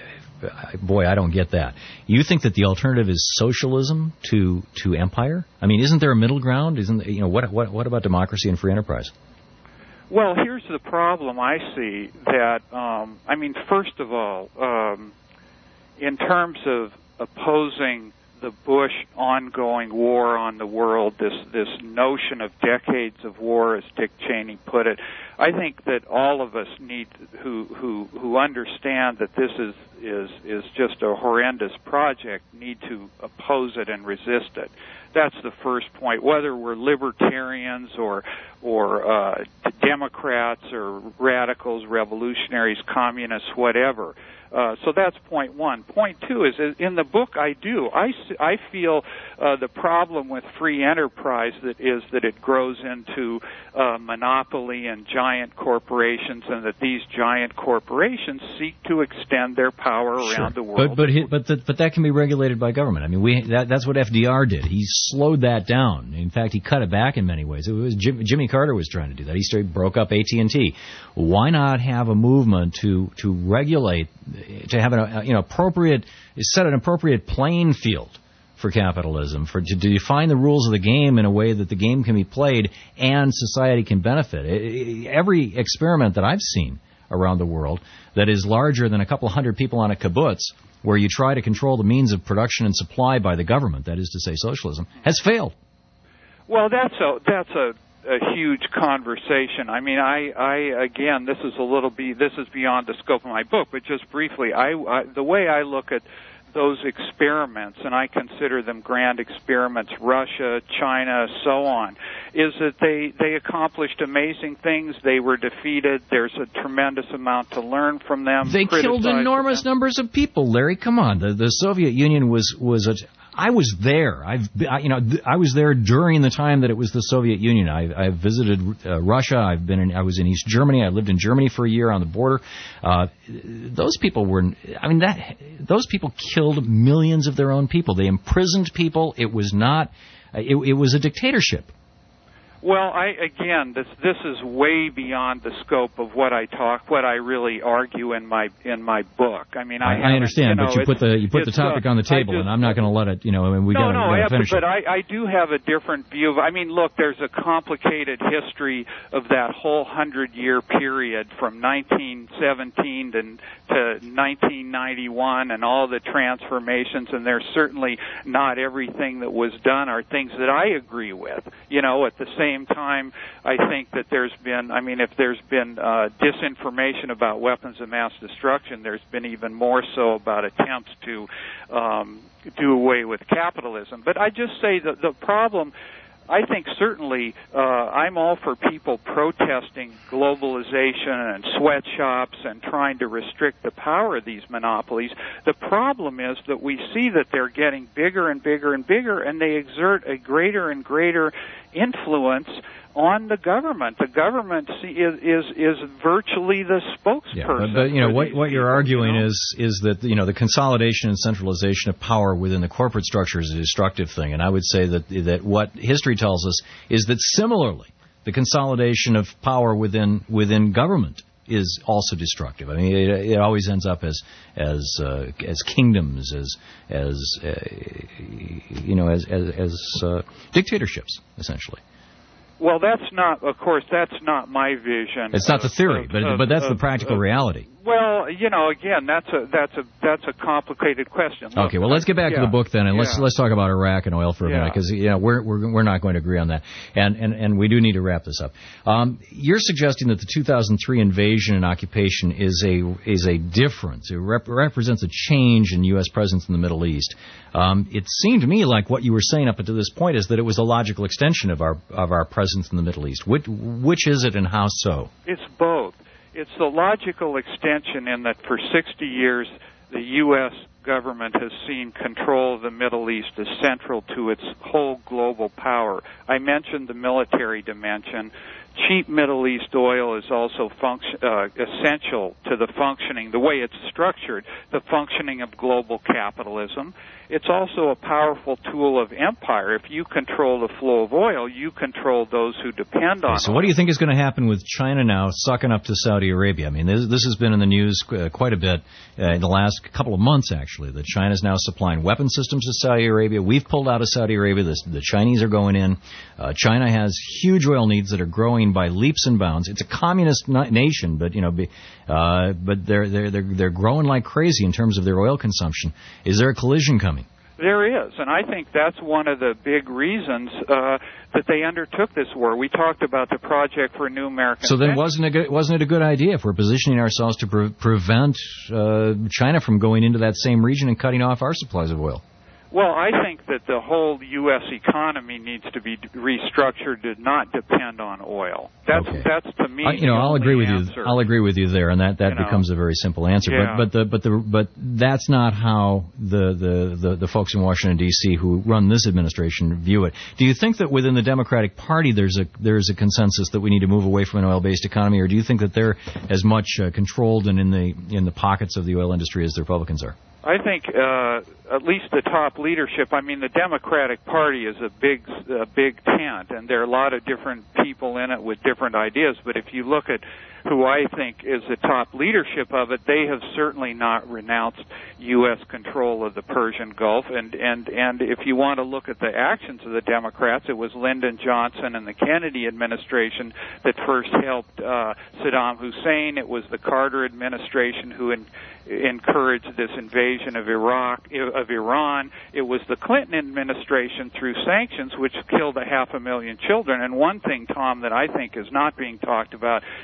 Speaker 15: boy, I don't get that. You think that the alternative is socialism to to empire? I mean, isn't there a middle ground? Isn't you know what what what about democracy and free enterprise?
Speaker 13: Well, here's the problem I see. That um, I mean, first of all, um, in terms of opposing the Bush ongoing war on the world, this this notion of decades of war, as Dick Cheney put it, I think that all of us need who who who understand that this is is is just a horrendous project need to oppose it and resist it. That's the first point. Whether we're libertarians or or uh, Democrats or radicals, revolutionaries, communists, whatever. Uh, so that's point one. Point two is, in the book I do, I, I feel uh, the problem with free enterprise that is that it grows into uh, monopoly and giant corporations, and that these giant corporations seek to extend their power around
Speaker 15: sure.
Speaker 13: the world.
Speaker 15: But but he, but the, but that can be regulated by government. I mean, we that, that's what F D R did. He slowed that down. In fact, he cut it back in many ways. It was Jim, Jimmy Carter was trying to do that. He started, broke up A T and T. Why not have a movement to to regulate, to have an you know appropriate set an appropriate playing field for capitalism, for to define the rules of the game in a way that the game can be played and society can benefit. It, it, every experiment that I've seen around the world that is larger than a couple hundred people on a kibbutz, where you try to control the means of production and supply by the government, that is to say socialism, has failed.
Speaker 13: Well, that's a that's a a huge conversation. I mean, I, I again, this is a little be this is beyond the scope of my book, but just briefly, I, I the way I look at those experiments, and I consider them grand experiments, Russia, China, so on, is that they, they accomplished amazing things. They were defeated. There's a tremendous amount to learn from them.
Speaker 15: They killed enormous them. numbers of people, Larry. Come on. The, the Soviet Union was, was a... I was there. I've, I, you know, I was there during the time that it was the Soviet Union. I, I visited uh, Russia. I've been in, I was in East Germany. I lived in Germany for a year on the border. Uh, those people were, I mean, that those people killed millions of their own people. They imprisoned people. It was not, it, it was a dictatorship.
Speaker 13: Well, I again, this this is way beyond the scope of what I talk, what I really argue in my in my book. I mean, I,
Speaker 15: I understand,
Speaker 13: you know,
Speaker 15: but you put the you put the topic
Speaker 13: uh,
Speaker 15: on the table,
Speaker 13: just,
Speaker 15: and I'm not going to let it. You know, I mean, we got
Speaker 13: no, no,
Speaker 15: to finish
Speaker 13: but
Speaker 15: it.
Speaker 13: I, I do have a different view of. I mean, look, there's a complicated history of that whole hundred-year period from nineteen seventeen to, to nineteen ninety-one, and all the transformations. And there's certainly not everything that was done are things that I agree with. You know, at the same time, I think that there's been, I mean, if there's been uh, disinformation about weapons of mass destruction, there's been even more so about attempts to um, do away with capitalism. But I just say that the problem, I think certainly uh, I'm all for people protesting globalization and sweatshops and trying to restrict the power of these monopolies. The problem is that we see that they're getting bigger and bigger and bigger, and they exert a greater and greater influence on the government. The government is is is virtually the spokesperson.
Speaker 15: Yeah, but, but you know what what you're
Speaker 13: people,
Speaker 15: arguing
Speaker 13: you know?
Speaker 15: is is that you know the consolidation and centralization of power within the corporate structure is a destructive thing, and I would say that that what history tells us is that similarly the consolidation of power within within government is also destructive. I mean, it, it always ends up as as uh, as kingdoms, as as uh, you know, as as, as uh, dictatorships, essentially.
Speaker 13: Well, that's not, of course, that's not my vision.
Speaker 15: It's not the theory,
Speaker 13: of,
Speaker 15: but
Speaker 13: of,
Speaker 15: but that's
Speaker 13: of,
Speaker 15: the practical
Speaker 13: of,
Speaker 15: reality.
Speaker 13: Well, you know, again, that's a that's a that's a complicated question. Look,
Speaker 15: okay, well, let's get back
Speaker 13: yeah,
Speaker 15: to the book then, and
Speaker 13: yeah.
Speaker 15: let's let's talk about Iraq and oil for a
Speaker 13: yeah.
Speaker 15: minute, because you know we're we're we're not going to agree on that, and and and we do need to wrap this up. Um, you're suggesting that the two thousand three invasion and occupation is a is a difference. It rep- represents a change in U S presence in the Middle East. Um, it seemed to me like what you were saying up until this point is that it was a logical extension of our of our presence in the Middle East. Which which is it, and how so?
Speaker 13: It's both. It's the logical extension in that for sixty years, the U S government has seen control of the Middle East as central to its whole global power. I mentioned the military dimension. Cheap Middle East oil is also function, uh, essential to the functioning, the way it's structured, the functioning of global capitalism. It's also a powerful tool of empire. If you control the flow of oil, you control those who depend on it.
Speaker 15: So what do you think is going to happen with China now sucking up to Saudi Arabia? I mean, this, this has been in the news uh, quite a bit uh, in the last couple of months, actually, that China is now supplying weapon systems to Saudi Arabia. We've pulled out of Saudi Arabia. The, the Chinese are going in. Uh, China has huge oil needs that are growing by leaps and bounds. It's a communist na- nation, but you know, be, uh, but they're they're they're they're growing like crazy in terms of their oil consumption. Is there a collision coming?
Speaker 13: There is, and I think that's one of the big reasons uh, that they undertook this war. We talked about the Project for a New American.
Speaker 15: So then, wasn't it good, wasn't it a good idea if we're positioning ourselves to pre- prevent uh, China from going into that same region and cutting off our supplies of oil?
Speaker 13: Well, I think that the whole U S economy needs to be restructured to not depend on oil. That's
Speaker 15: okay.
Speaker 13: that's to me.
Speaker 15: I, you know, I'll agree with
Speaker 13: answer.
Speaker 15: you. I'll agree with you there, and that, that
Speaker 13: you know,
Speaker 15: becomes a very simple answer.
Speaker 13: Yeah.
Speaker 15: But but the but the but that's not how the, the, the, the folks in Washington D C who run this administration view it. Do you think that within the Democratic Party there's a there's a consensus that we need to move away from an oil-based economy, or do you think that they're as much uh, controlled and in the in the pockets of the oil industry as the Republicans are?
Speaker 13: I think uh, at least the top leadership. I mean, the Democratic Party is a big, a big tent, and there are a lot of different people in it with different ideas. But if you look at who I think is the top leadership of it, they have certainly not renounced U S control of the Persian Gulf. And and and if you want to look at the actions of the Democrats, it was Lyndon Johnson and the Kennedy administration that first helped uh, Saddam Hussein. It was the Carter administration who in, encouraged this invasion of Iraq, of Iran. It was the Clinton administration through sanctions, which killed a half a million children. And one thing, Tom, that I think is not being talked about that needs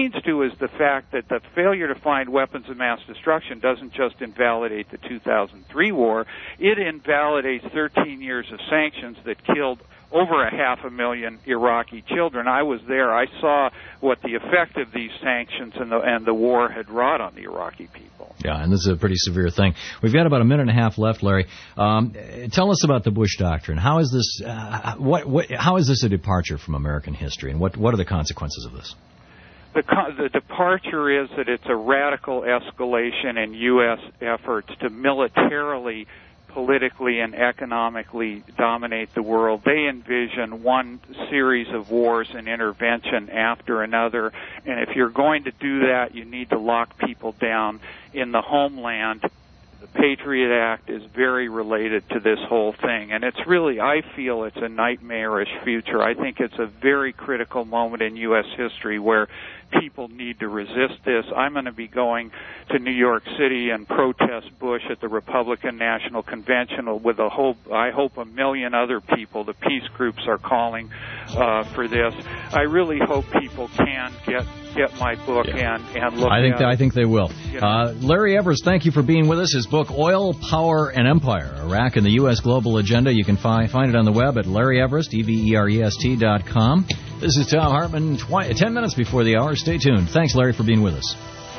Speaker 13: leads to is the fact that the failure to find weapons of mass destruction doesn't just invalidate the two thousand three war, it invalidates thirteen years of sanctions that killed over a half a million Iraqi children. I was there. I saw what the effect of these sanctions and the, and the war had wrought on the Iraqi people.
Speaker 15: Yeah, and this is a pretty severe thing. We've got about a minute and a half left, Larry. Um, tell us about the Bush Doctrine. How is this? Uh, what, what? How is this a departure from American history, and what? What are the consequences of this?
Speaker 13: The, the departure is that it's a radical escalation in U S efforts to militarily, politically, and economically dominate the world. They envision one series of wars and intervention after another, and if you're going to do that, you need to lock people down in the homeland. The Patriot Act is very related to this whole thing, and it's really, I feel it's a nightmarish future. I think it's a very critical moment in U S history where people need to resist this. I'm going to be going to New York City and protest Bush at the Republican National Convention with a whole, I hope, a million other people. The peace groups are calling uh, for this. I really hope people can get get my book yeah. and, and look
Speaker 15: I think
Speaker 13: at
Speaker 15: they,
Speaker 13: it.
Speaker 15: I think they will.
Speaker 13: Yeah.
Speaker 15: Uh, Larry Evers, thank you for being with us. His book, Oil, Power, and Empire, Iraq and the U S Global Agenda. You can find, find it on the web at Larry Everest, E V E R E S T dot com. This is Tom Hartman, twenty, ten minutes before the hour. Stay tuned. Thanks, Larry, for being with us.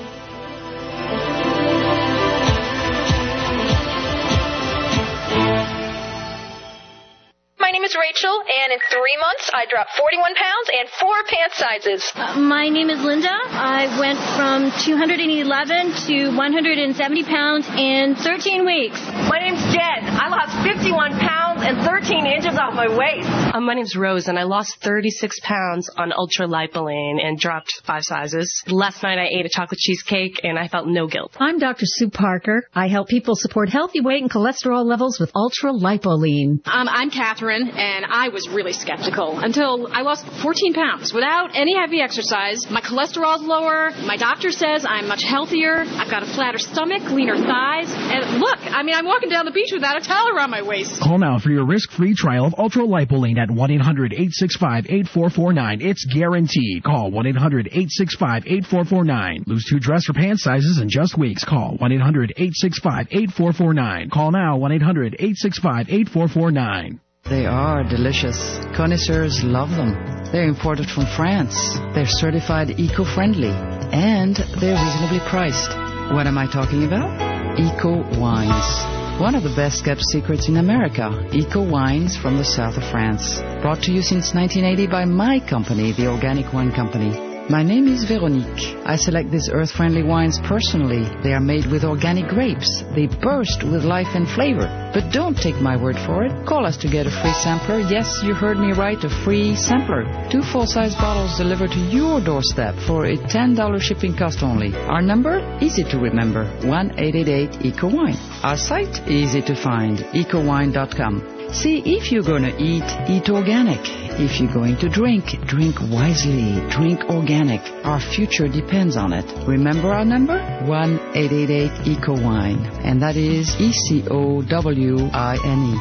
Speaker 4: My name is Rachel, and in three months, I dropped forty-one pounds and four pant sizes.
Speaker 7: Uh, my name is Linda. I went from two hundred eleven to one hundred seventy pounds in thirteen weeks.
Speaker 4: My name's Jen. I lost fifty-one pounds and thirteen inches off my waist.
Speaker 10: Um, my name's Rose, and I lost thirty-six pounds on Ultra Lipoline and dropped five sizes. Last night, I ate a chocolate cheesecake, and I felt no guilt.
Speaker 24: I'm Doctor Sue Parker. I help people support healthy weight and cholesterol levels with Ultra Lipoline.
Speaker 11: Um, I'm Catherine, and I was really skeptical until I lost fourteen pounds without any heavy exercise. My cholesterol's lower. My doctor says I'm much healthier. I've got a flatter stomach, leaner thighs. And look, I mean, I'm walking down the beach without a towel around my waist.
Speaker 18: Call now for your risk-free trial of Ultra Lipoline at one eight hundred eight six five eight four four nine. It's guaranteed. Call one eight hundred eight six five eight four four nine. Lose two dress or pant sizes in just weeks. Call one eight hundred eight six five eight four four nine. Call now one eight hundred eight six five eight four four nine.
Speaker 12: They are delicious. Connoisseurs love them. They're imported from France. They're certified eco-friendly. And they're reasonably priced. What am I talking about? Eco Wines. One of the best-kept secrets in America. Eco Wines from the south of France. Brought to you since nineteen eighty by my company, the Organic Wine Company. My name is Veronique. I select these earth-friendly wines personally. They are made with organic grapes. They burst with life and flavor. But don't take my word for it. Call us to get a free sampler. Yes, you heard me right, a free sampler. Two full-size bottles delivered to your doorstep for a ten dollars shipping cost only. Our number? Easy to remember. one eight eight eight E C O wine. Our site? Easy to find. eco wine dot com. See, if you're going to eat, eat organic. If you're going to drink, drink wisely. Drink organic. Our future depends on it. Remember our number? one eight eight eight E C O wine. And that is E C O W I N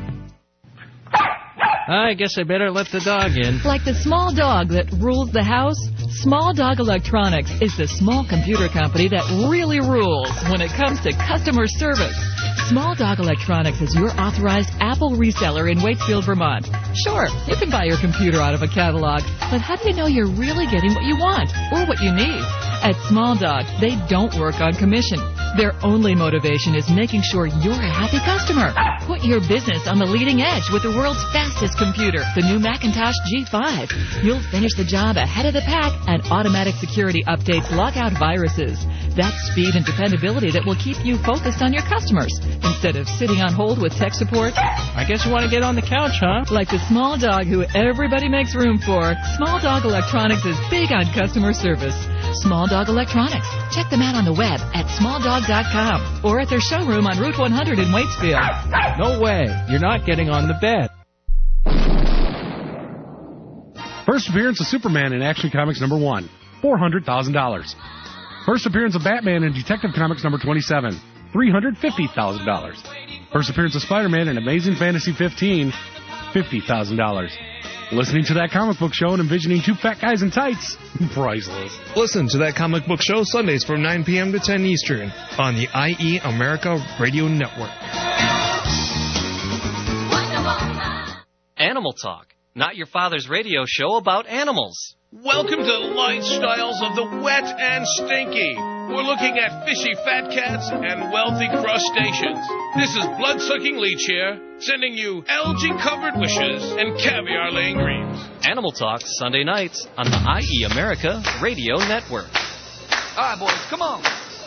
Speaker 12: E.
Speaker 26: I guess I better let the dog in.
Speaker 27: Like the small dog that rules the house, Small Dog Electronics is the small computer company that really rules when it comes to customer service. Small Dog Electronics is your authorized Apple reseller in Waitsfield, Vermont. Sure, you can buy your computer out of a catalog, but how do you know you're really getting what you want or what you need? At Small Dog, they don't work on commission. Their only motivation is making sure you're a happy customer. Put your business on the leading edge with the world's fastest computer, the new Macintosh G five. You'll finish the job ahead of the pack, and automatic security updates lock out viruses. That's speed and dependability that will keep you focused on your customers instead of sitting on hold with tech support.
Speaker 26: I guess you want to get on the couch, huh?
Speaker 27: Like the small dog who everybody makes room for, Small Dog Electronics is big on customer service. Small Dog Electronics. Check them out on the web at small dog dot com or at their showroom on Route one hundred in Waitsfield.
Speaker 26: No way. You're not getting on the bed.
Speaker 28: First appearance of Superman in Action Comics number one, four hundred thousand dollars. First appearance of Batman in Detective Comics number twenty-seven, three hundred fifty thousand dollars. First appearance of Spider-Man in Amazing Fantasy fifteen, fifty thousand dollars. Listening to That Comic Book Show and envisioning two fat guys in tights. Priceless.
Speaker 1: Listen to That Comic Book Show Sundays from nine p.m. to ten Eastern on the I E America Radio Network.
Speaker 3: Animal Talk, not your father's radio show about animals.
Speaker 6: Welcome to Lifestyles of the Wet and Stinky. We're looking at fishy fat cats and wealthy crustaceans. This is Blood-Sucking Leech here, sending you algae-covered wishes and caviar-laying dreams.
Speaker 3: Animal Talk, Sunday nights on the I E America Radio Network.
Speaker 6: All right, boys, come on.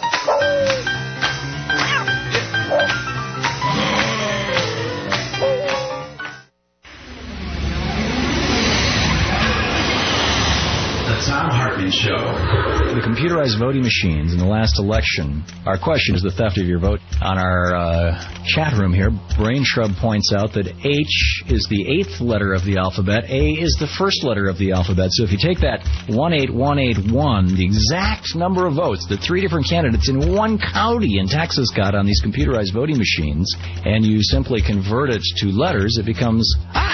Speaker 15: The Tom Hartman Show. The computerized voting machines in the last election. Our question is the theft of your vote. On our uh, chat room here, Brain Shrub points out that H is the eighth letter of the alphabet. A is the first letter of the alphabet. So if you take that one eight one eight one, the exact number of votes that three different candidates in one county in Texas got on these computerized voting machines, and you simply convert it to letters, it becomes...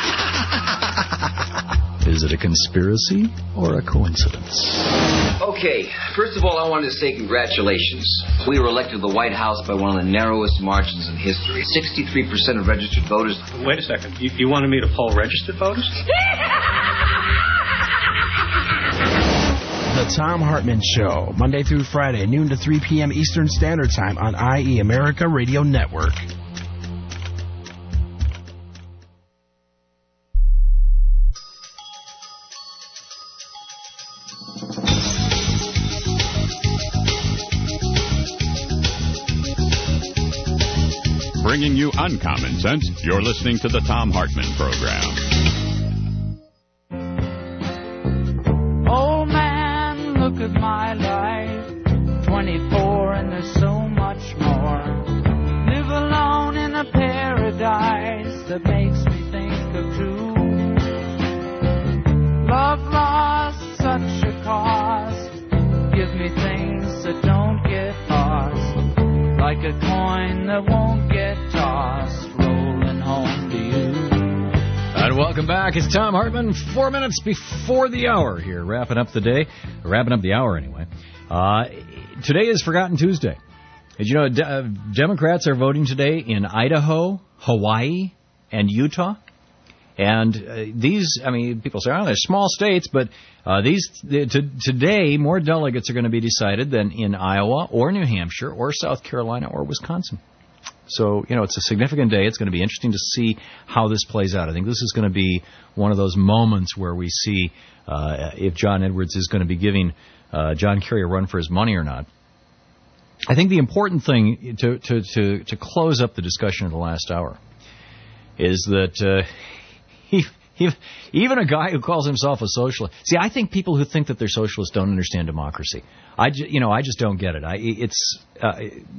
Speaker 15: Is it a conspiracy or a coincidence?
Speaker 8: Okay, first of all, I wanted to say congratulations. We were elected to the White House by one of the narrowest margins in history. sixty-three percent of registered voters.
Speaker 16: Wait a second. You, you wanted me to poll registered voters?
Speaker 18: The Tom Hartman Show, Monday through Friday, noon to three p.m. Eastern Standard Time on I E America Radio Network.
Speaker 14: Bringing you uncommon sense, you're listening to the Tom Hartman Program.
Speaker 17: Oh man, look at my life. twenty-four and there's so much more. Live alone in a paradise that makes me think of two. Love lost, such a cost. Give me things that don't get lost. Like a coin that won't get tossed, rolling home to you.
Speaker 15: And welcome back. It's Tom Hartman, four minutes before the hour here, wrapping up the day, wrapping up the hour anyway. Uh, today is Forgotten Tuesday. Did you know de- uh, Democrats are voting today in Idaho, Hawaii, and Utah? And uh, these, I mean, people say, oh, they're small states, but uh, these t- today more delegates are going to be decided than in Iowa or New Hampshire or South Carolina or Wisconsin. So, you know, it's a significant day. It's going to be interesting to see how this plays out. I think this is going to be one of those moments where we see uh, if John Edwards is going to be giving uh, John Kerry a run for his money or not. I think the important thing to, to, to, to close up the discussion of the last hour is that... Uh, He, he, even a guy who calls himself a socialist. See, I think people who think that they're socialists don't understand democracy. I, ju- you know, I just don't get it. I, it's uh,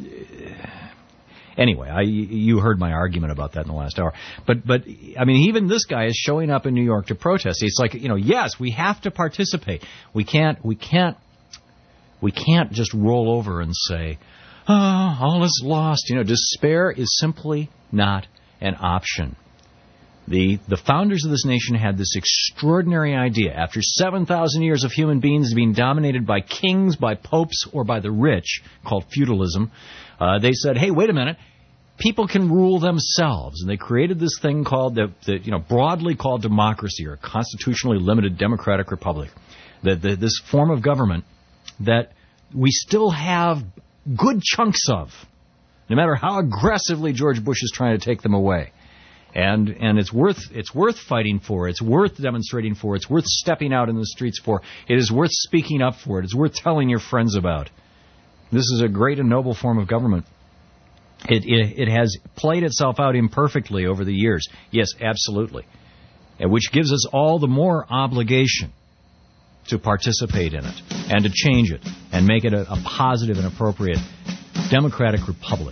Speaker 15: anyway. I, you heard my argument about that in the last hour. But, but I mean, even this guy is showing up in New York to protest. It's like, you know, yes, we have to participate. We can't, we can't, we can't just roll over and say, oh, all is lost. You know, despair is simply not an option. The the founders of this nation had this extraordinary idea. After seven thousand years of human beings being dominated by kings, by popes, or by the rich, called feudalism, uh, they said, hey, wait a minute, people can rule themselves. And they created this thing called, the, the you know, broadly called democracy, or a constitutionally limited democratic republic. The, the, this form of government that we still have good chunks of, no matter how aggressively George Bush is trying to take them away. And and it's worth it's worth fighting for. It's worth demonstrating for. It's worth stepping out in the streets for. It is worth speaking up for. It is worth telling your friends about. This is a great and noble form of government. It it, it has played itself out imperfectly over the years. Yes, absolutely. And which gives us all the more obligation to participate in it and to change it and make it a, a positive and appropriate democratic republic.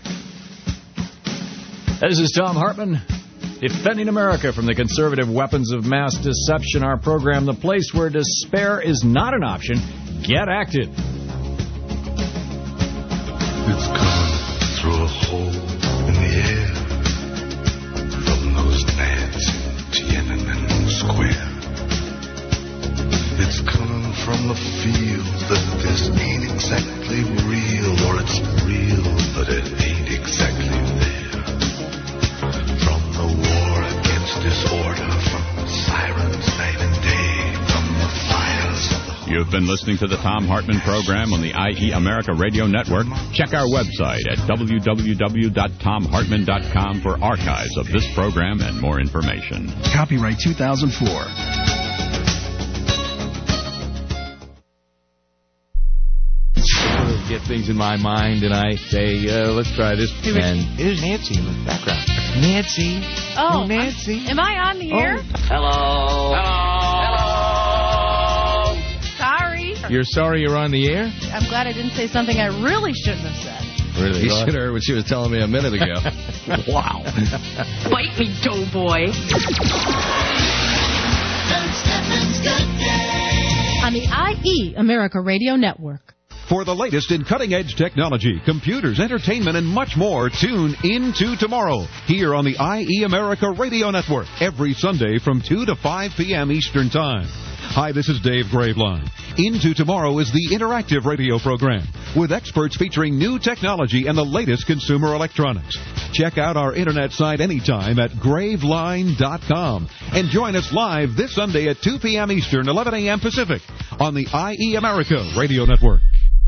Speaker 15: This is Tom Hartman, defending America from the conservative weapons of mass deception. Our program, the place where despair is not an option. Get active.
Speaker 19: It's coming through a hole in the air from those Nancy Tiananmen Square.
Speaker 14: been listening to the Thom Hartmann program on the I E America Radio Network. Check our website at w w w dot thom hartmann dot com for archives of this program and more information.
Speaker 18: Copyright two thousand four.
Speaker 2: Get things in my mind, and I say, uh, let's try this.
Speaker 26: Hey,
Speaker 2: and
Speaker 26: here's Nancy in the background. Nancy.
Speaker 11: Oh,
Speaker 26: oh Nancy.
Speaker 11: Am I on the air?
Speaker 26: Oh. Hello.
Speaker 11: Hello. Sorry.
Speaker 2: You're sorry you're on the air?
Speaker 11: I'm glad I didn't say something I really shouldn't have said.
Speaker 2: Really?
Speaker 5: You should have heard what she was telling me a minute ago.
Speaker 2: Wow.
Speaker 11: Bite me, doughboy.
Speaker 27: On the I E America Radio Network.
Speaker 9: For the latest in cutting-edge technology, computers, entertainment, and much more, tune into tomorrow here on the I E America Radio Network every Sunday from two to five p.m. Eastern Time. Hi, this is Dave Graveline. Into Tomorrow is the interactive radio program with experts featuring new technology and the latest consumer electronics. Check out our internet site anytime at graveline dot com and join us live this Sunday at two p.m. Eastern, eleven a.m. Pacific on the I E America Radio Network.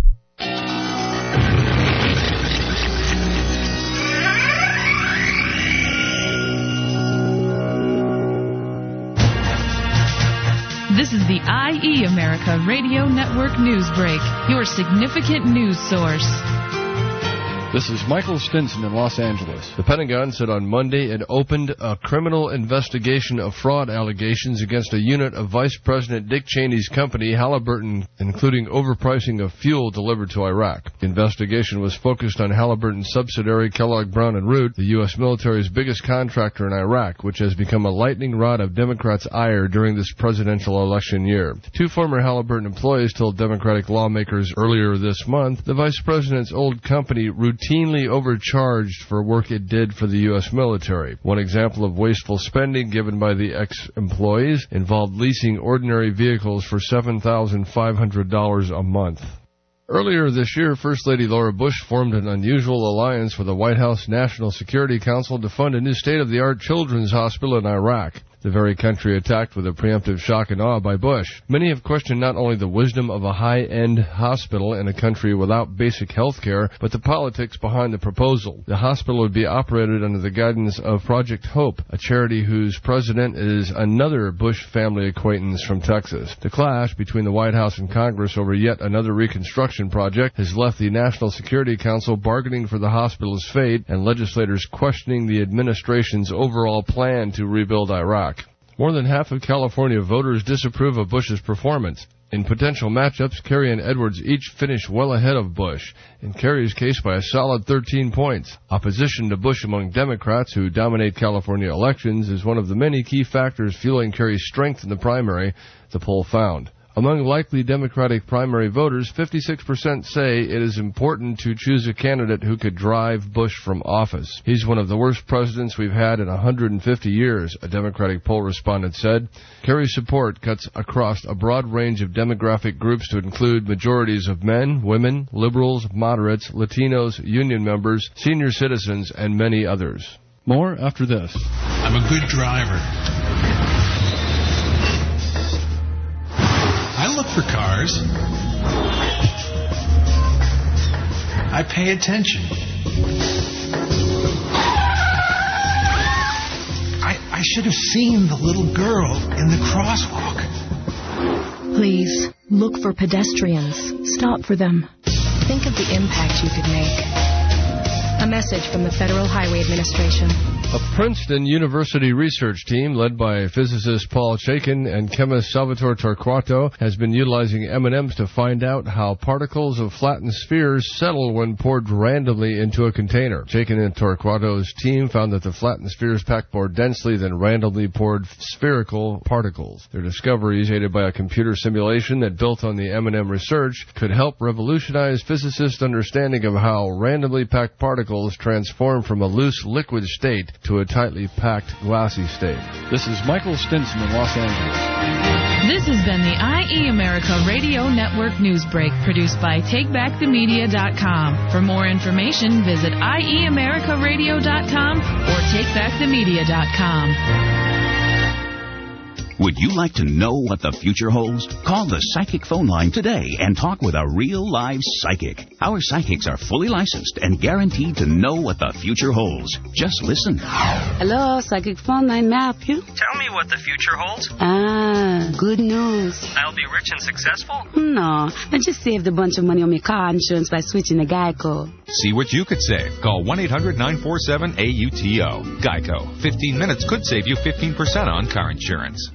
Speaker 27: This is the I E America Radio Network News Break, your significant news source.
Speaker 20: This is Michael Stinson in Los Angeles. The Pentagon said on Monday it opened a criminal investigation of fraud allegations against a unit of Vice President Dick Cheney's company, Halliburton, including overpricing of fuel delivered to Iraq. The investigation was focused on Halliburton's subsidiary Kellogg Brown and Root, the U S military's biggest contractor in Iraq, which has become a lightning rod of Democrats' ire during this presidential election year. Two former Halliburton employees told Democratic lawmakers earlier this month the Vice President's old company, Root, routinely overcharged for work it did for the U S military. One example of wasteful spending given by the ex-employees involved leasing ordinary vehicles for seven thousand five hundred dollars a month. Earlier this year, First Lady Laura Bush formed an unusual alliance with the White House National Security Council to fund a new state-of-the-art children's hospital in Iraq, the very country attacked with a preemptive shock and awe by Bush. Many have questioned not only the wisdom of a high-end hospital in a country without basic health care, but the politics behind the proposal. The hospital would be operated under the guidance of Project Hope, a charity whose president is another Bush family acquaintance from Texas. The clash between the White House and Congress over yet another reconstruction project has left the National Security Council bargaining for the hospital's fate and legislators questioning the administration's overall plan to rebuild Iraq. More than half of California voters disapprove of Bush's performance. In potential matchups, Kerry and Edwards each finish well ahead of Bush, in Kerry's case by a solid thirteen points. Opposition to Bush among Democrats who dominate California elections is one of the many key factors fueling Kerry's strength in the primary, the poll found. Among likely Democratic primary voters, fifty-six percent say it is important to choose a candidate who could drive Bush from office. He's one of the worst presidents we've had in one hundred fifty years, a Democratic poll respondent said. Kerry's support cuts across a broad range of demographic groups to include majorities of men, women, liberals, moderates, Latinos, union members, senior citizens, and many others. More after this.
Speaker 21: I'm a good driver. I look for cars. I pay attention. I, I should have seen the little girl in the crosswalk.
Speaker 22: Please, look for pedestrians. Stop for them. Think of the impact you could make. A message from the Federal Highway Administration.
Speaker 20: A Princeton University research team led by physicist Paul Chaikin and chemist Salvatore Torquato has been utilizing M and M's to find out how particles of flattened spheres settle when poured randomly into a container. Chaikin and Torquato's team found that the flattened spheres packed more densely than randomly poured spherical particles. Their discoveries, aided by a computer simulation that built on the M and M research, could help revolutionize physicists' understanding of how randomly packed particles transform from a loose liquid state to a tightly packed glassy state. This is Michael Stinson in Los Angeles.
Speaker 27: This has been the I E America Radio Network News Break, produced by take back the media dot com. For more information, visit I E America Radio dot com or take back the media dot com.
Speaker 4: Would you like to know what the future holds? Call the Psychic phone line today and talk with a real live psychic. Our psychics are fully licensed and guaranteed to know what the future holds. Just listen.
Speaker 7: Hello, Psychic phone line. May I help you?
Speaker 10: Tell me what the future holds.
Speaker 7: Ah, good news.
Speaker 10: I'll be rich and successful?
Speaker 7: No, I just saved a bunch of money on my car insurance by switching to Geico.
Speaker 12: See what you could save. Call one eight hundred nine four seven A U T O. Geico. fifteen minutes could save you fifteen percent on car insurance.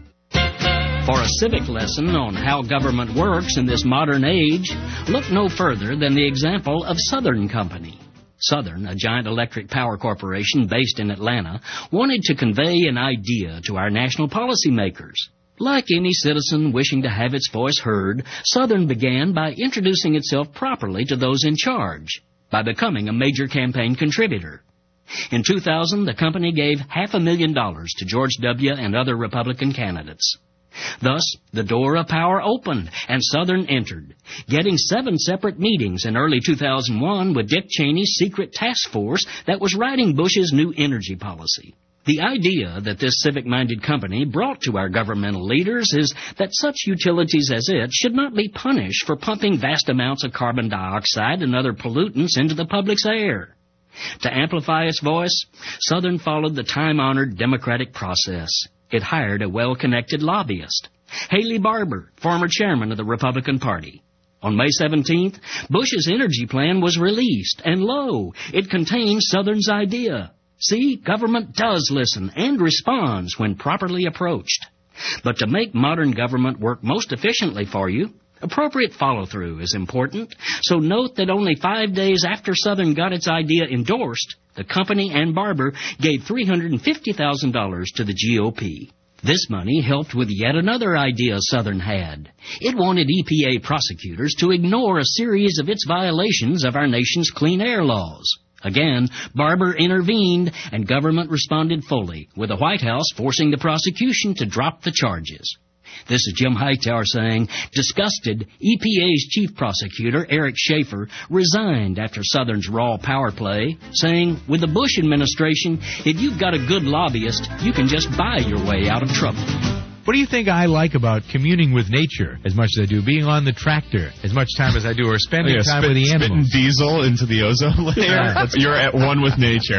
Speaker 13: For a civic lesson on how government works in this modern age, look no further than the example of Southern Company. Southern, a giant electric power corporation based in Atlanta, wanted to convey an idea to our national policymakers. Like any citizen wishing to have its voice heard, Southern began by introducing itself properly to those in charge, by becoming a major campaign contributor. In two thousand, the company gave half a million dollars to George W. and other Republican candidates. Thus, the door of power opened, and Southern entered, getting seven separate meetings in early two thousand one with Dick Cheney's secret task force that was writing Bush's new energy policy. The idea that this civic-minded company brought to our governmental leaders is that such utilities as it should not be punished for pumping vast amounts of carbon dioxide and other pollutants into the public's air. To amplify its voice, Southern followed the time-honored democratic process. It hired a well-connected lobbyist, Haley Barbour, former chairman of the Republican Party. On May seventeenth, Bush's energy plan was released, and lo, it contains Southern's idea. See, government does listen and responds when properly approached. But to make modern government work most efficiently for you, appropriate follow-through is important, so note that only five days after Southern got its idea endorsed, the company and Barbour gave three hundred fifty thousand dollars to the G O P. This money helped with yet another idea Southern had. It wanted E P A prosecutors to ignore a series of its violations of our nation's clean air laws. Again, Barbour intervened, and government responded fully, with the White House forcing the prosecution to drop the charges. This is Jim Hightower saying, disgusted, E P A's chief prosecutor, Eric Schaefer, resigned after Southern's raw power play, saying, with the Bush administration, if you've got a good lobbyist, you can just buy your way out of trouble.
Speaker 2: What do you think I like about communing with nature as much as I do being on the tractor as much time as I do, or spending
Speaker 23: yeah,
Speaker 2: time
Speaker 23: spit,
Speaker 2: with the animals?
Speaker 23: Spitting diesel into the ozone layer.
Speaker 2: Yeah.
Speaker 23: That's, you're at one with nature.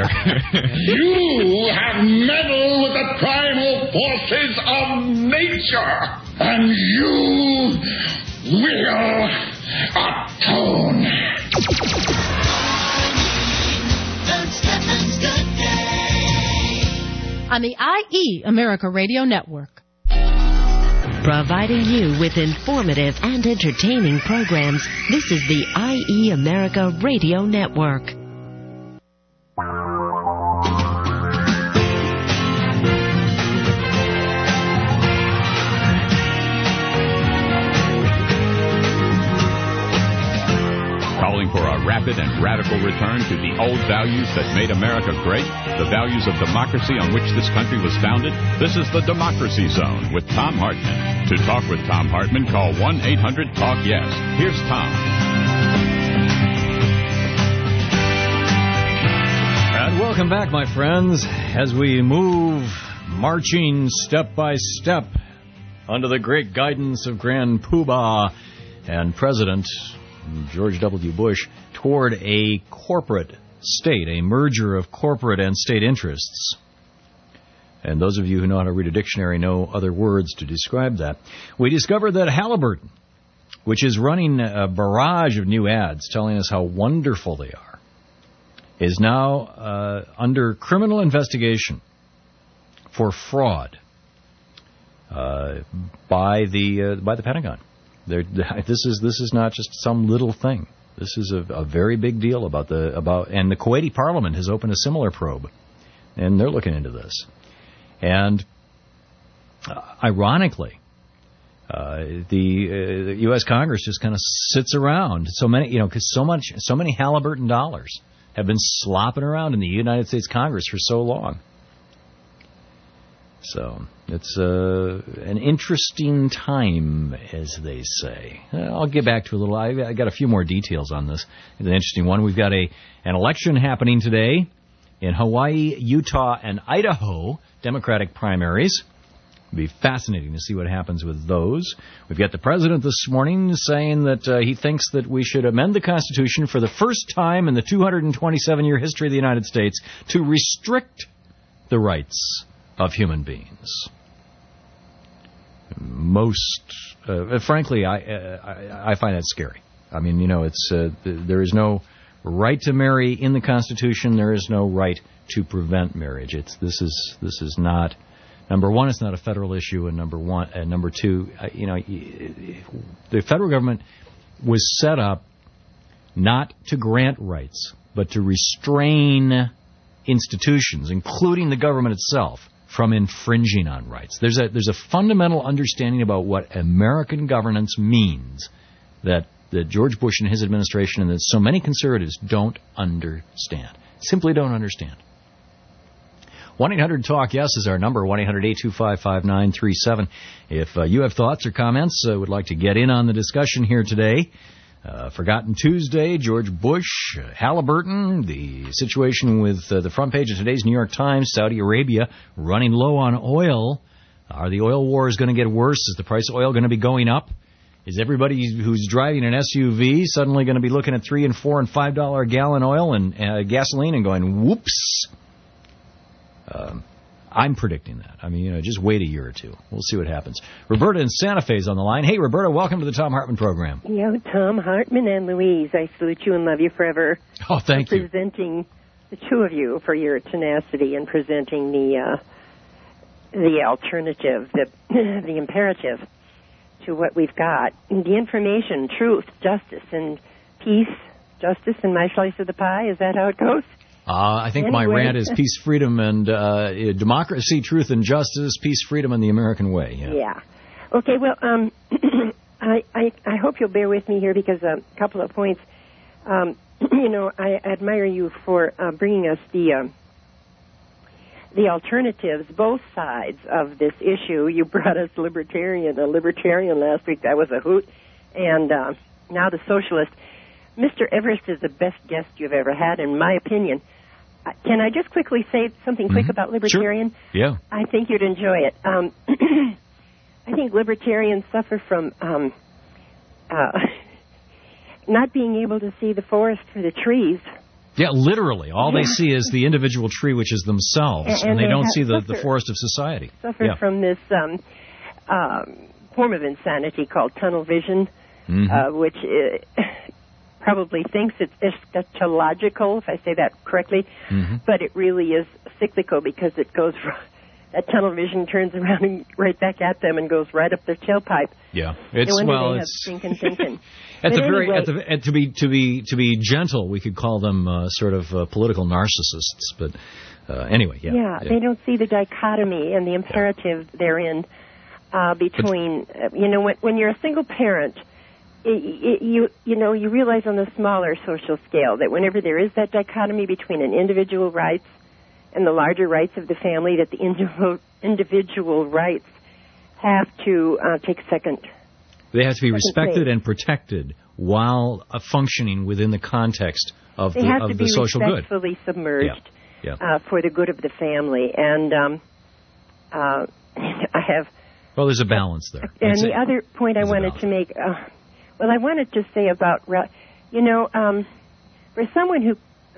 Speaker 24: You have meddled with the primal forces of nature, and you will atone.
Speaker 25: On the I E America Radio Network.
Speaker 29: Providing you with informative and entertaining programs, this is the I E America Radio Network.
Speaker 14: Calling for a rapid and radical return to the old values that made America great, the values of democracy on which this country was founded. This is the Democracy Zone with Thom Hartmann. To talk with Thom Hartmann, call one eight hundred talk yes. Here's Tom.
Speaker 15: And welcome back, my friends, as we move marching step by step under the great guidance of Grand Poobah and President George W. Bush toward a corporate state, a merger of corporate and state interests. And those of you who know how to read a dictionary know other words to describe that. We discovered that Halliburton, which is running a barrage of new ads telling us how wonderful they are, is now uh, under criminal investigation for fraud uh, by the uh, by the Pentagon. They're, this is this is not just some little thing. This is a, a very big deal about the about, and the Kuwaiti Parliament has opened a similar probe, and they're looking into this. And uh, ironically, uh, the, uh, the U S Congress just kind of sits around. So many, you know, because so much, so many Halliburton dollars have been slopping around in the United States Congress for so long. So it's uh, an interesting time, as they say. I'll get back to a little. I, I got a few more details on this. It's an interesting one. We've got a an election happening today in Hawaii, Utah, and Idaho, Democratic primaries. It'll be fascinating to see what happens with those. We've got the president this morning saying that uh, he thinks that we should amend the Constitution for the first time in the two hundred twenty-seven year history of the United States to restrict the rights of human beings. Most, uh, frankly, I, uh, I I find that scary. I mean, you know, it's uh, there is no right to marry in the Constitution. There is no right to prevent marriage. It's this is this is not. Number one, it's not a federal issue, and number one, and number two, uh, you know, the federal government was set up not to grant rights, but to restrain institutions, including the government itself, from infringing on rights. There's a there's a fundamental understanding about what American governance means that that George Bush and his administration and that so many conservatives don't understand. Simply don't understand. one eight hundred talk yes is our number, one eight hundred eight two five five nine three seven. If uh, you have thoughts or comments, uh, would like to get in on the discussion here today. Uh, Forgotten Tuesday, George Bush, uh, Halliburton, the situation with uh, the front page of today's New York Times, Saudi Arabia running low on oil. Are the oil wars going to get worse? Is the price of oil going to be going up? Is everybody who's driving an S U V suddenly going to be looking at three and four and five dollar a gallon oil and uh, gasoline and going, whoops? Um, I'm predicting that. I mean, you know, just wait a year or two. We'll see what happens. Roberta in Santa Fe is on the line. Hey, Roberta, welcome to the Tom Hartman program.
Speaker 1: Yo, Tom Hartman and Louise, I salute you and love you forever.
Speaker 15: Oh, thank
Speaker 1: for
Speaker 15: you.
Speaker 1: Presenting the two of you for your tenacity and presenting the uh, the alternative, the the imperative to what we've got. The information, truth, justice, and peace, justice, and my slice of the pie. Is that how it goes?
Speaker 15: Uh, I think
Speaker 1: anyway.
Speaker 15: my rant is peace, freedom, and uh, democracy, truth, and justice, peace, freedom, and the American way. Yeah.
Speaker 1: Yeah. Okay, well, um, I, I I hope you'll bear with me here because a couple of points. Um, you know, I admire you for uh, bringing us the uh, the alternatives, both sides of this issue. You brought us libertarian, a libertarian last week. That was a hoot. And uh, now the socialist. Mister Everest is the best guest you've ever had, in my opinion. Uh, can I just quickly say something quick
Speaker 15: mm-hmm.
Speaker 1: about libertarian?
Speaker 15: Sure. Yeah.
Speaker 1: I think you'd enjoy it. Um, I think libertarians suffer from um, uh, not being able to see the forest for the trees.
Speaker 15: Yeah, literally. All
Speaker 1: yeah.
Speaker 15: they see is the individual tree, which is themselves, and,
Speaker 1: and,
Speaker 15: and they,
Speaker 1: they
Speaker 15: don't see the,
Speaker 1: suffer,
Speaker 15: the forest of society.
Speaker 1: Suffer
Speaker 15: yeah.
Speaker 1: from this um, um, form of insanity called tunnel vision,
Speaker 15: mm-hmm.
Speaker 1: uh, which uh, probably thinks it's eschatological, if I say that correctly,
Speaker 15: mm-hmm.
Speaker 1: but it really is cyclical because it goes from, that tunnel vision turns around and right back at them and goes right up their tailpipe.
Speaker 15: Yeah, it's
Speaker 1: no wonder
Speaker 15: well,
Speaker 1: they
Speaker 15: it's
Speaker 1: have stinking thinking.
Speaker 15: at
Speaker 1: but
Speaker 15: the very
Speaker 1: anyway,
Speaker 15: at the at, to be to be to be gentle, we could call them uh, sort of uh, political narcissists. But uh, anyway, yeah,
Speaker 1: yeah,
Speaker 15: yeah,
Speaker 1: they don't see the dichotomy and the imperative yeah. therein uh, between but, uh, you know when when you're a single parent. It, it, you you know you realize on the smaller social scale that whenever there is that dichotomy between an individual rights and the larger rights of the family, that the individual individual rights have to uh, take second.
Speaker 15: They have to be respected
Speaker 1: place.
Speaker 15: and protected while uh, functioning within the context of
Speaker 1: they
Speaker 15: the
Speaker 1: have
Speaker 15: of
Speaker 1: to
Speaker 15: the
Speaker 1: be
Speaker 15: social good.
Speaker 1: respectfully submerged
Speaker 15: yeah. Yeah.
Speaker 1: Uh, for the good of the family. And um, uh, I have.
Speaker 15: Well, there's a balance there.
Speaker 1: And
Speaker 15: That's
Speaker 1: the
Speaker 15: it.
Speaker 1: other point I wanted to make. Uh, Well, I wanted to say about, you know, um, for someone who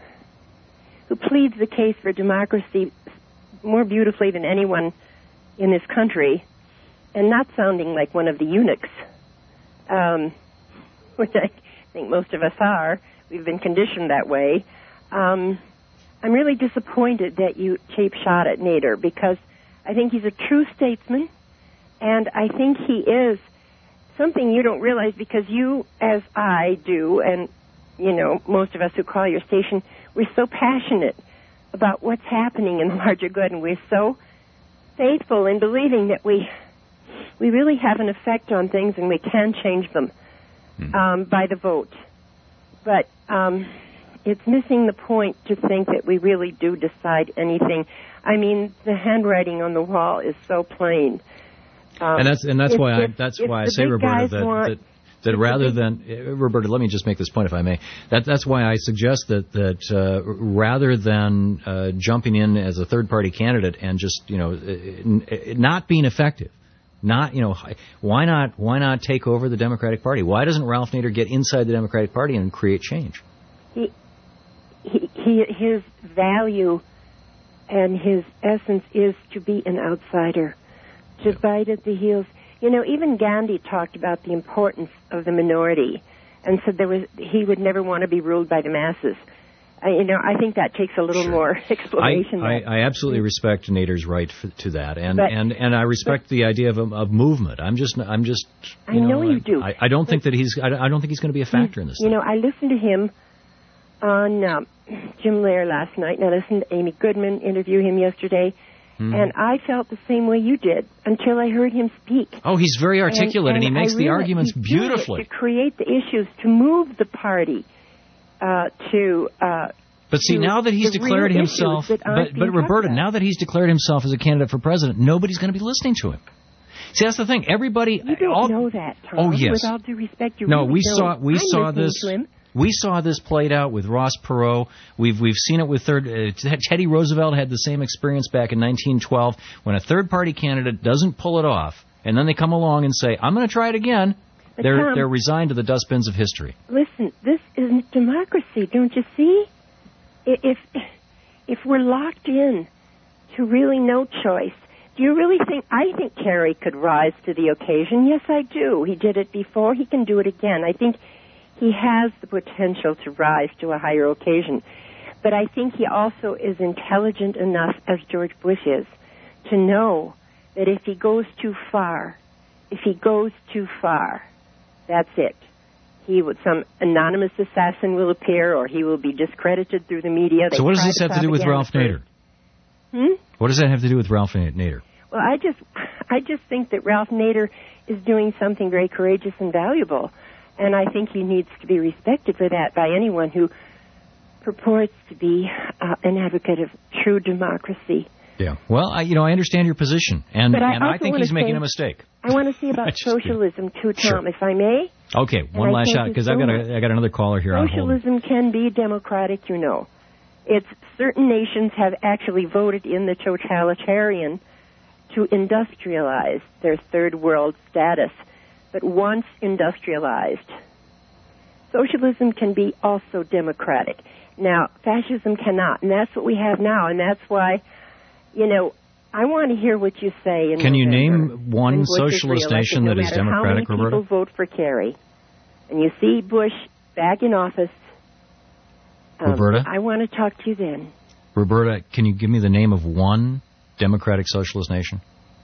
Speaker 1: who pleads the case for democracy more beautifully than anyone in this country, and not sounding like one of the eunuchs, um, which I think most of us are, we've been conditioned that way, um, I'm really disappointed that you cheap shot at Nader, because I think he's a true statesman, and I think he is something you don't realize because you, as I do, and, you know, most of us who call your station, we're so passionate about what's happening in the larger good, and we're so faithful in believing that we we really have an effect on things and we can change them um, by the vote. But um, it's missing the point to think that we really do decide anything. I mean, the handwriting on the wall is so plain. Um,
Speaker 15: and that's and that's
Speaker 1: if,
Speaker 15: why I
Speaker 1: if,
Speaker 15: that's
Speaker 1: if
Speaker 15: why I
Speaker 1: the
Speaker 15: say,
Speaker 1: big
Speaker 15: Roberta,
Speaker 1: guys
Speaker 15: that,
Speaker 1: want,
Speaker 15: that That rather than, uh, Roberta, let me just make this point if I may. That, that's why I suggest that, that uh, rather than uh, jumping in as a third-party candidate and just, you know, uh, not being effective, not, you know, why not, why not take over the Democratic Party? Why doesn't Ralph Nader get inside the Democratic Party and create change?
Speaker 1: He, he, he his value and his essence is to be an outsider, to bite at the heels. You know, even Gandhi talked about the importance of the minority and said there was he would never want to be ruled by the masses. Uh, you know, I think that takes a little sure. more exploration.
Speaker 15: I, I, I absolutely respect Nader's right for, to that, and,
Speaker 1: but,
Speaker 15: and, and I respect but, the idea of, of movement. I'm just, I'm just. You
Speaker 1: I know,
Speaker 15: know
Speaker 1: you
Speaker 15: I,
Speaker 1: do.
Speaker 15: I, I don't think that he's. I don't think he's going to be a factor in this.
Speaker 1: You
Speaker 15: thing.
Speaker 1: know, I listened to him on um, Jim Lehrer last night, and I listened to Amy Goodman interview him yesterday. Mm-hmm. And I felt the same way you did until I heard him speak.
Speaker 15: Oh, he's very articulate, and, and, and he makes
Speaker 1: I
Speaker 15: the arguments beautifully.
Speaker 1: To create the issues, to move the party, uh, to... Uh,
Speaker 15: but see,
Speaker 1: to
Speaker 15: now that he's declared himself... But, but Roberta, now that he's declared himself as a candidate for president, nobody's going to be listening to him. See, that's the thing. Everybody...
Speaker 1: You don't
Speaker 15: all,
Speaker 1: know that, Tom.
Speaker 15: Oh, yes.
Speaker 1: With all due respect, you
Speaker 15: no,
Speaker 1: really
Speaker 15: we
Speaker 1: don't.
Speaker 15: saw we
Speaker 1: I'm
Speaker 15: saw this...
Speaker 1: To him.
Speaker 15: We saw this played out with Ross Perot. We've we've seen it with third. Uh, Teddy Roosevelt had the same experience back in nineteen twelve when a third-party candidate doesn't pull it off, and then they come along and say, "I'm going to try it again."
Speaker 1: But
Speaker 15: they're
Speaker 1: Tom,
Speaker 15: they're resigned to the dustbins of history.
Speaker 1: Listen, this isn't democracy, don't you see? If if we're locked in to really no choice, do you really think? I think Kerry could rise to the occasion. Yes, I do. He did it before. He can do it again. I think. He has the potential to rise to a higher occasion. But I think he also is intelligent enough, as George Bush is, to know that if he goes too far, if he goes too far, that's it. He would, some anonymous assassin will appear, or he will be discredited through the media. They
Speaker 15: so what does this have to do with Ralph Nader?
Speaker 1: Hmm?
Speaker 15: What does that have to do with Ralph Nader?
Speaker 1: Well, I just, I just think that Ralph Nader is doing something very courageous and valuable. And I think he needs to be respected for that by anyone who purports to be uh, an advocate of true democracy.
Speaker 15: Yeah. Well, I, you know, I understand your position, and,
Speaker 1: but I,
Speaker 15: and I think he's
Speaker 1: say,
Speaker 15: making a mistake.
Speaker 1: I want to say about socialism too, Tom,
Speaker 15: sure.
Speaker 1: if I may.
Speaker 15: Okay, one last shot, because I've got a, I got another caller here.
Speaker 1: Socialism can be democratic, you know. It's certain nations have actually voted in the totalitarian to industrialize their third world status. But once industrialized, socialism can be also democratic. Now, fascism cannot, and that's what we have now, and that's why, you know, I want to hear what you say. In
Speaker 15: can
Speaker 1: November,
Speaker 15: you name one socialist nation
Speaker 1: no
Speaker 15: that is democratic,
Speaker 1: how many
Speaker 15: Roberta?
Speaker 1: People vote for Kerry, and you see Bush back in office. Um,
Speaker 15: Roberta?
Speaker 1: I want to talk to you then.
Speaker 15: Roberta, can you give me the name of one democratic socialist nation?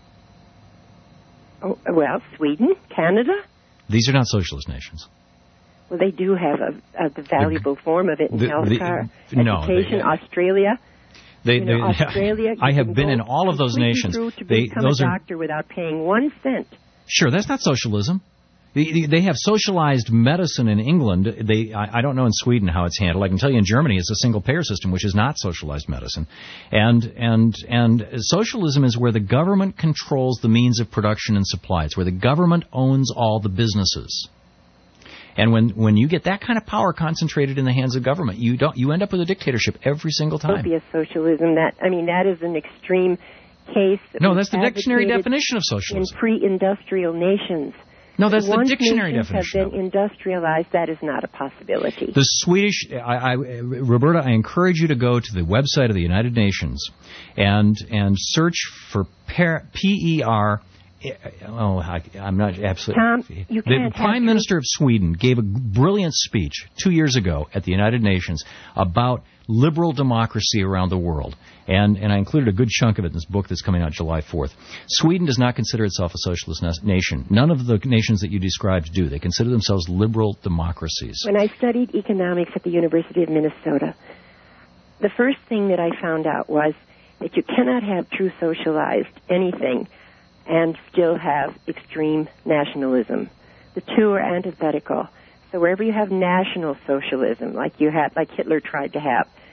Speaker 1: Oh, well, Sweden, Canada.
Speaker 15: These are not socialist nations.
Speaker 1: Well, they do have a, a the valuable the, form of it in
Speaker 15: the,
Speaker 1: health
Speaker 15: the,
Speaker 1: care,
Speaker 15: no,
Speaker 1: education.
Speaker 15: they,
Speaker 1: Australia.
Speaker 15: They,
Speaker 1: you know,
Speaker 15: they,
Speaker 1: Australia.
Speaker 15: I have been in all of those nations.
Speaker 1: Through to
Speaker 15: they,
Speaker 1: become
Speaker 15: those
Speaker 1: a
Speaker 15: are,
Speaker 1: doctor without paying one cent.
Speaker 15: Sure, that's not socialism. They, they have socialized medicine in England. They, I, I don't know in Sweden how it's handled. I can tell you in Germany it's a single-payer system, which is not socialized medicine. And and and socialism is where the government controls the means of production and supply. It's where the government owns all the businesses. And when, when you get that kind of power concentrated in the hands of government, you don't you end up with a dictatorship every single time.
Speaker 1: Utopia socialism. That I mean, that is an extreme case. That
Speaker 15: no, that's the dictionary definition of socialism.
Speaker 1: In pre-industrial nations.
Speaker 15: No, that's
Speaker 1: Once
Speaker 15: the dictionary
Speaker 1: nations
Speaker 15: definition.
Speaker 1: Have been industrialized, that is not a possibility.
Speaker 15: The Swedish, I, I, Roberta, I encourage you to go to the website of the United Nations and and search for P E R. Oh, I, I'm not absolutely.
Speaker 1: Tom, you can't
Speaker 15: the Prime Minister of Sweden gave a brilliant speech two years ago at the United Nations about liberal democracy around the world. And, and I included a good chunk of it in this book that's coming out July fourth. Sweden does not consider itself a socialist nation. None of the nations that you described do. They consider themselves liberal democracies.
Speaker 1: When I studied economics at the University of Minnesota, the first thing that I found out was that you cannot have true socialized anything and still have extreme nationalism. The two are antithetical. So wherever you have national socialism, like you had, like Hitler tried to have,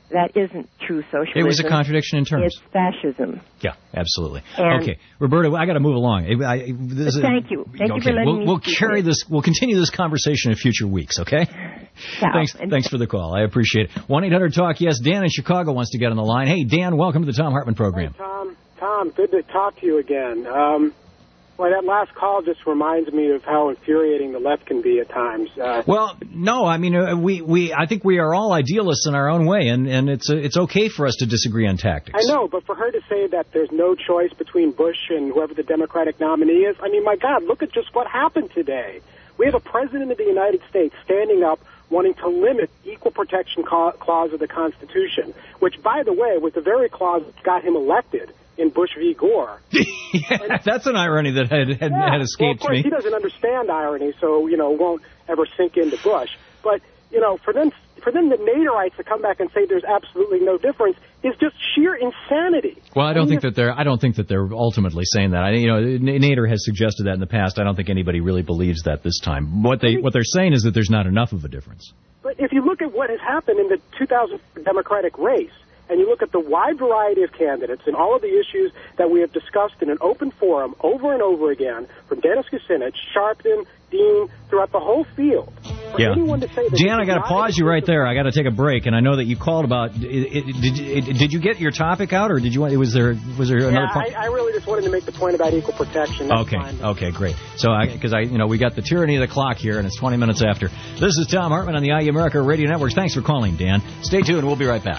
Speaker 1: that isn't true socialism.
Speaker 15: It was a contradiction in terms.
Speaker 1: It's fascism.
Speaker 15: Yeah, absolutely.
Speaker 1: And
Speaker 15: okay, Roberta, I got to move along. I, I, this
Speaker 1: Thank you. Thank
Speaker 15: okay.
Speaker 1: you for letting
Speaker 15: we'll,
Speaker 1: me
Speaker 15: We'll
Speaker 1: speak
Speaker 15: carry
Speaker 1: here.
Speaker 15: this. We'll continue this conversation in future weeks. Okay.
Speaker 1: Ciao.
Speaker 15: Thanks.
Speaker 1: And
Speaker 15: thanks for the call. I appreciate it. One eight hundred talk yes. Dan in Chicago wants to get on the line. Hey, Dan, welcome to the Tom Hartman program.
Speaker 3: Hey, Tom. Tom, good to talk to you again. Um, Well, that last call just reminds me of how infuriating the left can be at times. Uh,
Speaker 15: well, no, I mean, uh, we, we, I think we are all idealists in our own way, and, and it's uh, it's okay for us to disagree on tactics.
Speaker 3: I know, but for her to say that there's no choice between Bush and whoever the Democratic nominee is, I mean, my God, look at just what happened today. We have a president of the United States standing up wanting to limit equal protection clause of the Constitution, which, by the way, was the very clause that got him elected in Bush v. Gore.
Speaker 15: Yeah, that's an irony that had had,
Speaker 3: yeah.
Speaker 15: had escaped
Speaker 3: well, of course,
Speaker 15: me.
Speaker 3: He doesn't understand irony, so, you know, won't ever sink into Bush. But, you know, for them, for them the Naderites to come back and say there's absolutely no difference is just sheer insanity.
Speaker 15: Well, I don't think that they're. I don't think that they're ultimately saying that. I, you know, Nader has suggested that in the past. I don't think anybody really believes that this time. What they what they're saying is that there's not enough of a difference.
Speaker 3: But if you look at what has happened in the two thousand Democratic race, and you look at the wide variety of candidates and all of the issues that we have discussed in an open forum over and over again, from Dennis Kucinich, Sharpton, Dean, throughout the whole field. For
Speaker 15: Yeah.
Speaker 3: anyone to say that
Speaker 15: Dan, I got to
Speaker 3: not
Speaker 15: pause you right there. I got to take a break, and I know that you called about. It, it, did it, did you get your topic out, or did you? Was there was there another
Speaker 3: yeah,
Speaker 15: point?
Speaker 3: I, I really just wanted to make the point about equal protection. That's
Speaker 15: Okay,
Speaker 3: fine.
Speaker 15: okay, great. So, because I, I, you know, we got the tyranny of the clock here, and it's twenty minutes after. This is Tom Hartman on the I E America Radio Networks. Thanks for calling, Dan. Stay tuned. We'll be right back.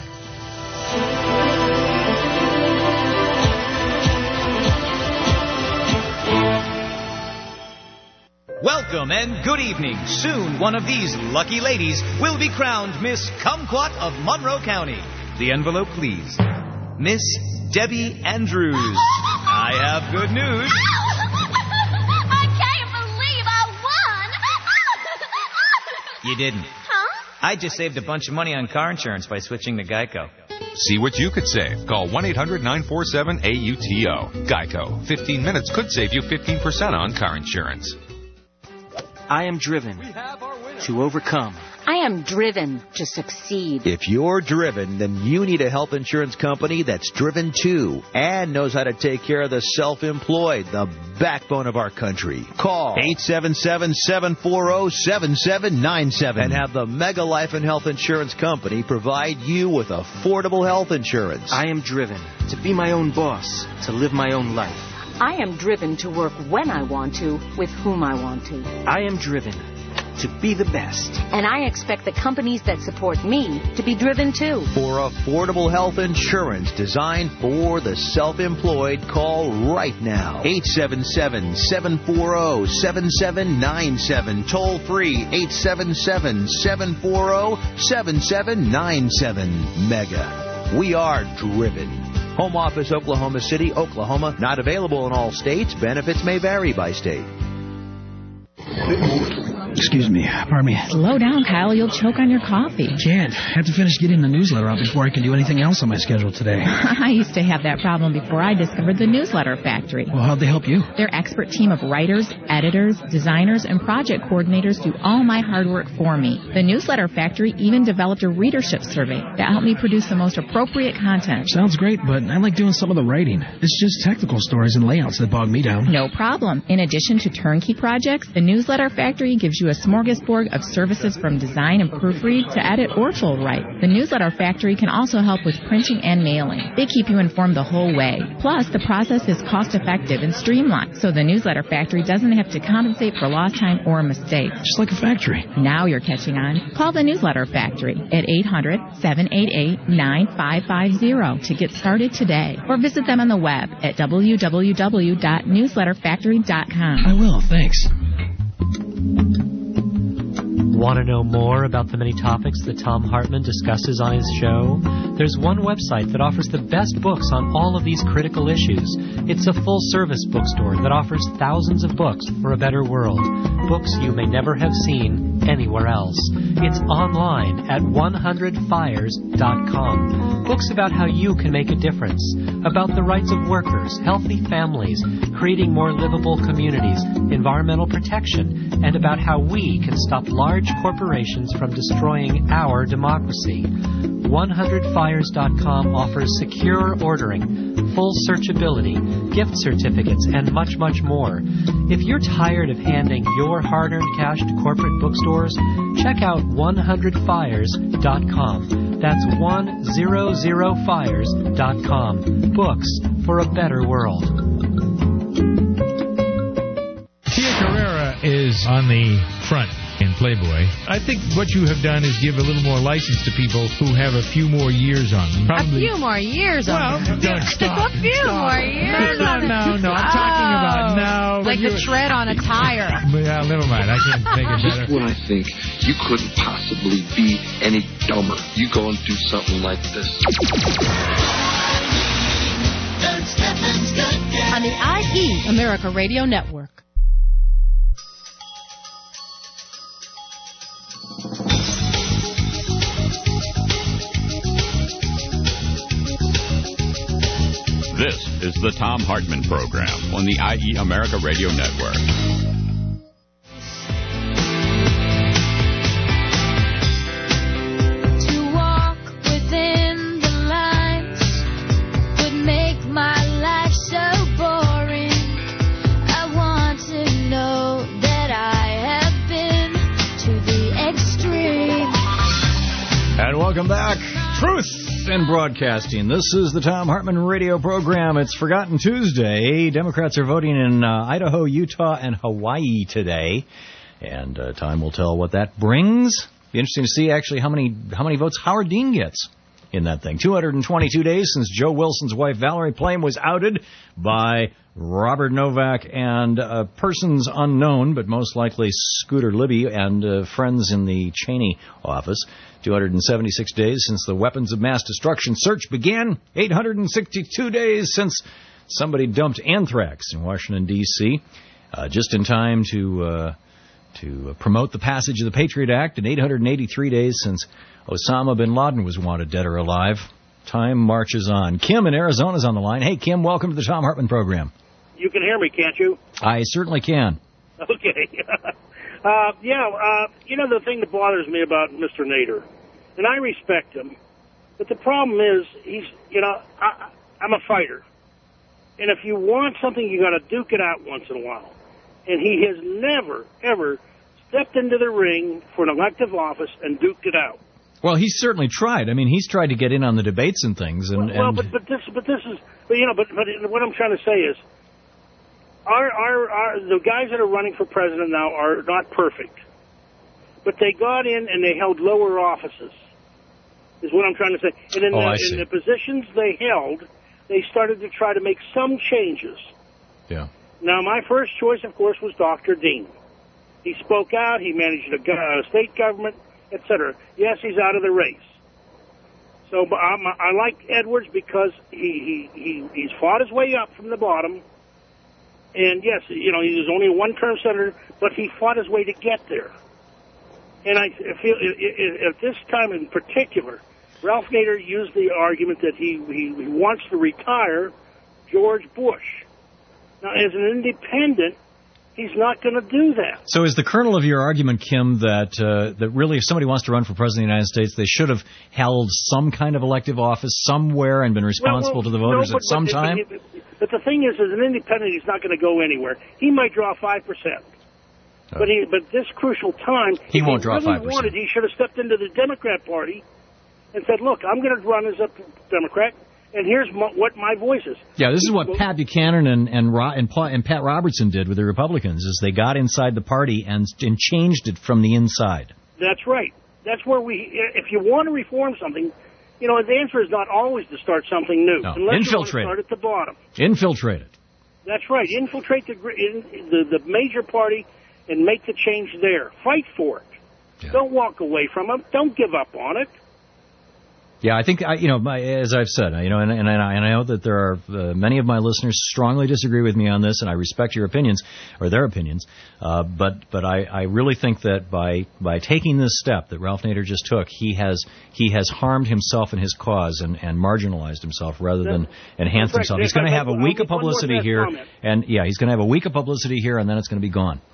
Speaker 6: Welcome and good evening. Soon, one of these lucky ladies will be crowned Miss Kumquat of Monroe County. The envelope, please. Miss Debbie Andrews. I have good news.
Speaker 8: I can't believe I won!
Speaker 6: You didn't.
Speaker 8: Huh?
Speaker 6: I just saved a bunch of money on car insurance by switching to Geico.
Speaker 12: See what you could save. Call one eight hundred nine four seven A U T O. Geico. fifteen minutes could save you fifteen percent on car insurance.
Speaker 16: I am driven to overcome.
Speaker 17: I am driven to succeed.
Speaker 18: If you're driven, then you need a health insurance company that's driven too and knows how to take care of the self-employed, the backbone of our country. Call eight seven seven, seven four zero, seven seven nine seven and have the Mega Life and Health Insurance Company provide you with affordable health insurance.
Speaker 16: I am driven to be my own boss, to live my own life.
Speaker 17: I am driven to work when I want to, with whom I want to.
Speaker 16: I am driven to be the best.
Speaker 17: And I expect the companies that support me to be driven too.
Speaker 18: For affordable health insurance designed for the self-employed, call right now. eight seven seven, seven four zero, seven seven nine seven. Toll free eight seven seven, seven four zero, seven seven nine seven. Mega. We are driven. Home office, Oklahoma City, Oklahoma. Not available in all states. Benefits may vary by state.
Speaker 19: Excuse me. Pardon me.
Speaker 26: Slow down, Kyle. You'll choke on your coffee.
Speaker 19: Can't. Have to finish getting the newsletter out before I can do anything else on my schedule today.
Speaker 26: I used to have that problem before I discovered the Newsletter Factory.
Speaker 19: Well, how'd they help you?
Speaker 26: Their expert team of writers, editors, designers, and project coordinators do all my hard work for me. The Newsletter Factory even developed a readership survey that helped me produce the most appropriate content.
Speaker 19: Sounds great, but I like doing some of the writing. It's just technical stories and layouts that bog me down.
Speaker 26: No problem. In addition to turnkey projects, the Newsletter Factory gives you a smorgasbord of services from design and proofread to edit or full write. The Newsletter Factory can also help with printing and mailing. They keep you informed the whole way. Plus, the process is cost-effective and streamlined, so the Newsletter Factory doesn't have to compensate for lost time or mistakes.
Speaker 19: Just like a factory.
Speaker 26: Now you're catching on. Call the Newsletter Factory at eight hundred, seven eight eight, nine five five zero to get started today, or visit them on the web at w w w dot newsletter factory dot com.
Speaker 19: I will, thanks.
Speaker 28: Want to know more about the many topics that Tom Hartman discusses on his show? There's one website that offers the best books on all of these critical issues. It's a full-service bookstore that offers thousands of books for a better world. Books you may never have seen anywhere else. It's online at one hundred fires dot com. Books about how you can make a difference, about the rights of workers, healthy families, creating more livable communities, environmental protection, and about how we can stop large large corporations from destroying our democracy. one hundred fires dot com offers secure ordering, full searchability, gift certificates, and much, much more. If you're tired of handing your hard-earned cash to corporate bookstores, check out one hundred fires dot com. That's one hundred fires dot com. Books for a better world.
Speaker 2: Tia Carrera is on the front in Playboy. I think what you have done is give a little more license to people who have a few more years on them. Probably.
Speaker 4: A few more years
Speaker 2: well,
Speaker 4: on them.
Speaker 2: Don't stop.
Speaker 4: A few
Speaker 2: stop.
Speaker 4: more years.
Speaker 2: No, no, no, no. I'm talking about no.
Speaker 4: Like the tread on a tire.
Speaker 2: Yeah, never mind. I can't make it better.
Speaker 5: Just when I think you couldn't possibly be any dumber, you go and do something like this.
Speaker 25: On the I E America Radio Network.
Speaker 14: This is the Tom Hartman Program on the I E America Radio Network.
Speaker 8: To walk within the lines would make my life so boring. I want to know that I have been to the extreme.
Speaker 15: And welcome back. Truth in broadcasting. This is the Tom Hartman Radio Program. It's Forgotten Tuesday. Democrats are voting in uh, Idaho, Utah, and Hawaii today. And uh, time will tell what that brings. Be interesting to see actually how many how many votes Howard Dean gets in that thing. two hundred twenty-two days since Joe Wilson's wife Valerie Plame was outed by Robert Novak and uh, persons unknown, but most likely Scooter Libby and uh, friends in the Cheney office. two hundred seventy-six days since the weapons of mass destruction search began. eight hundred sixty-two days since somebody dumped anthrax in Washington, D C Uh, just in time to uh, to promote the passage of the Patriot Act. And eight hundred eighty-three days since Osama bin Laden was wanted dead or alive. Time marches on. Kim in Arizona is on the line. Hey, Kim, welcome to the Tom Hartman Program.
Speaker 9: You can hear me, can't you?
Speaker 15: I certainly can.
Speaker 9: Okay. uh, yeah, uh, you know, the thing that bothers me about Mister Nader, and I respect him, but the problem is, he's, you know, I, I'm a fighter. And if you want something, you got to duke it out once in a while. And he has never, ever stepped into the ring for an elective office and duked it out.
Speaker 15: Well, he's certainly tried. I mean, he's tried to get in on the debates and things. And,
Speaker 9: well, well
Speaker 15: and...
Speaker 9: but, but this, but this is, but you know, but, but what I'm trying to say is, our, our, our, the guys that are running for president now are not perfect, but they got in and they held lower offices, is what I'm trying to say. And in,
Speaker 15: oh,
Speaker 9: the,
Speaker 15: I see.
Speaker 9: in the positions they held, they started to try to make some changes.
Speaker 15: Yeah.
Speaker 9: Now, my first choice, of course, was Doctor Dean. He spoke out. He managed a uh, state government, et cetera. Yes, he's out of the race. So but I'm, I like Edwards because he, he, he he's fought his way up from the bottom. And, yes, you know, he was only a one-term senator, but he fought his way to get there. And I feel at this time in particular, Ralph Nader used the argument that he, he, he wants to retire George Bush. Now, as an independent, he's not going to do that.
Speaker 15: So is the kernel of your argument, Kim, that uh, that really if somebody wants to run for president of the United States, they should have held some kind of elective office somewhere and been responsible
Speaker 9: well, well,
Speaker 15: to the voters
Speaker 9: no, but,
Speaker 15: at some
Speaker 9: but,
Speaker 15: time?
Speaker 9: But, but the thing is, as an independent, he's not going to go anywhere. He might draw five percent. Oh. But he, but this crucial time,
Speaker 15: he
Speaker 9: if
Speaker 15: won't
Speaker 9: he
Speaker 15: draw
Speaker 9: really
Speaker 15: five percent.
Speaker 9: wanted, he should have stepped into the Democrat Party and said, look, I'm going to run as a Democrat, and here's my, what my voice is.
Speaker 15: Yeah, this is what Pat Buchanan and and, and and Pat Robertson did with the Republicans, is they got inside the party and, and changed it from the inside.
Speaker 9: That's right. That's where we, if you want to reform something, you know, the answer is not always to start something new.
Speaker 15: No.
Speaker 9: Unless
Speaker 15: Infiltrate
Speaker 9: you want to start at the bottom.
Speaker 15: Infiltrate it.
Speaker 9: That's right. Infiltrate the, the, the major party and make the change there. Fight for it. Yeah. Don't walk away from it. Don't give up on it.
Speaker 15: Yeah, I think, I, you know, my, as I've said, you know, and, and, I, and I know that there are uh, many of my listeners strongly disagree with me on this, and I respect your opinions, or their opinions, uh, but but I, I really think that by by taking this step that Ralph Nader just took, he has he has harmed himself and his cause and, and marginalized himself rather than enhanced
Speaker 9: right.
Speaker 15: himself. He's going to have a week of publicity here,
Speaker 9: comment.
Speaker 15: and yeah, he's going to have a week of publicity here, and then it's going to be gone.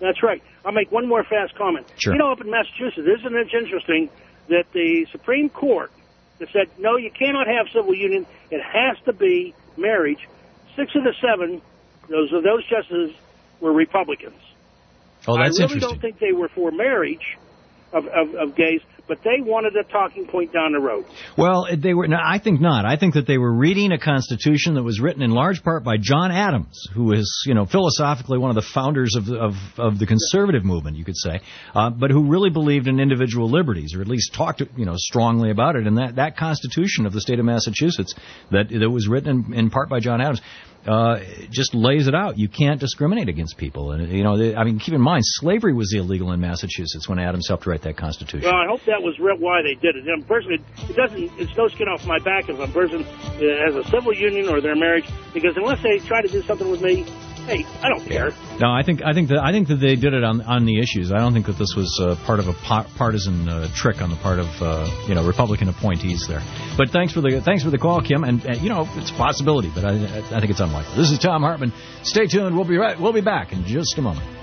Speaker 9: That's right. I'll make one more fast comment.
Speaker 15: Sure.
Speaker 9: You know, up in Massachusetts, isn't it interesting that the Supreme Court that said, no, you cannot have civil union, it has to be marriage. Six of the seven, those of those justices, were Republicans.
Speaker 15: Oh, that's
Speaker 9: I really
Speaker 15: interesting.
Speaker 9: don't think they were for marriage of, of, of gays, but they wanted a talking point down the road.
Speaker 15: Well, they were. No, I think not. I think that they were reading a constitution that was written in large part by John Adams, who is, you know, philosophically one of the founders of the, of, of the conservative movement, you could say, uh, but who really believed in individual liberties, or at least talked, you know, strongly about it. And that, that Constitution of the state of Massachusetts that that was written in, in part by John Adams uh, just lays it out. You can't discriminate against people. And, you know, they, I mean, keep in mind, slavery was illegal in Massachusetts when Adams helped write that Constitution.
Speaker 9: Well, I hope that was re- why they did it. And personally, it doesn't. It's no skin off my back if a person has a civil union or their marriage, because unless they try to do something with me, hey, I don't care.
Speaker 15: No, I think I think that I think that they did it on on the issues. I don't think that this was uh, part of a po- partisan uh, trick on the part of uh, you know Republican appointees there. But thanks for the thanks for the call, Kim. And, and you know it's a possibility, but I I think it's unlikely. This is Tom Hartman. Stay tuned. We'll be right. We'll be back in just a moment.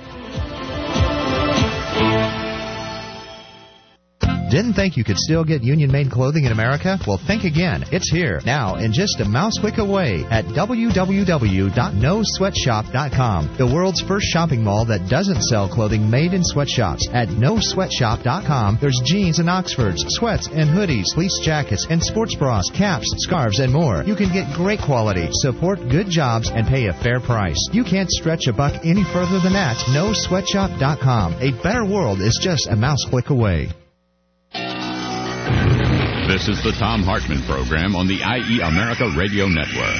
Speaker 7: Didn't think you could still get union-made clothing in America? Well, think again. It's here now in just a mouse click away at w w w dot no sweatshop dot com, the world's first shopping mall that doesn't sell clothing made in sweatshops. At no sweatshop dot com, there's jeans and Oxfords, sweats and hoodies, fleece jackets, and sports bras, caps, scarves, and more. You can get great quality, support good jobs, and pay a fair price. You can't stretch a buck any further than that. no sweatshop dot com. A better world is just a mouse click away.
Speaker 14: This is the Tom Hartman Program on the I E America Radio Network.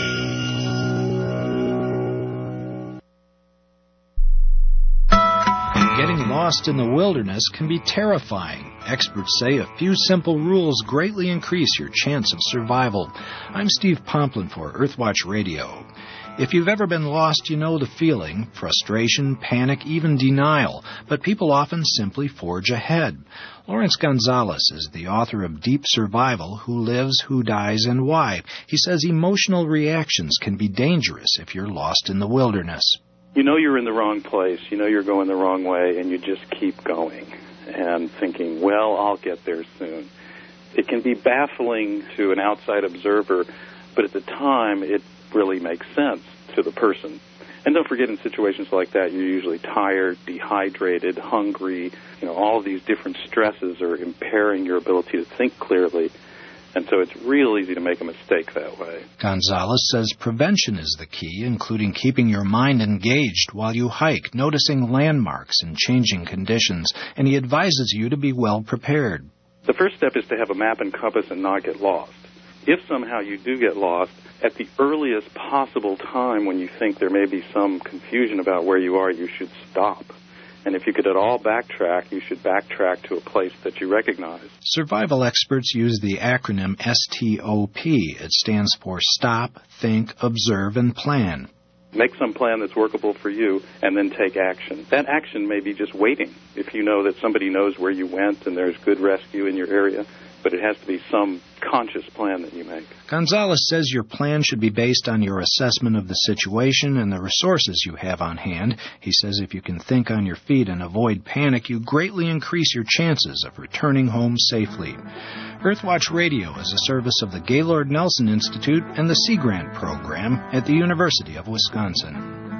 Speaker 10: Getting lost in the wilderness can be terrifying. Experts say a few simple rules greatly increase your chance of survival. I'm Steve Pomplin for Earthwatch Radio. If you've ever been lost, you know the feeling, frustration, panic, even denial, but people often simply forge ahead. Lawrence Gonzalez is the author of Deep Survival, Who Lives, Who Dies, and Why. He says emotional reactions can be dangerous if you're lost in the wilderness.
Speaker 11: You know you're in the wrong place, you know you're going the wrong way, and you just keep going and thinking, well, I'll get there soon. It can be baffling to an outside observer, but at the time it really makes sense to the person. And don't forget, in situations like that, you're usually tired, dehydrated, hungry. You know, all of these different stresses are impairing your ability to think clearly. And so it's real easy to make a mistake that way.
Speaker 10: Gonzalez says prevention is the key, including keeping your mind engaged while you hike, noticing landmarks and changing conditions, and he advises you to be well prepared.
Speaker 11: The first step is to have a map and compass and not get lost. If somehow you do get lost, at the earliest possible time when you think there may be some confusion about where you are, you should stop. And if you could at all backtrack, you should backtrack to a place that you recognize.
Speaker 10: Survival experts use the acronym S T O P. It stands for Stop, Think, Observe, and Plan.
Speaker 11: Make some plan that's workable for you, and then take action. That action may be just waiting. If you know that somebody knows where you went and there's good rescue in your area, but it has to be some conscious plan that you make.
Speaker 10: Gonzalez says your plan should be based on your assessment of the situation and the resources you have on hand. He says if you can think on your feet and avoid panic, you greatly increase your chances of returning home safely. Earthwatch Radio is a service of the Gaylord Nelson Institute and the Sea Grant Program at the University of Wisconsin.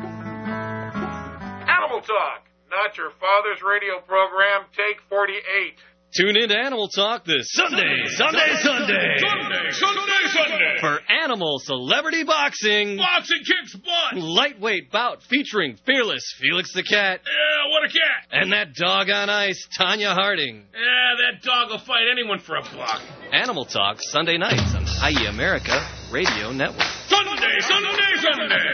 Speaker 13: Animal Talk, not your father's radio program, take forty-eight.
Speaker 20: Tune in to Animal Talk this Sunday, Sunday, Sunday.
Speaker 13: Sunday, Sunday, Sunday.
Speaker 20: For Animal Celebrity Boxing.
Speaker 13: Boxing kicks butt.
Speaker 20: Lightweight bout featuring fearless Felix the Cat.
Speaker 13: Yeah, what a cat.
Speaker 20: And that dog on ice, Tanya Harding.
Speaker 13: Yeah, that dog will fight anyone for a buck.
Speaker 20: Animal Talk, Sunday nights on I E America Radio Network.
Speaker 13: Sunday, Sunday, Sunday.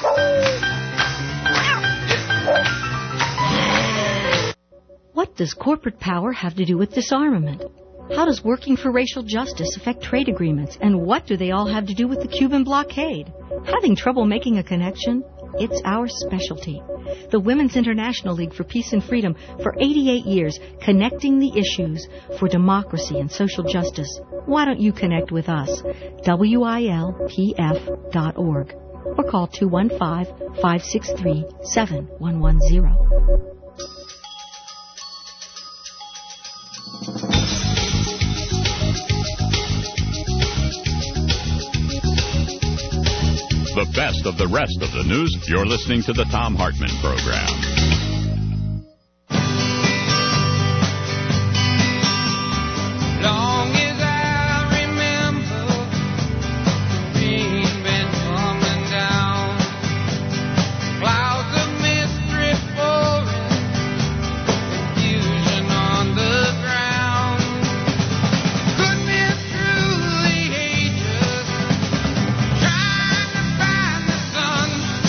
Speaker 21: What does corporate power have to do with disarmament? How does working for racial justice affect trade agreements? And what do they all have to do with the Cuban blockade? Having trouble making a connection? It's our specialty. The Women's International League for Peace and Freedom for eighty-eight years, connecting the issues for democracy and social justice. Why don't you connect with us? W I L P F dot org. or call two one five, five six three, seven one one zero.
Speaker 14: The best of the rest of the news. You're listening to the Thom Hartmann Program.
Speaker 1: Long as I remember, rain been coming down, clouds of mystery pouring, confusion on the ground. Could be through the ages, trying to find the sun.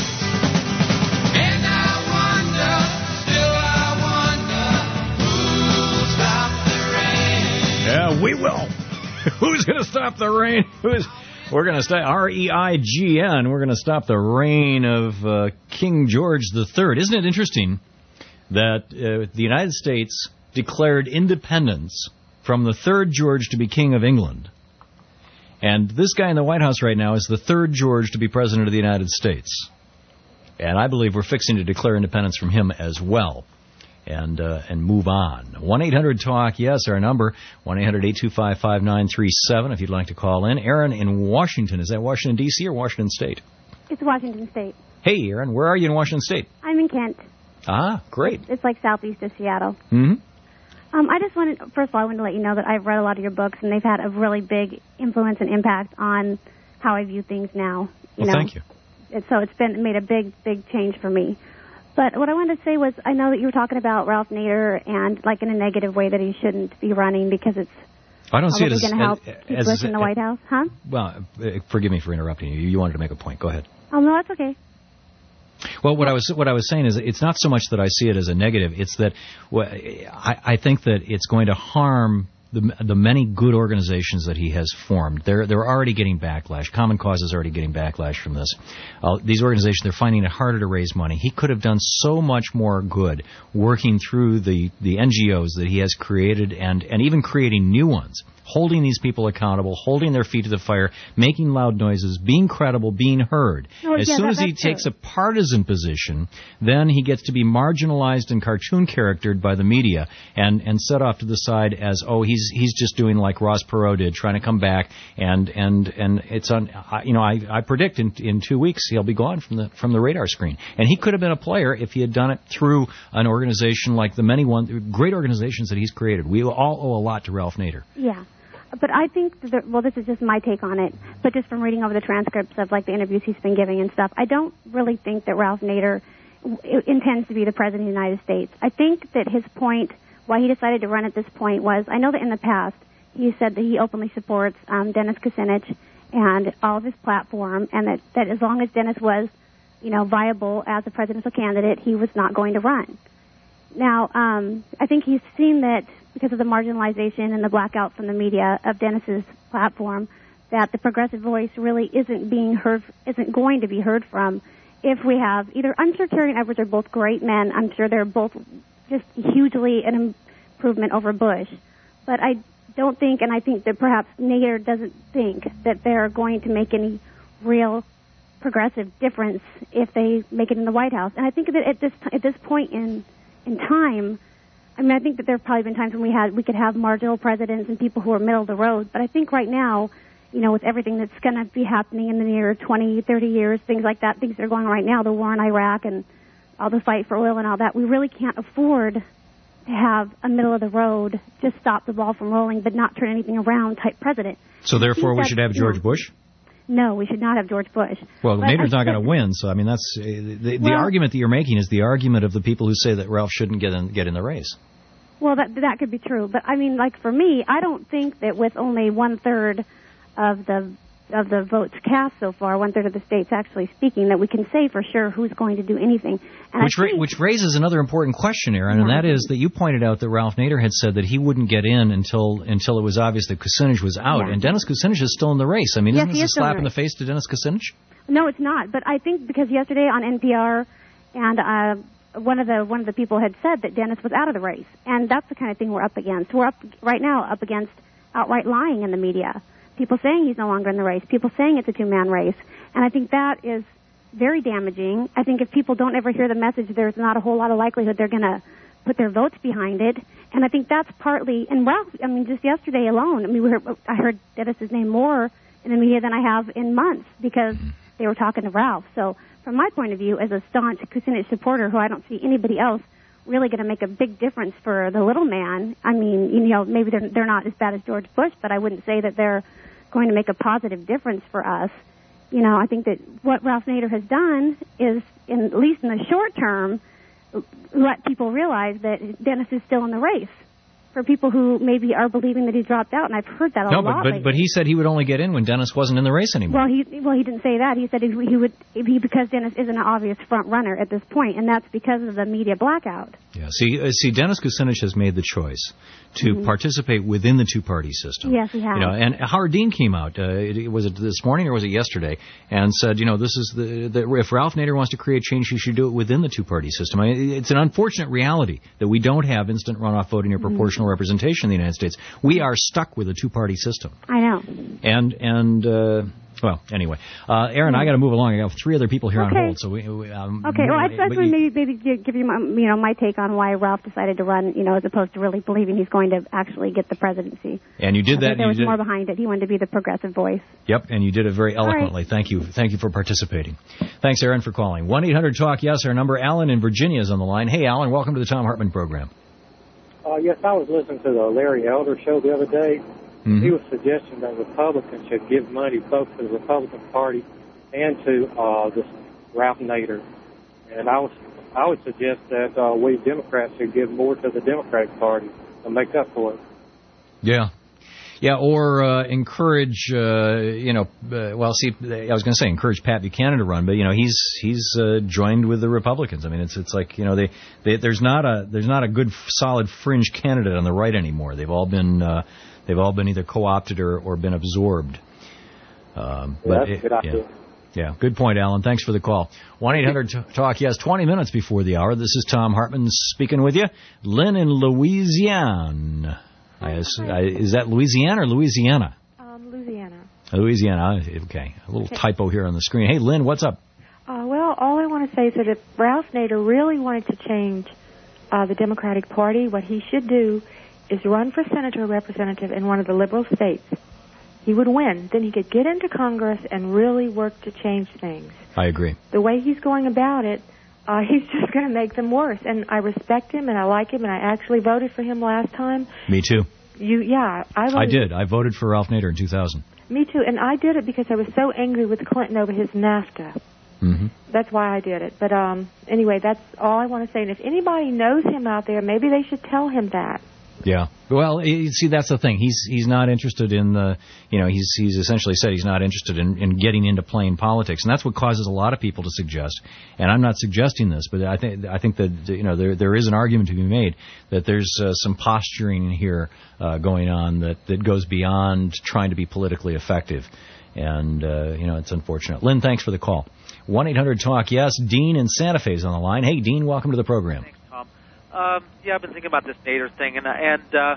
Speaker 1: And I wonder, still I wonder, who'll stop the rain?
Speaker 15: Yeah, we will. Who's going to stop the rain? Who's? We're going to stop R E I G N. We're going to stop the reign of uh, King George the Third. Isn't it interesting that uh, the United States declared independence from the third George to be King of England? And this guy in the White House right now is the third George to be President of the United States. And I believe we're fixing to declare independence from him as well. And uh, and move on. one eight hundred talk yes, our number. one eight hundred eight two five five nine three seven if you'd like to call in. Aaron in Washington. Is that Washington, D C or Washington State?
Speaker 3: It's Washington State.
Speaker 15: Hey, Aaron, where are you in Washington State?
Speaker 3: I'm in Kent.
Speaker 15: Ah, great.
Speaker 3: It's like southeast of Seattle.
Speaker 15: Mm-hmm.
Speaker 3: Um, I just wanted, first of all, I wanted to let you know that I've read a lot of your books, and they've had a really big influence and impact on how I view things now. You
Speaker 15: well,
Speaker 3: know?
Speaker 15: thank you.
Speaker 3: And so it's been made a big, big change for me. But what I wanted to say was, I know that you were talking about Ralph Nader and, like, in a negative way that he shouldn't be running because it's
Speaker 15: I don't see it as
Speaker 3: going to help
Speaker 15: as,
Speaker 3: keep
Speaker 15: as,
Speaker 3: Bush
Speaker 15: as
Speaker 3: in the White House, huh?
Speaker 15: Well, uh, forgive me for interrupting you. You wanted to make a point. Go ahead.
Speaker 3: Oh, no, that's okay.
Speaker 15: Well, what I was what I was saying is it's not so much that I see it as a negative. It's that well, I, I think that it's going to harm the the many good organizations that he has formed. They're they're already getting backlash. Common Cause is already getting backlash from this. Uh, these organizations, they're finding it harder to raise money. He could have done so much more good working through the, the N G Os that he has created and, and even creating new ones. Holding these people accountable, holding their feet to the fire, making loud noises, being credible, being heard.
Speaker 3: Oh,
Speaker 15: as
Speaker 3: yeah,
Speaker 15: soon
Speaker 3: that,
Speaker 15: as he
Speaker 3: true.
Speaker 15: takes a partisan position, then he gets to be marginalized and cartoon charactered by the media and, and set off to the side as, oh, he's he's just doing like Ross Perot did, trying to come back and and and it's on. You know, I, I predict in in two weeks he'll be gone from the from the radar screen. And he could have been a player if he had done it through an organization like the many one great organizations that he's created. We all owe a lot to Ralph Nader.
Speaker 3: Yeah. But I think, that, well, this is just my take on it, but just from reading over the transcripts of, like, the interviews he's been giving and stuff, I don't really think that Ralph Nader intends to be the President of the United States. I think that his point, why he decided to run at this point was, I know that in the past he said that he openly supports um, Dennis Kucinich and all of his platform, and that, that as long as Dennis was, you know, viable as a presidential candidate, he was not going to run. Now, um, I think he's seen that because of the marginalization and the blackout from the media of Dennis's platform, that the progressive voice really isn't being heard, isn't going to be heard from if we have either, I'm sure Kerry and Edwards are both great men. I'm sure they're both just hugely an improvement over Bush. But I don't think, and I think that perhaps Nader doesn't think that they're going to make any real progressive difference if they make it in the White House. And I think that at this, at this point in, in time, I mean, I think that there have probably been times when we had we could have marginal presidents and people who are middle of the road. But I think right now, you know, with everything that's going to be happening in the near twenty, thirty years, things like that, things that are going on right now, the war in Iraq and all the fight for oil and all that, we really can't afford to have a middle of the road, just stop the ball from rolling, but not turn anything around type president.
Speaker 15: So therefore, we should have George
Speaker 3: yeah.
Speaker 15: Bush?
Speaker 3: No, we should not have George Bush.
Speaker 15: Well,
Speaker 3: but
Speaker 15: Nader's
Speaker 3: I,
Speaker 15: not going to win, so I mean that's uh, the,
Speaker 3: well,
Speaker 15: the argument that you're making is the argument of the people who say that Ralph shouldn't get in, get in the race.
Speaker 3: Well, that that could be true, but I mean, like for me, I don't think that with only one third of the of the votes cast so far, one third of the states actually speaking, that we can say for sure who's going to do anything. And
Speaker 15: which
Speaker 3: I think,
Speaker 15: ra- which raises another important question, Aaron, yeah. and that is that you pointed out that Ralph Nader had said that he wouldn't get in until until it was obvious that Kucinich was out,
Speaker 3: yeah.
Speaker 15: and Dennis Kucinich is still in the race. I mean,
Speaker 3: yes,
Speaker 15: isn't this
Speaker 3: is
Speaker 15: a slap in, in
Speaker 3: the
Speaker 15: the face to Dennis Kucinich?
Speaker 3: No, it's not. But I think because yesterday on N P R and uh, one of the one of the people had said that Dennis was out of the race, and that's the kind of thing we're up against. We're up right now up against outright lying in the media. People saying he's no longer in the race. People saying it's a two-man race. And I think that is very damaging. I think if people don't ever hear the message, there's not a whole lot of likelihood they're going to put their votes behind it. And I think that's partly, and Ralph, I mean, just yesterday alone, I mean, we heard, I heard Dennis's name more in the media than I have in months because they were talking to Ralph. So from my point of view, as a staunch Kucinich supporter who I don't see anybody else really going to make a big difference for the little man, I mean, you know, maybe they're, they're not as bad as George Bush, but I wouldn't say that they're going to make a positive difference for us. You know, I think that what Ralph Nader has done is, in, at least in the short term, let people realize that Dennis is still in the race. For people who maybe are believing that he dropped out, and I've heard that a
Speaker 15: no,
Speaker 3: lot.
Speaker 15: No, but, but but he said he would only get in when Dennis wasn't in the race anymore.
Speaker 3: Well, he well he didn't say that. He said he, he would he because Dennis isn't an obvious front runner at this point, and that's because of the media blackout.
Speaker 15: Yeah. See, uh, see, Dennis Kucinich has made the choice to mm-hmm. participate within the two-party system.
Speaker 3: Yes, he has.
Speaker 15: You know, and Howard Dean came out. Uh, it, was it this morning or was it yesterday? And said, you know, this is the, the if Ralph Nader wants to create change, he should do it within the two-party system. I mean, it's an unfortunate reality that we don't have instant runoff voting or proportional mm-hmm. representation in the United States. We are stuck with a two-party system.
Speaker 3: I know.
Speaker 15: And and. Uh, Well, anyway, uh, Aaron, I got to move along. I got three other people here
Speaker 3: okay.
Speaker 15: on hold, so we. we um,
Speaker 3: okay, well, I just
Speaker 15: you,
Speaker 3: maybe maybe give you my, you know my take on why Ralph decided to run, you know, as opposed to really believing he's going to actually get the presidency.
Speaker 15: And you did
Speaker 3: I
Speaker 15: that.
Speaker 3: Think there
Speaker 15: and
Speaker 3: was
Speaker 15: you did,
Speaker 3: more behind it. He wanted to be the progressive voice.
Speaker 15: Yep, and you did it very eloquently.
Speaker 3: Right.
Speaker 15: Thank you, thank you for participating. Thanks, Aaron, for calling. One eight hundred talk yes. Our number. Alan in Virginia is on the line. Hey, Alan, welcome to the Tom Hartman program.
Speaker 6: Uh, yes, I was listening to the Larry Elder show the other day.
Speaker 15: Mm-hmm.
Speaker 6: He was suggesting that Republicans should give money both to the Republican Party and to uh, this Ralph Nader. And I was, I would suggest that uh, we Democrats should give more to the Democratic Party to make up for it.
Speaker 15: Yeah. Yeah, or uh, encourage, uh, you know, uh, well, see, I was going to say encourage Pat Buchanan to run, but you know, he's he's uh, joined with the Republicans. I mean, it's it's like you know, they, they there's not a there's not a good solid fringe candidate on the right anymore. They've all been uh, they've all been either co-opted or, or been absorbed. Um,
Speaker 6: yeah,
Speaker 15: but
Speaker 6: that's a good
Speaker 15: it,
Speaker 6: idea.
Speaker 15: Yeah. yeah, good point, Alan. Thanks for the call. one eight hundred talk yes, twenty minutes before the hour. This is Tom Hartman speaking with you. Lynn in Louisiana. I, is that Louisiana or Louisiana?
Speaker 12: Um, Louisiana.
Speaker 15: Louisiana. Okay. A little
Speaker 12: okay.
Speaker 15: typo here on the screen. Hey, Lynn, what's up?
Speaker 12: Uh, well, all I want to say is that if Ralph Nader really wanted to change uh, the Democratic Party, what he should do is run for senator or representative in one of the liberal states. He would win. Then he could get into Congress and really work to change things.
Speaker 15: I agree.
Speaker 12: The way he's going about it, uh, he's just going to make them worse. And I respect him, and I like him, and I actually voted for him last time.
Speaker 15: Me too.
Speaker 12: You, yeah, I voted.
Speaker 15: I did. I voted for Ralph Nader in two thousand.
Speaker 12: Me too, and I did it because I was so angry with Clinton over his NAFTA.
Speaker 15: Mm-hmm.
Speaker 12: That's why I did it. But um, anyway, that's all I want to say. And if anybody knows him out there, maybe they should tell him that.
Speaker 15: Yeah. Well, you see, that's the thing. He's he's not interested in the, you know, he's he's essentially said he's not interested in, in getting into playing politics, and that's what causes a lot of people to suggest. And I'm not suggesting this, but I think I think that you know there there is an argument to be made that there's uh, some posturing here uh, going on that that goes beyond trying to be politically effective, and uh, you know it's unfortunate. Lynn, thanks for the call. one eight hundred talk yes. Dean in Santa Fe is on the line. Hey, Dean, welcome to the program.
Speaker 16: Thanks, Tom. Um, yeah, I've been thinking about this Nader thing, and and uh,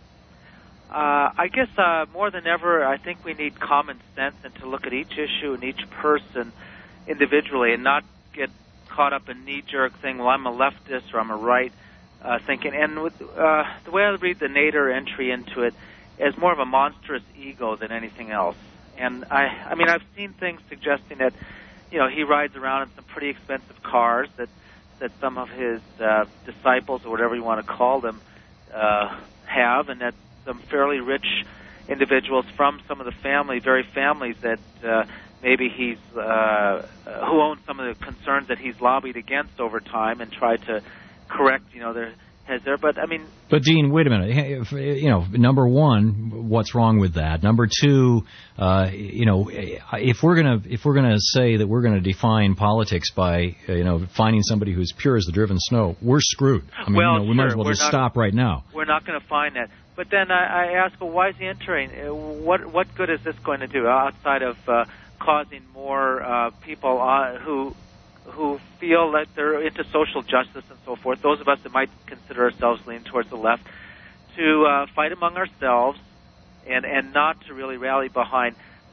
Speaker 16: uh, I guess uh, more than ever, I think we need common sense and to look at each issue and each person individually, and not get caught up in knee-jerk thing. Well, I'm a leftist or I'm a right uh, thinking. And with uh, the way I read the Nader entry into it, is more of a monstrous ego than anything else. And I, I mean, I've seen things suggesting that, you know, he rides around in some pretty expensive cars that. that some of his uh, disciples, or whatever you want to call them, uh, have, and that some fairly rich individuals from some of the family, very families that uh, maybe he's, uh, who own some of the concerns that he's lobbied against over time and tried to correct, you know, their has there. But, I mean...
Speaker 15: But, Dean, wait a minute. You know, number one, what's wrong with that? Number two, uh, you know, if we're going to if we're going to say that we're going to define politics by, you know, finding somebody who's pure as the driven snow, we're screwed. I mean,
Speaker 16: well,
Speaker 15: you know, we
Speaker 16: sure,
Speaker 15: might as well
Speaker 16: we're
Speaker 15: just
Speaker 16: not,
Speaker 15: stop right now.
Speaker 16: We're not going to find that. But then I, I ask, well, why is he entering? What, what good is this going to do outside of uh, causing more uh, people uh, who... who feel that they're into social justice and so forth, those of us that might consider ourselves leaning towards the left, to uh, fight among ourselves and, and not to really rally behind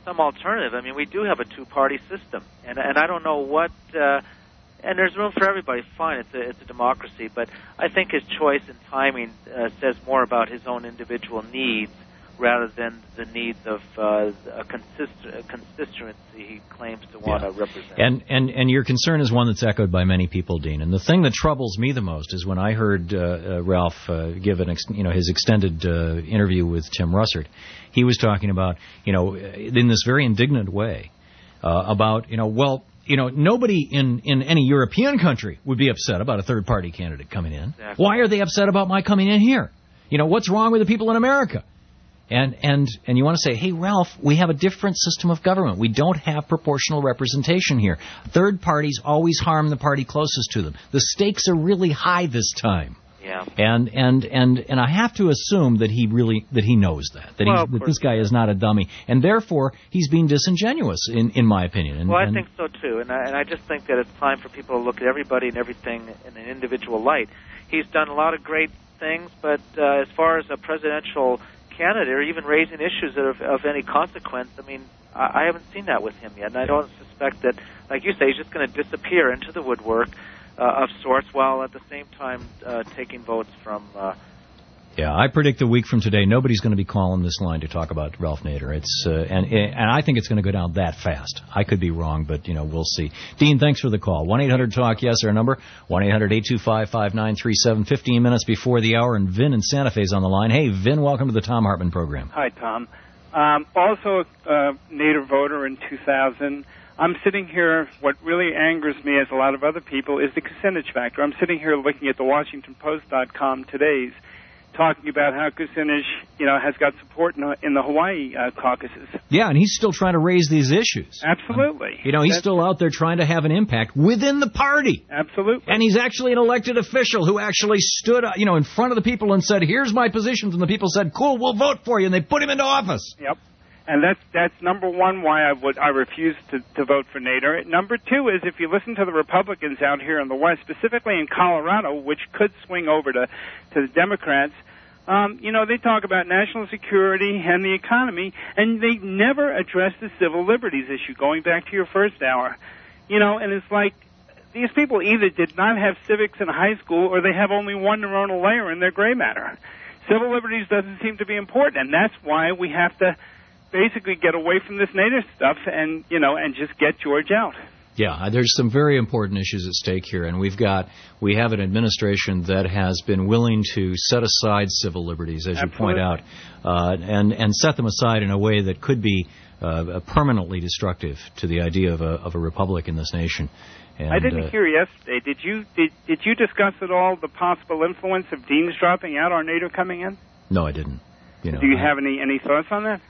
Speaker 16: some alternative. I mean, we do have a two-party system, and and I don't know what. Uh, and there's room for everybody. Fine, it's a it's a democracy, but I think his choice and timing uh, says more about his own individual needs rather than the needs of uh, a, consist- a constituency he claims to want
Speaker 15: Yeah.
Speaker 16: to represent.
Speaker 15: And, and and your concern is one that's echoed by many people, Dean. And the thing that troubles me the most is when I heard uh, uh, Ralph uh, give an ex- you know his extended uh, interview with Tim Russert. He was talking about, you know, in this very indignant way uh, about, you know, well, you know, nobody in, in any European country would be upset about a third-party candidate coming in.
Speaker 16: Exactly.
Speaker 15: Why are they upset about my coming in here? You know, what's wrong with the people in America? And and and you want to say, hey, Ralph, we have a different system of government. We don't have proportional representation here. Third parties always harm the party closest to them. The stakes are really high this time.
Speaker 16: Yeah.
Speaker 15: And and and and I have to assume that he really that he knows that that,
Speaker 16: Well,
Speaker 15: he,
Speaker 16: of
Speaker 15: that
Speaker 16: course
Speaker 15: this guy is not a dummy, and therefore he's being disingenuous in in my opinion. And,
Speaker 16: Well, I
Speaker 15: and
Speaker 16: think so too, and I, and I just think that it's time for people to look at everybody and everything in an individual light. He's done a lot of great things, but uh, as far as a presidential candidate or even raising issues that are of, of any consequence, I mean, I, I haven't seen that with him yet, and I don't suspect that, like you say, he's just going to disappear into the woodwork uh, of sorts, while at the same time uh, taking votes from. Uh,
Speaker 15: Yeah, I predict a week from today, nobody's going to be calling this line to talk about Ralph Nader. It's uh, and and I think it's going to go down that fast. I could be wrong, but you know we'll see. Dean, thanks for the call. one eight hundred talk yes, our number one eight hundred eight two five five nine three seven. Fifteen minutes before the hour, and Vin in Santa Fe is on the line. Hey, Vin, welcome to the Tom Hartman program.
Speaker 17: Hi, Tom. Um, also a Nader voter in two thousand. I'm sitting here, what really angers me, as a lot of other people, is the Kucinich factor. I'm sitting here looking at the Washington Post dot com today's, talking about how Kucinich, you know, has got support in the, in the Hawaii uh, caucuses.
Speaker 15: Yeah, and he's still trying to raise these issues.
Speaker 17: Absolutely.
Speaker 15: You know, he's
Speaker 17: That's,
Speaker 15: still out there trying to have an impact within the party.
Speaker 17: Absolutely.
Speaker 15: And he's actually an elected official who actually stood, you know, in front of the people and said, here's my positions. And the people said, cool, we'll vote for you. And they put him into office.
Speaker 17: Yep. And that's that's number one why I would I refuse to, to vote for Nader. Number two is if you listen to the Republicans out here in the West, specifically in Colorado, which could swing over to, to the Democrats, um, you know, they talk about national security and the economy, and they never address the civil liberties issue, going back to your first hour. You know, and it's like these people either did not have civics in high school or they have only one neuronal layer in their gray matter. Civil liberties doesn't seem to be important, and that's why we have to basically get away from this Nader stuff and, you know, and just get George out.
Speaker 15: Yeah, there's some very important issues at stake here, and we've got we have an administration that has been willing to set aside civil liberties, as
Speaker 17: Absolutely.
Speaker 15: you point out, uh, and and set them aside in a way that could be uh, permanently destructive to the idea of a of a republic in this nation. And,
Speaker 17: I didn't
Speaker 15: uh,
Speaker 17: hear yesterday. Did you did did you discuss at all the possible influence of Dean's dropping out or Nader coming in?
Speaker 15: No, I didn't. You know,
Speaker 17: Do you
Speaker 15: I,
Speaker 17: have any any thoughts on that?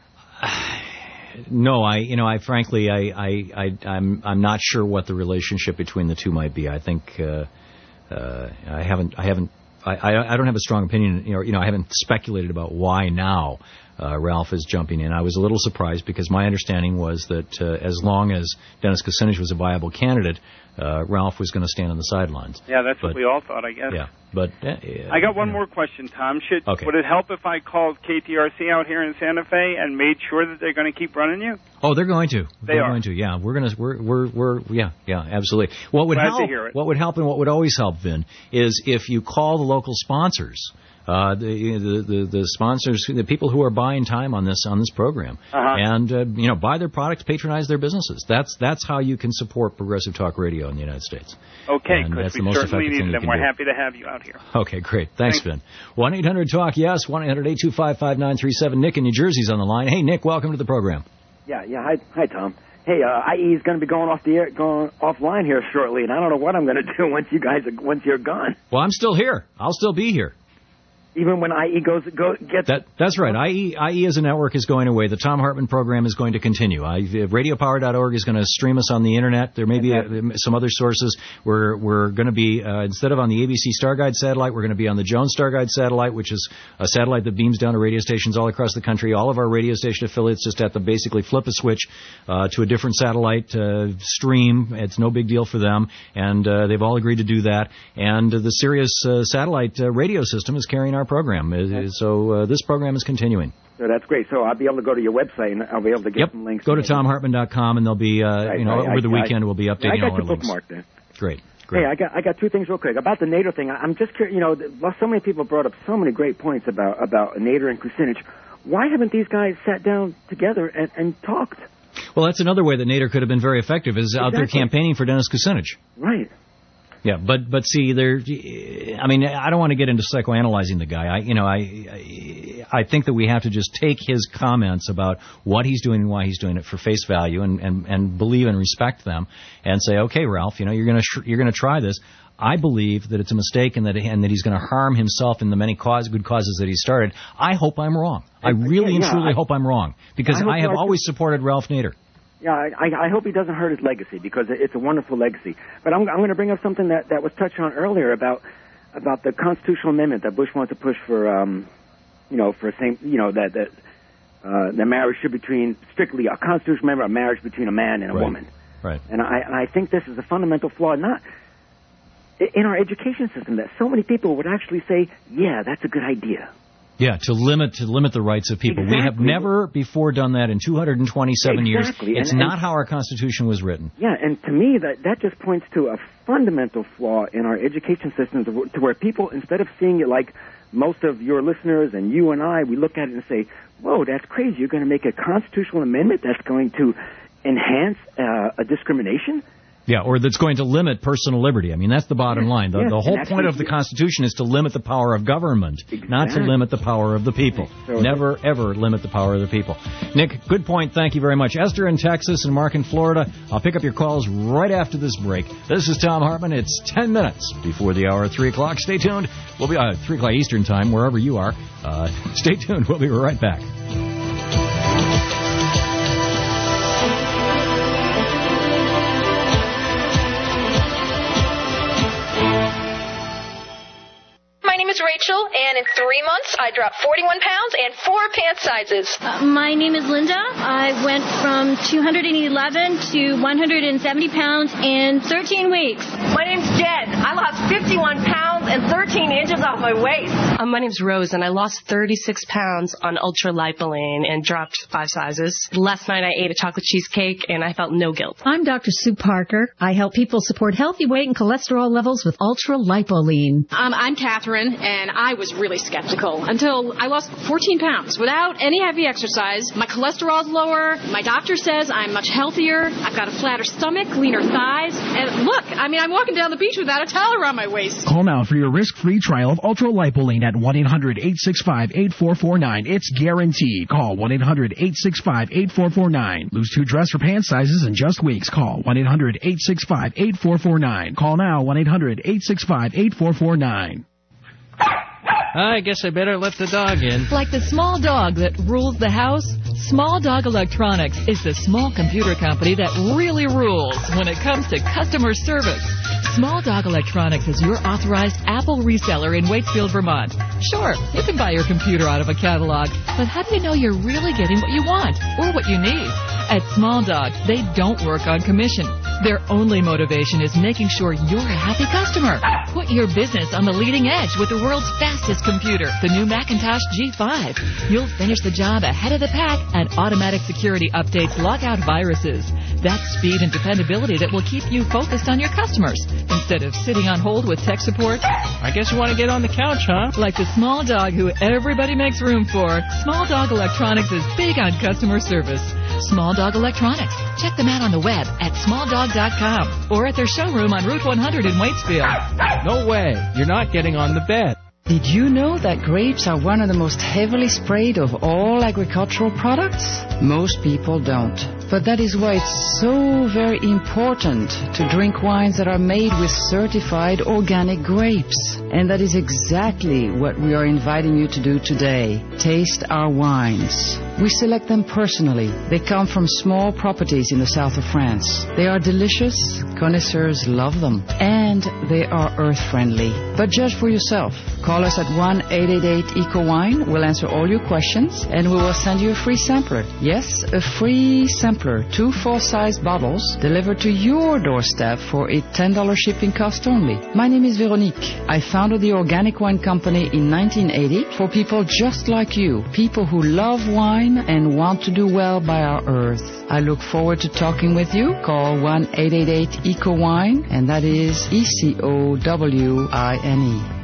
Speaker 15: No, I, you know, I frankly, I, I, I, I'm, I'm not sure what the relationship between the two might be. I think, uh, uh, I haven't, I haven't, I, I, I don't have a strong opinion. You know, you know, I haven't speculated about why now uh, Ralph is jumping in. I was a little surprised because my understanding was that uh, as long as Dennis Kucinich was a viable candidate, uh, Ralph was going to stand on the sidelines.
Speaker 17: Yeah, that's
Speaker 15: but,
Speaker 17: what we all thought, I guess.
Speaker 15: Yeah, but uh,
Speaker 17: I got one more question, Tom. Should
Speaker 15: Okay.
Speaker 17: would it help if I called K T R C out here in Santa Fe and made sure that they're going to keep running you?
Speaker 15: Oh, they're going to.
Speaker 17: They
Speaker 15: They're
Speaker 17: are.
Speaker 15: going to. Yeah, we're gonna. We're we're we're. Yeah, yeah, absolutely. What would
Speaker 17: Glad to
Speaker 15: help?
Speaker 17: hear it.
Speaker 15: What would help, and what would always help, Vin, is if you call the local sponsors, uh, the, the the the sponsors, the people who are buying time on this on this program,
Speaker 17: Uh-huh.
Speaker 15: and uh, you know, buy their products, patronize their businesses. That's that's how you can support Progressive Talk Radio in the United States.
Speaker 17: Okay,
Speaker 15: And
Speaker 17: because
Speaker 15: that's the
Speaker 17: we
Speaker 15: most
Speaker 17: certainly
Speaker 15: effective
Speaker 17: need
Speaker 15: thing you
Speaker 17: them.
Speaker 15: can
Speaker 17: We're
Speaker 15: do.
Speaker 17: happy to have you out here.
Speaker 15: Okay, great. Thanks, Vin. one eight hundred talk yes, one eight hundred eight two five five nine three seven. Nick in New Jersey's on the line. Hey, Nick, welcome to the program.
Speaker 18: Yeah, yeah. Hi, hi, Tom. Hey, uh, I E is going to be going off the air, going offline here shortly, and I don't know what I'm going to do once you guys are, once you're gone.
Speaker 15: Well, I'm still here. I'll still be here.
Speaker 18: Even when I E goes go gets
Speaker 15: That, that's right. I E, I E as a network is going away. The Tom Hartman program is going to continue. I, radio power dot org is going to stream us on the Internet. There may be uh some other sources. We're, we're going to be, uh, instead of on the A B C Starguide satellite, we're going to be on the Jones Starguide satellite, which is a satellite that beams down to radio stations all across the country. All of our radio station affiliates just have to basically flip a switch uh, to a different satellite uh, stream. It's no big deal for them, and uh, they've all agreed to do that. And uh, the Sirius uh, satellite uh, radio system is carrying our program. Uh, So uh, this program is continuing.
Speaker 18: So that's great. So I'll be able to go to your website and I'll be able to get
Speaker 15: Yep.
Speaker 18: some links.
Speaker 15: Go to tom hartman dot com and there'll be, uh,
Speaker 18: Right,
Speaker 15: you know,
Speaker 18: right.
Speaker 15: over the
Speaker 18: I-
Speaker 15: weekend
Speaker 18: I-
Speaker 15: we'll be
Speaker 18: I
Speaker 15: updating
Speaker 18: got
Speaker 15: all
Speaker 18: your
Speaker 15: our links.
Speaker 18: bookmark there.
Speaker 15: Great. Great.
Speaker 18: Hey, I got I got two things real quick about the Nader thing. I- I'm just curious. You know, th- well, so many people brought up so many great points about about Nader and Kucinich. Why haven't these guys sat down together and, and talked?
Speaker 15: Well, that's another way that Nader could have been very effective, is out there
Speaker 18: Exactly.
Speaker 15: campaigning for Dennis Kucinich.
Speaker 18: Right.
Speaker 15: Yeah, but but see, there. I mean, I don't want to get into psychoanalyzing the guy. I, you know, I, I I think that we have to just take his comments about what he's doing and why he's doing it for face value, and and, and believe and respect them, and say, okay, Ralph, you know, you're gonna sh- you're gonna try this. I believe that it's a mistake and that and that he's going to harm himself in the many cause, good causes that he started. I hope I'm wrong. I really
Speaker 18: yeah,
Speaker 15: and
Speaker 18: yeah,
Speaker 15: truly
Speaker 18: I-
Speaker 15: hope I'm wrong, because
Speaker 18: I hope
Speaker 15: I have
Speaker 18: you are
Speaker 15: always supported Ralph Nader.
Speaker 18: Yeah, I, I I hope he doesn't hurt his legacy because it- it's a wonderful legacy. But I'm I'm going to bring up something that, that was touched on earlier about about the constitutional amendment that Bush wants to push for, um, you know, for same, you know, that that uh, the marriage should between strictly a constitutional amendment, a marriage between a man and a
Speaker 15: Right.
Speaker 18: woman.
Speaker 15: Right.
Speaker 18: And I and I think this is a fundamental flaw, not i- in our education system, that so many people would actually say, yeah, that's a good idea.
Speaker 15: Yeah, to limit to limit the rights of people. We have
Speaker 18: Exactly.
Speaker 15: never before done that in two hundred twenty-seven
Speaker 18: Exactly.
Speaker 15: years. It's
Speaker 18: And-
Speaker 15: not
Speaker 18: and-
Speaker 15: how our Constitution was written.
Speaker 18: Yeah, and to me, that, that just points to a fundamental flaw in our education system, to, to where people, instead of seeing it like most of your listeners and you and I, we look at it and say, whoa, that's crazy. You're going to make a constitutional amendment that's going to enhance uh, a discrimination?
Speaker 15: Yeah, or that's going to limit personal liberty. I mean, that's the bottom line. The,
Speaker 18: yes,
Speaker 15: the whole
Speaker 18: and
Speaker 15: point
Speaker 18: actually-
Speaker 15: of the Constitution is to limit the power of government, not to
Speaker 18: Exactly.
Speaker 15: limit the power of the people.
Speaker 18: So-
Speaker 15: Never, ever limit the power of the people. Nick, good point. Thank you very much. Esther in Texas and Mark in Florida. I'll pick up your calls right after this break. This is Tom Hartman. It's ten minutes before the hour of three o'clock. Stay tuned. We'll be uh, three o'clock Eastern time, wherever you are. Uh, stay tuned. We'll be right back.
Speaker 4: My name is Rachel, and in three months, I dropped forty-one pounds and four pant sizes.
Speaker 19: Uh, my name is Linda. I went from two hundred eleven to one hundred seventy pounds in thirteen weeks.
Speaker 4: My name's Jen. I lost fifty-one pounds and thirteen inches off my waist.
Speaker 22: Um, my name's Rose, and I lost thirty-six pounds on Ultra Lipoline and dropped five sizes. Last night, I ate a chocolate cheesecake, and I felt no guilt.
Speaker 23: I'm Doctor Sue Parker. I help people support healthy weight and cholesterol levels with Ultra Lipoline.
Speaker 24: Um, I'm Catherine, and I was really skeptical until I lost fourteen pounds without any heavy exercise. My cholesterol's lower. My doctor says I'm much healthier. I've got a flatter stomach, leaner thighs. And look, I mean, I'm walking down the beach without a towel around my waist.
Speaker 26: Call now for your risk-free trial of Ultra Lipoline at one eight hundred eight six five eight four four nine. It's guaranteed. Call one eight hundred eight six five eight four four nine. Lose two dress or pant sizes in just weeks. Call one eight hundred eight six five eight four four nine. Call now one eight hundred eight six five eight four four nine.
Speaker 2: I guess I better let the dog in.
Speaker 21: Like the small dog that rules the house, Small Dog Electronics is the small computer company that really rules when it comes to customer service. Small Dog Electronics is your authorized Apple reseller in Waitsfield, Vermont. Sure, you can buy your computer out of a catalog, but how do you know you're really getting what you want or what you need? At Small Dog, they don't work on commission. Their only motivation is making sure you're a happy customer. Put your business on the leading edge with the world's fastest computer, the new Macintosh G five. You'll finish the job ahead of the pack, and automatic security updates lock out viruses. That's speed and dependability that will keep you focused on your customers instead of sitting on hold with tech support.
Speaker 2: I guess you want to get on the couch, huh?
Speaker 21: Like the small dog who everybody makes room for, Small Dog Electronics is big on customer service. Small Dog Electronics. Check them out on the web at small dog dot com or at their showroom on Route one hundred in Waitsfield.
Speaker 2: No way. You're not getting on the bed.
Speaker 27: Did you know that grapes are one of the most heavily sprayed of all agricultural products? Most people don't. But that is why it's so very important to drink wines that are made with certified organic grapes. And that is exactly what we are inviting you to do today. Taste our wines. We select them personally. They come from small properties in the south of France. They are delicious. Connoisseurs love them. And they are earth-friendly. But judge for yourself. Call us at one eight eight eight eco wine. We'll answer all your questions, and we will send you a free sampler. Yes, a free sampler. Two full-size bottles delivered to your doorstep for a ten dollars shipping cost only. My name is Veronique. I founded the Organic Wine Company in nineteen eighty for people just like you, people who love wine and want to do well by our earth. I look forward to talking with you. Call one eight eight eight eco wine, and that is E C O W I N E.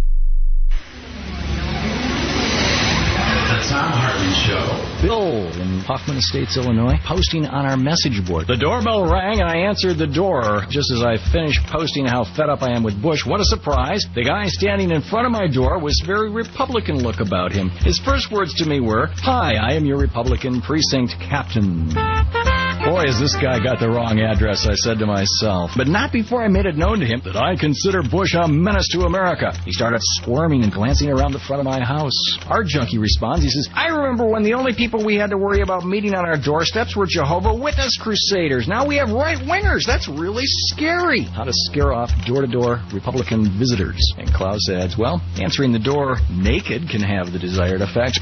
Speaker 15: The Tom Hartman Show. Bill in Hoffman Estates, Illinois, posting on our message board. The doorbell rang and I answered the door. Just as I finished posting how fed up I am with Bush, what a surprise. The guy standing in front of my door was very Republican look about him. His first words to me were, "Hi, I am your Republican precinct captain." Boy, has this guy got the wrong address, I said to myself. But not before I made it known to him that I consider Bush a menace to America. He started squirming and glancing around the front of my house. Our junkie responds. He says, "I remember when the only people we had to worry about meeting on our doorsteps were Jehovah Witness crusaders. Now we have right-wingers. That's really scary." How to scare off door-to-door Republican visitors. And Klaus adds, well, answering the door naked can have the desired effect.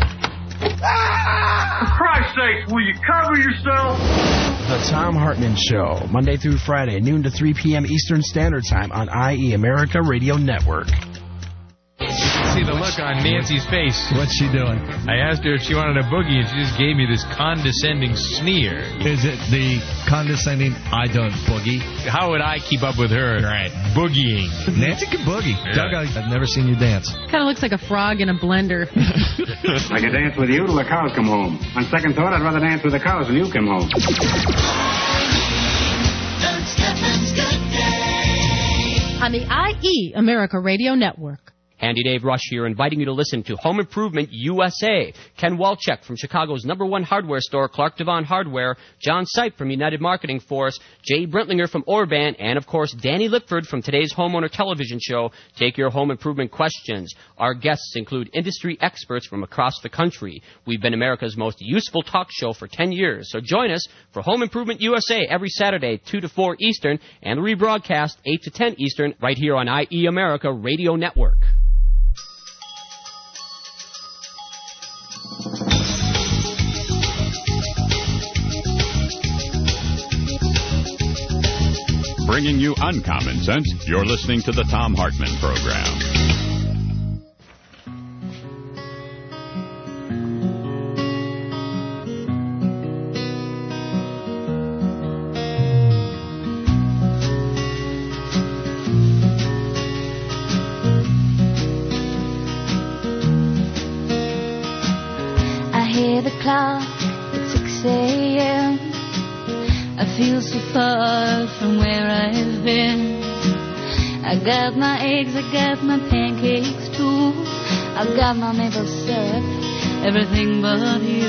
Speaker 5: For Christ's sake, will you cover yourself?
Speaker 26: The Tom Hartman Show, Monday through Friday, noon to three p.m. Eastern Standard Time on I E America Radio Network.
Speaker 2: See the look on Nancy's face. What's she doing? I asked her if she wanted a boogie, and she just gave me this condescending sneer.
Speaker 7: Is it the condescending, I don't boogie?
Speaker 2: How would I keep up with her? Right. Boogieing.
Speaker 7: Nancy can boogie. Yeah. Doug, I've never seen you dance.
Speaker 8: Kind of looks like a frog in a blender.
Speaker 9: I could dance with you till the cows come home. On second thought, I'd rather dance with the cows when you come home.
Speaker 8: On the I E America Radio Network.
Speaker 10: Handy Dave Rush here, inviting you to listen to Home Improvement U S A. Ken Walchek from Chicago's number one hardware store, Clark Devon Hardware, John Sipe from United Marketing Force, Jay Brentlinger from Orban, and, of course, Danny Lickford from today's Homeowner Television Show. Take your home improvement questions. Our guests include industry experts from across the country. We've been America's most useful talk show for ten years, so join us for Home Improvement U S A every Saturday, two to four Eastern, and rebroadcast eight to ten Eastern right here on I E America Radio Network.
Speaker 14: Bringing you uncommon sense, you're listening to the Tom Hartman Program.
Speaker 11: I hear the clock at six a.m. I feel so far from where I've been. I got my eggs, I got my pancakes too. I've got my maple syrup, everything but you.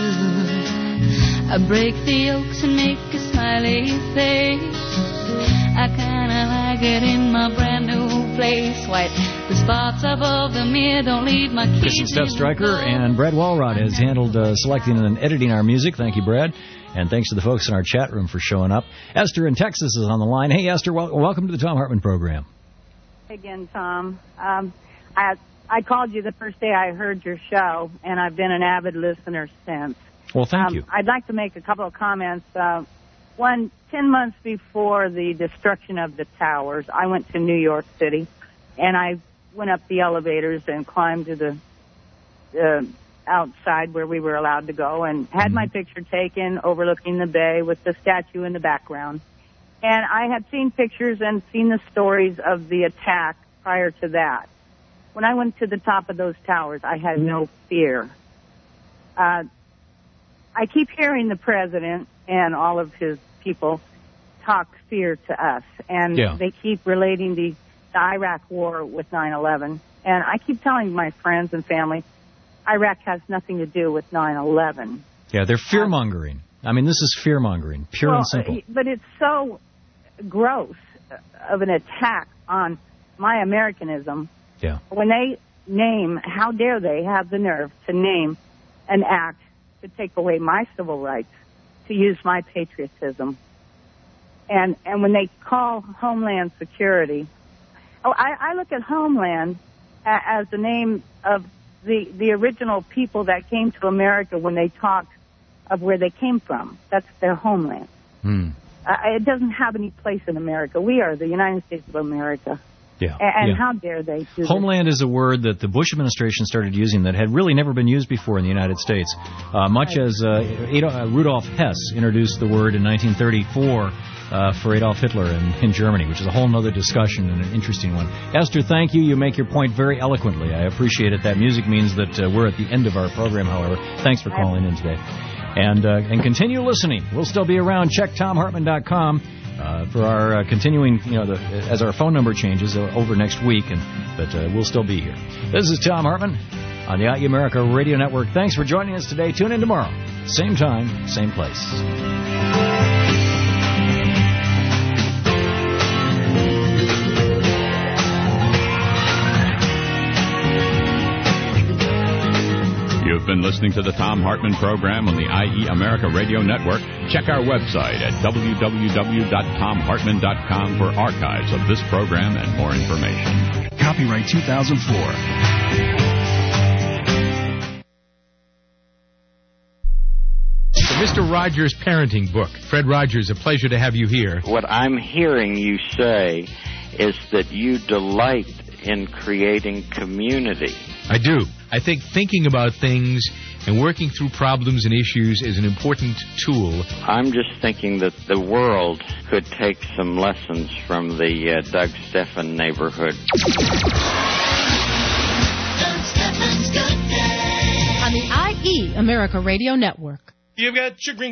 Speaker 11: I break the yolks and make a smiley face. I kinda like it in my brand new place. White, the spots above the mirror don't leave my kids.
Speaker 15: Christian Steph Stryker and Brad Walrod has handled uh, selecting and editing our music. Thank you, Brad. And thanks to the folks in our chat room for showing up. Esther in Texas is on the line. Hey, Esther, wel- welcome to the Tom Hartman Program.
Speaker 25: Again, Tom. Um, I I called you the first day I heard your show, and I've been an avid listener since.
Speaker 15: Well, thank
Speaker 25: um,
Speaker 15: you.
Speaker 25: I'd like to make a couple of comments. Uh, one, ten months before the destruction of the towers, I went to New York City, and I went up the elevators and climbed to the uh, outside where we were allowed to go and had my picture taken overlooking the bay with the statue in the background. And I had seen pictures and seen the stories of the attack prior to that. When I went to the top of those towers, I had no fear. Uh, I keep hearing the president and all of his people talk fear to us, and
Speaker 15: yeah.
Speaker 25: they keep relating the, the Iraq war with nine eleven. And I keep telling my friends and family, Iraq has nothing to do with nine eleven.
Speaker 15: Yeah, they're fear-mongering. I mean, this is fear-mongering, pure
Speaker 25: well,
Speaker 15: and simple.
Speaker 25: But it's so gross of an attack on my Americanism.
Speaker 15: Yeah.
Speaker 25: When they name, how dare they have the nerve to name an act to take away my civil rights to use my patriotism. And and when they call Homeland Security, oh, I, I look at Homeland a, as the name of the the original people that came to America when they talk of where they came from. That's their homeland.
Speaker 15: Hmm.
Speaker 25: Uh, it doesn't have any place in America. We are the United States of America.
Speaker 15: Yeah.
Speaker 25: A- and
Speaker 15: yeah.
Speaker 25: how dare they do
Speaker 15: Homeland is a word that the Bush administration started using that had really never been used before in the United States. Uh, much as uh, Adolf, uh, Rudolf Hess introduced the word in nineteen thirty-four uh, for Adolf Hitler in, in Germany, which is a whole other discussion and an interesting one. Esther, thank you. You make your point very eloquently. I appreciate it. That music means that uh, we're at the end of our program, however. Thanks for calling in today. And uh, and continue listening. We'll still be around. Check tom hartman dot com uh, for our uh, continuing, you know, the, as our phone number changes uh, over next week. And but uh, we'll still be here. This is Tom Hartman on the I E America Radio Network. Thanks for joining us today. Tune in tomorrow, same time, same place.
Speaker 14: You've been listening to the Tom Hartman program on the I E America Radio Network. Check our website at w w w dot tom hartman dot com for archives of this program and more information.
Speaker 26: Copyright two thousand four.
Speaker 2: The Mister Rogers Parenting Book. Fred Rogers, a pleasure to have you here.
Speaker 1: What I'm hearing you say is that you delight in creating community.
Speaker 2: I do. I think thinking about things and working through problems and issues is an important tool.
Speaker 1: I'm just thinking that the world could take some lessons from the uh, Doug Stephan neighborhood.
Speaker 8: Doug Stephan's Good Day on the I E America Radio Network.
Speaker 3: You've got your green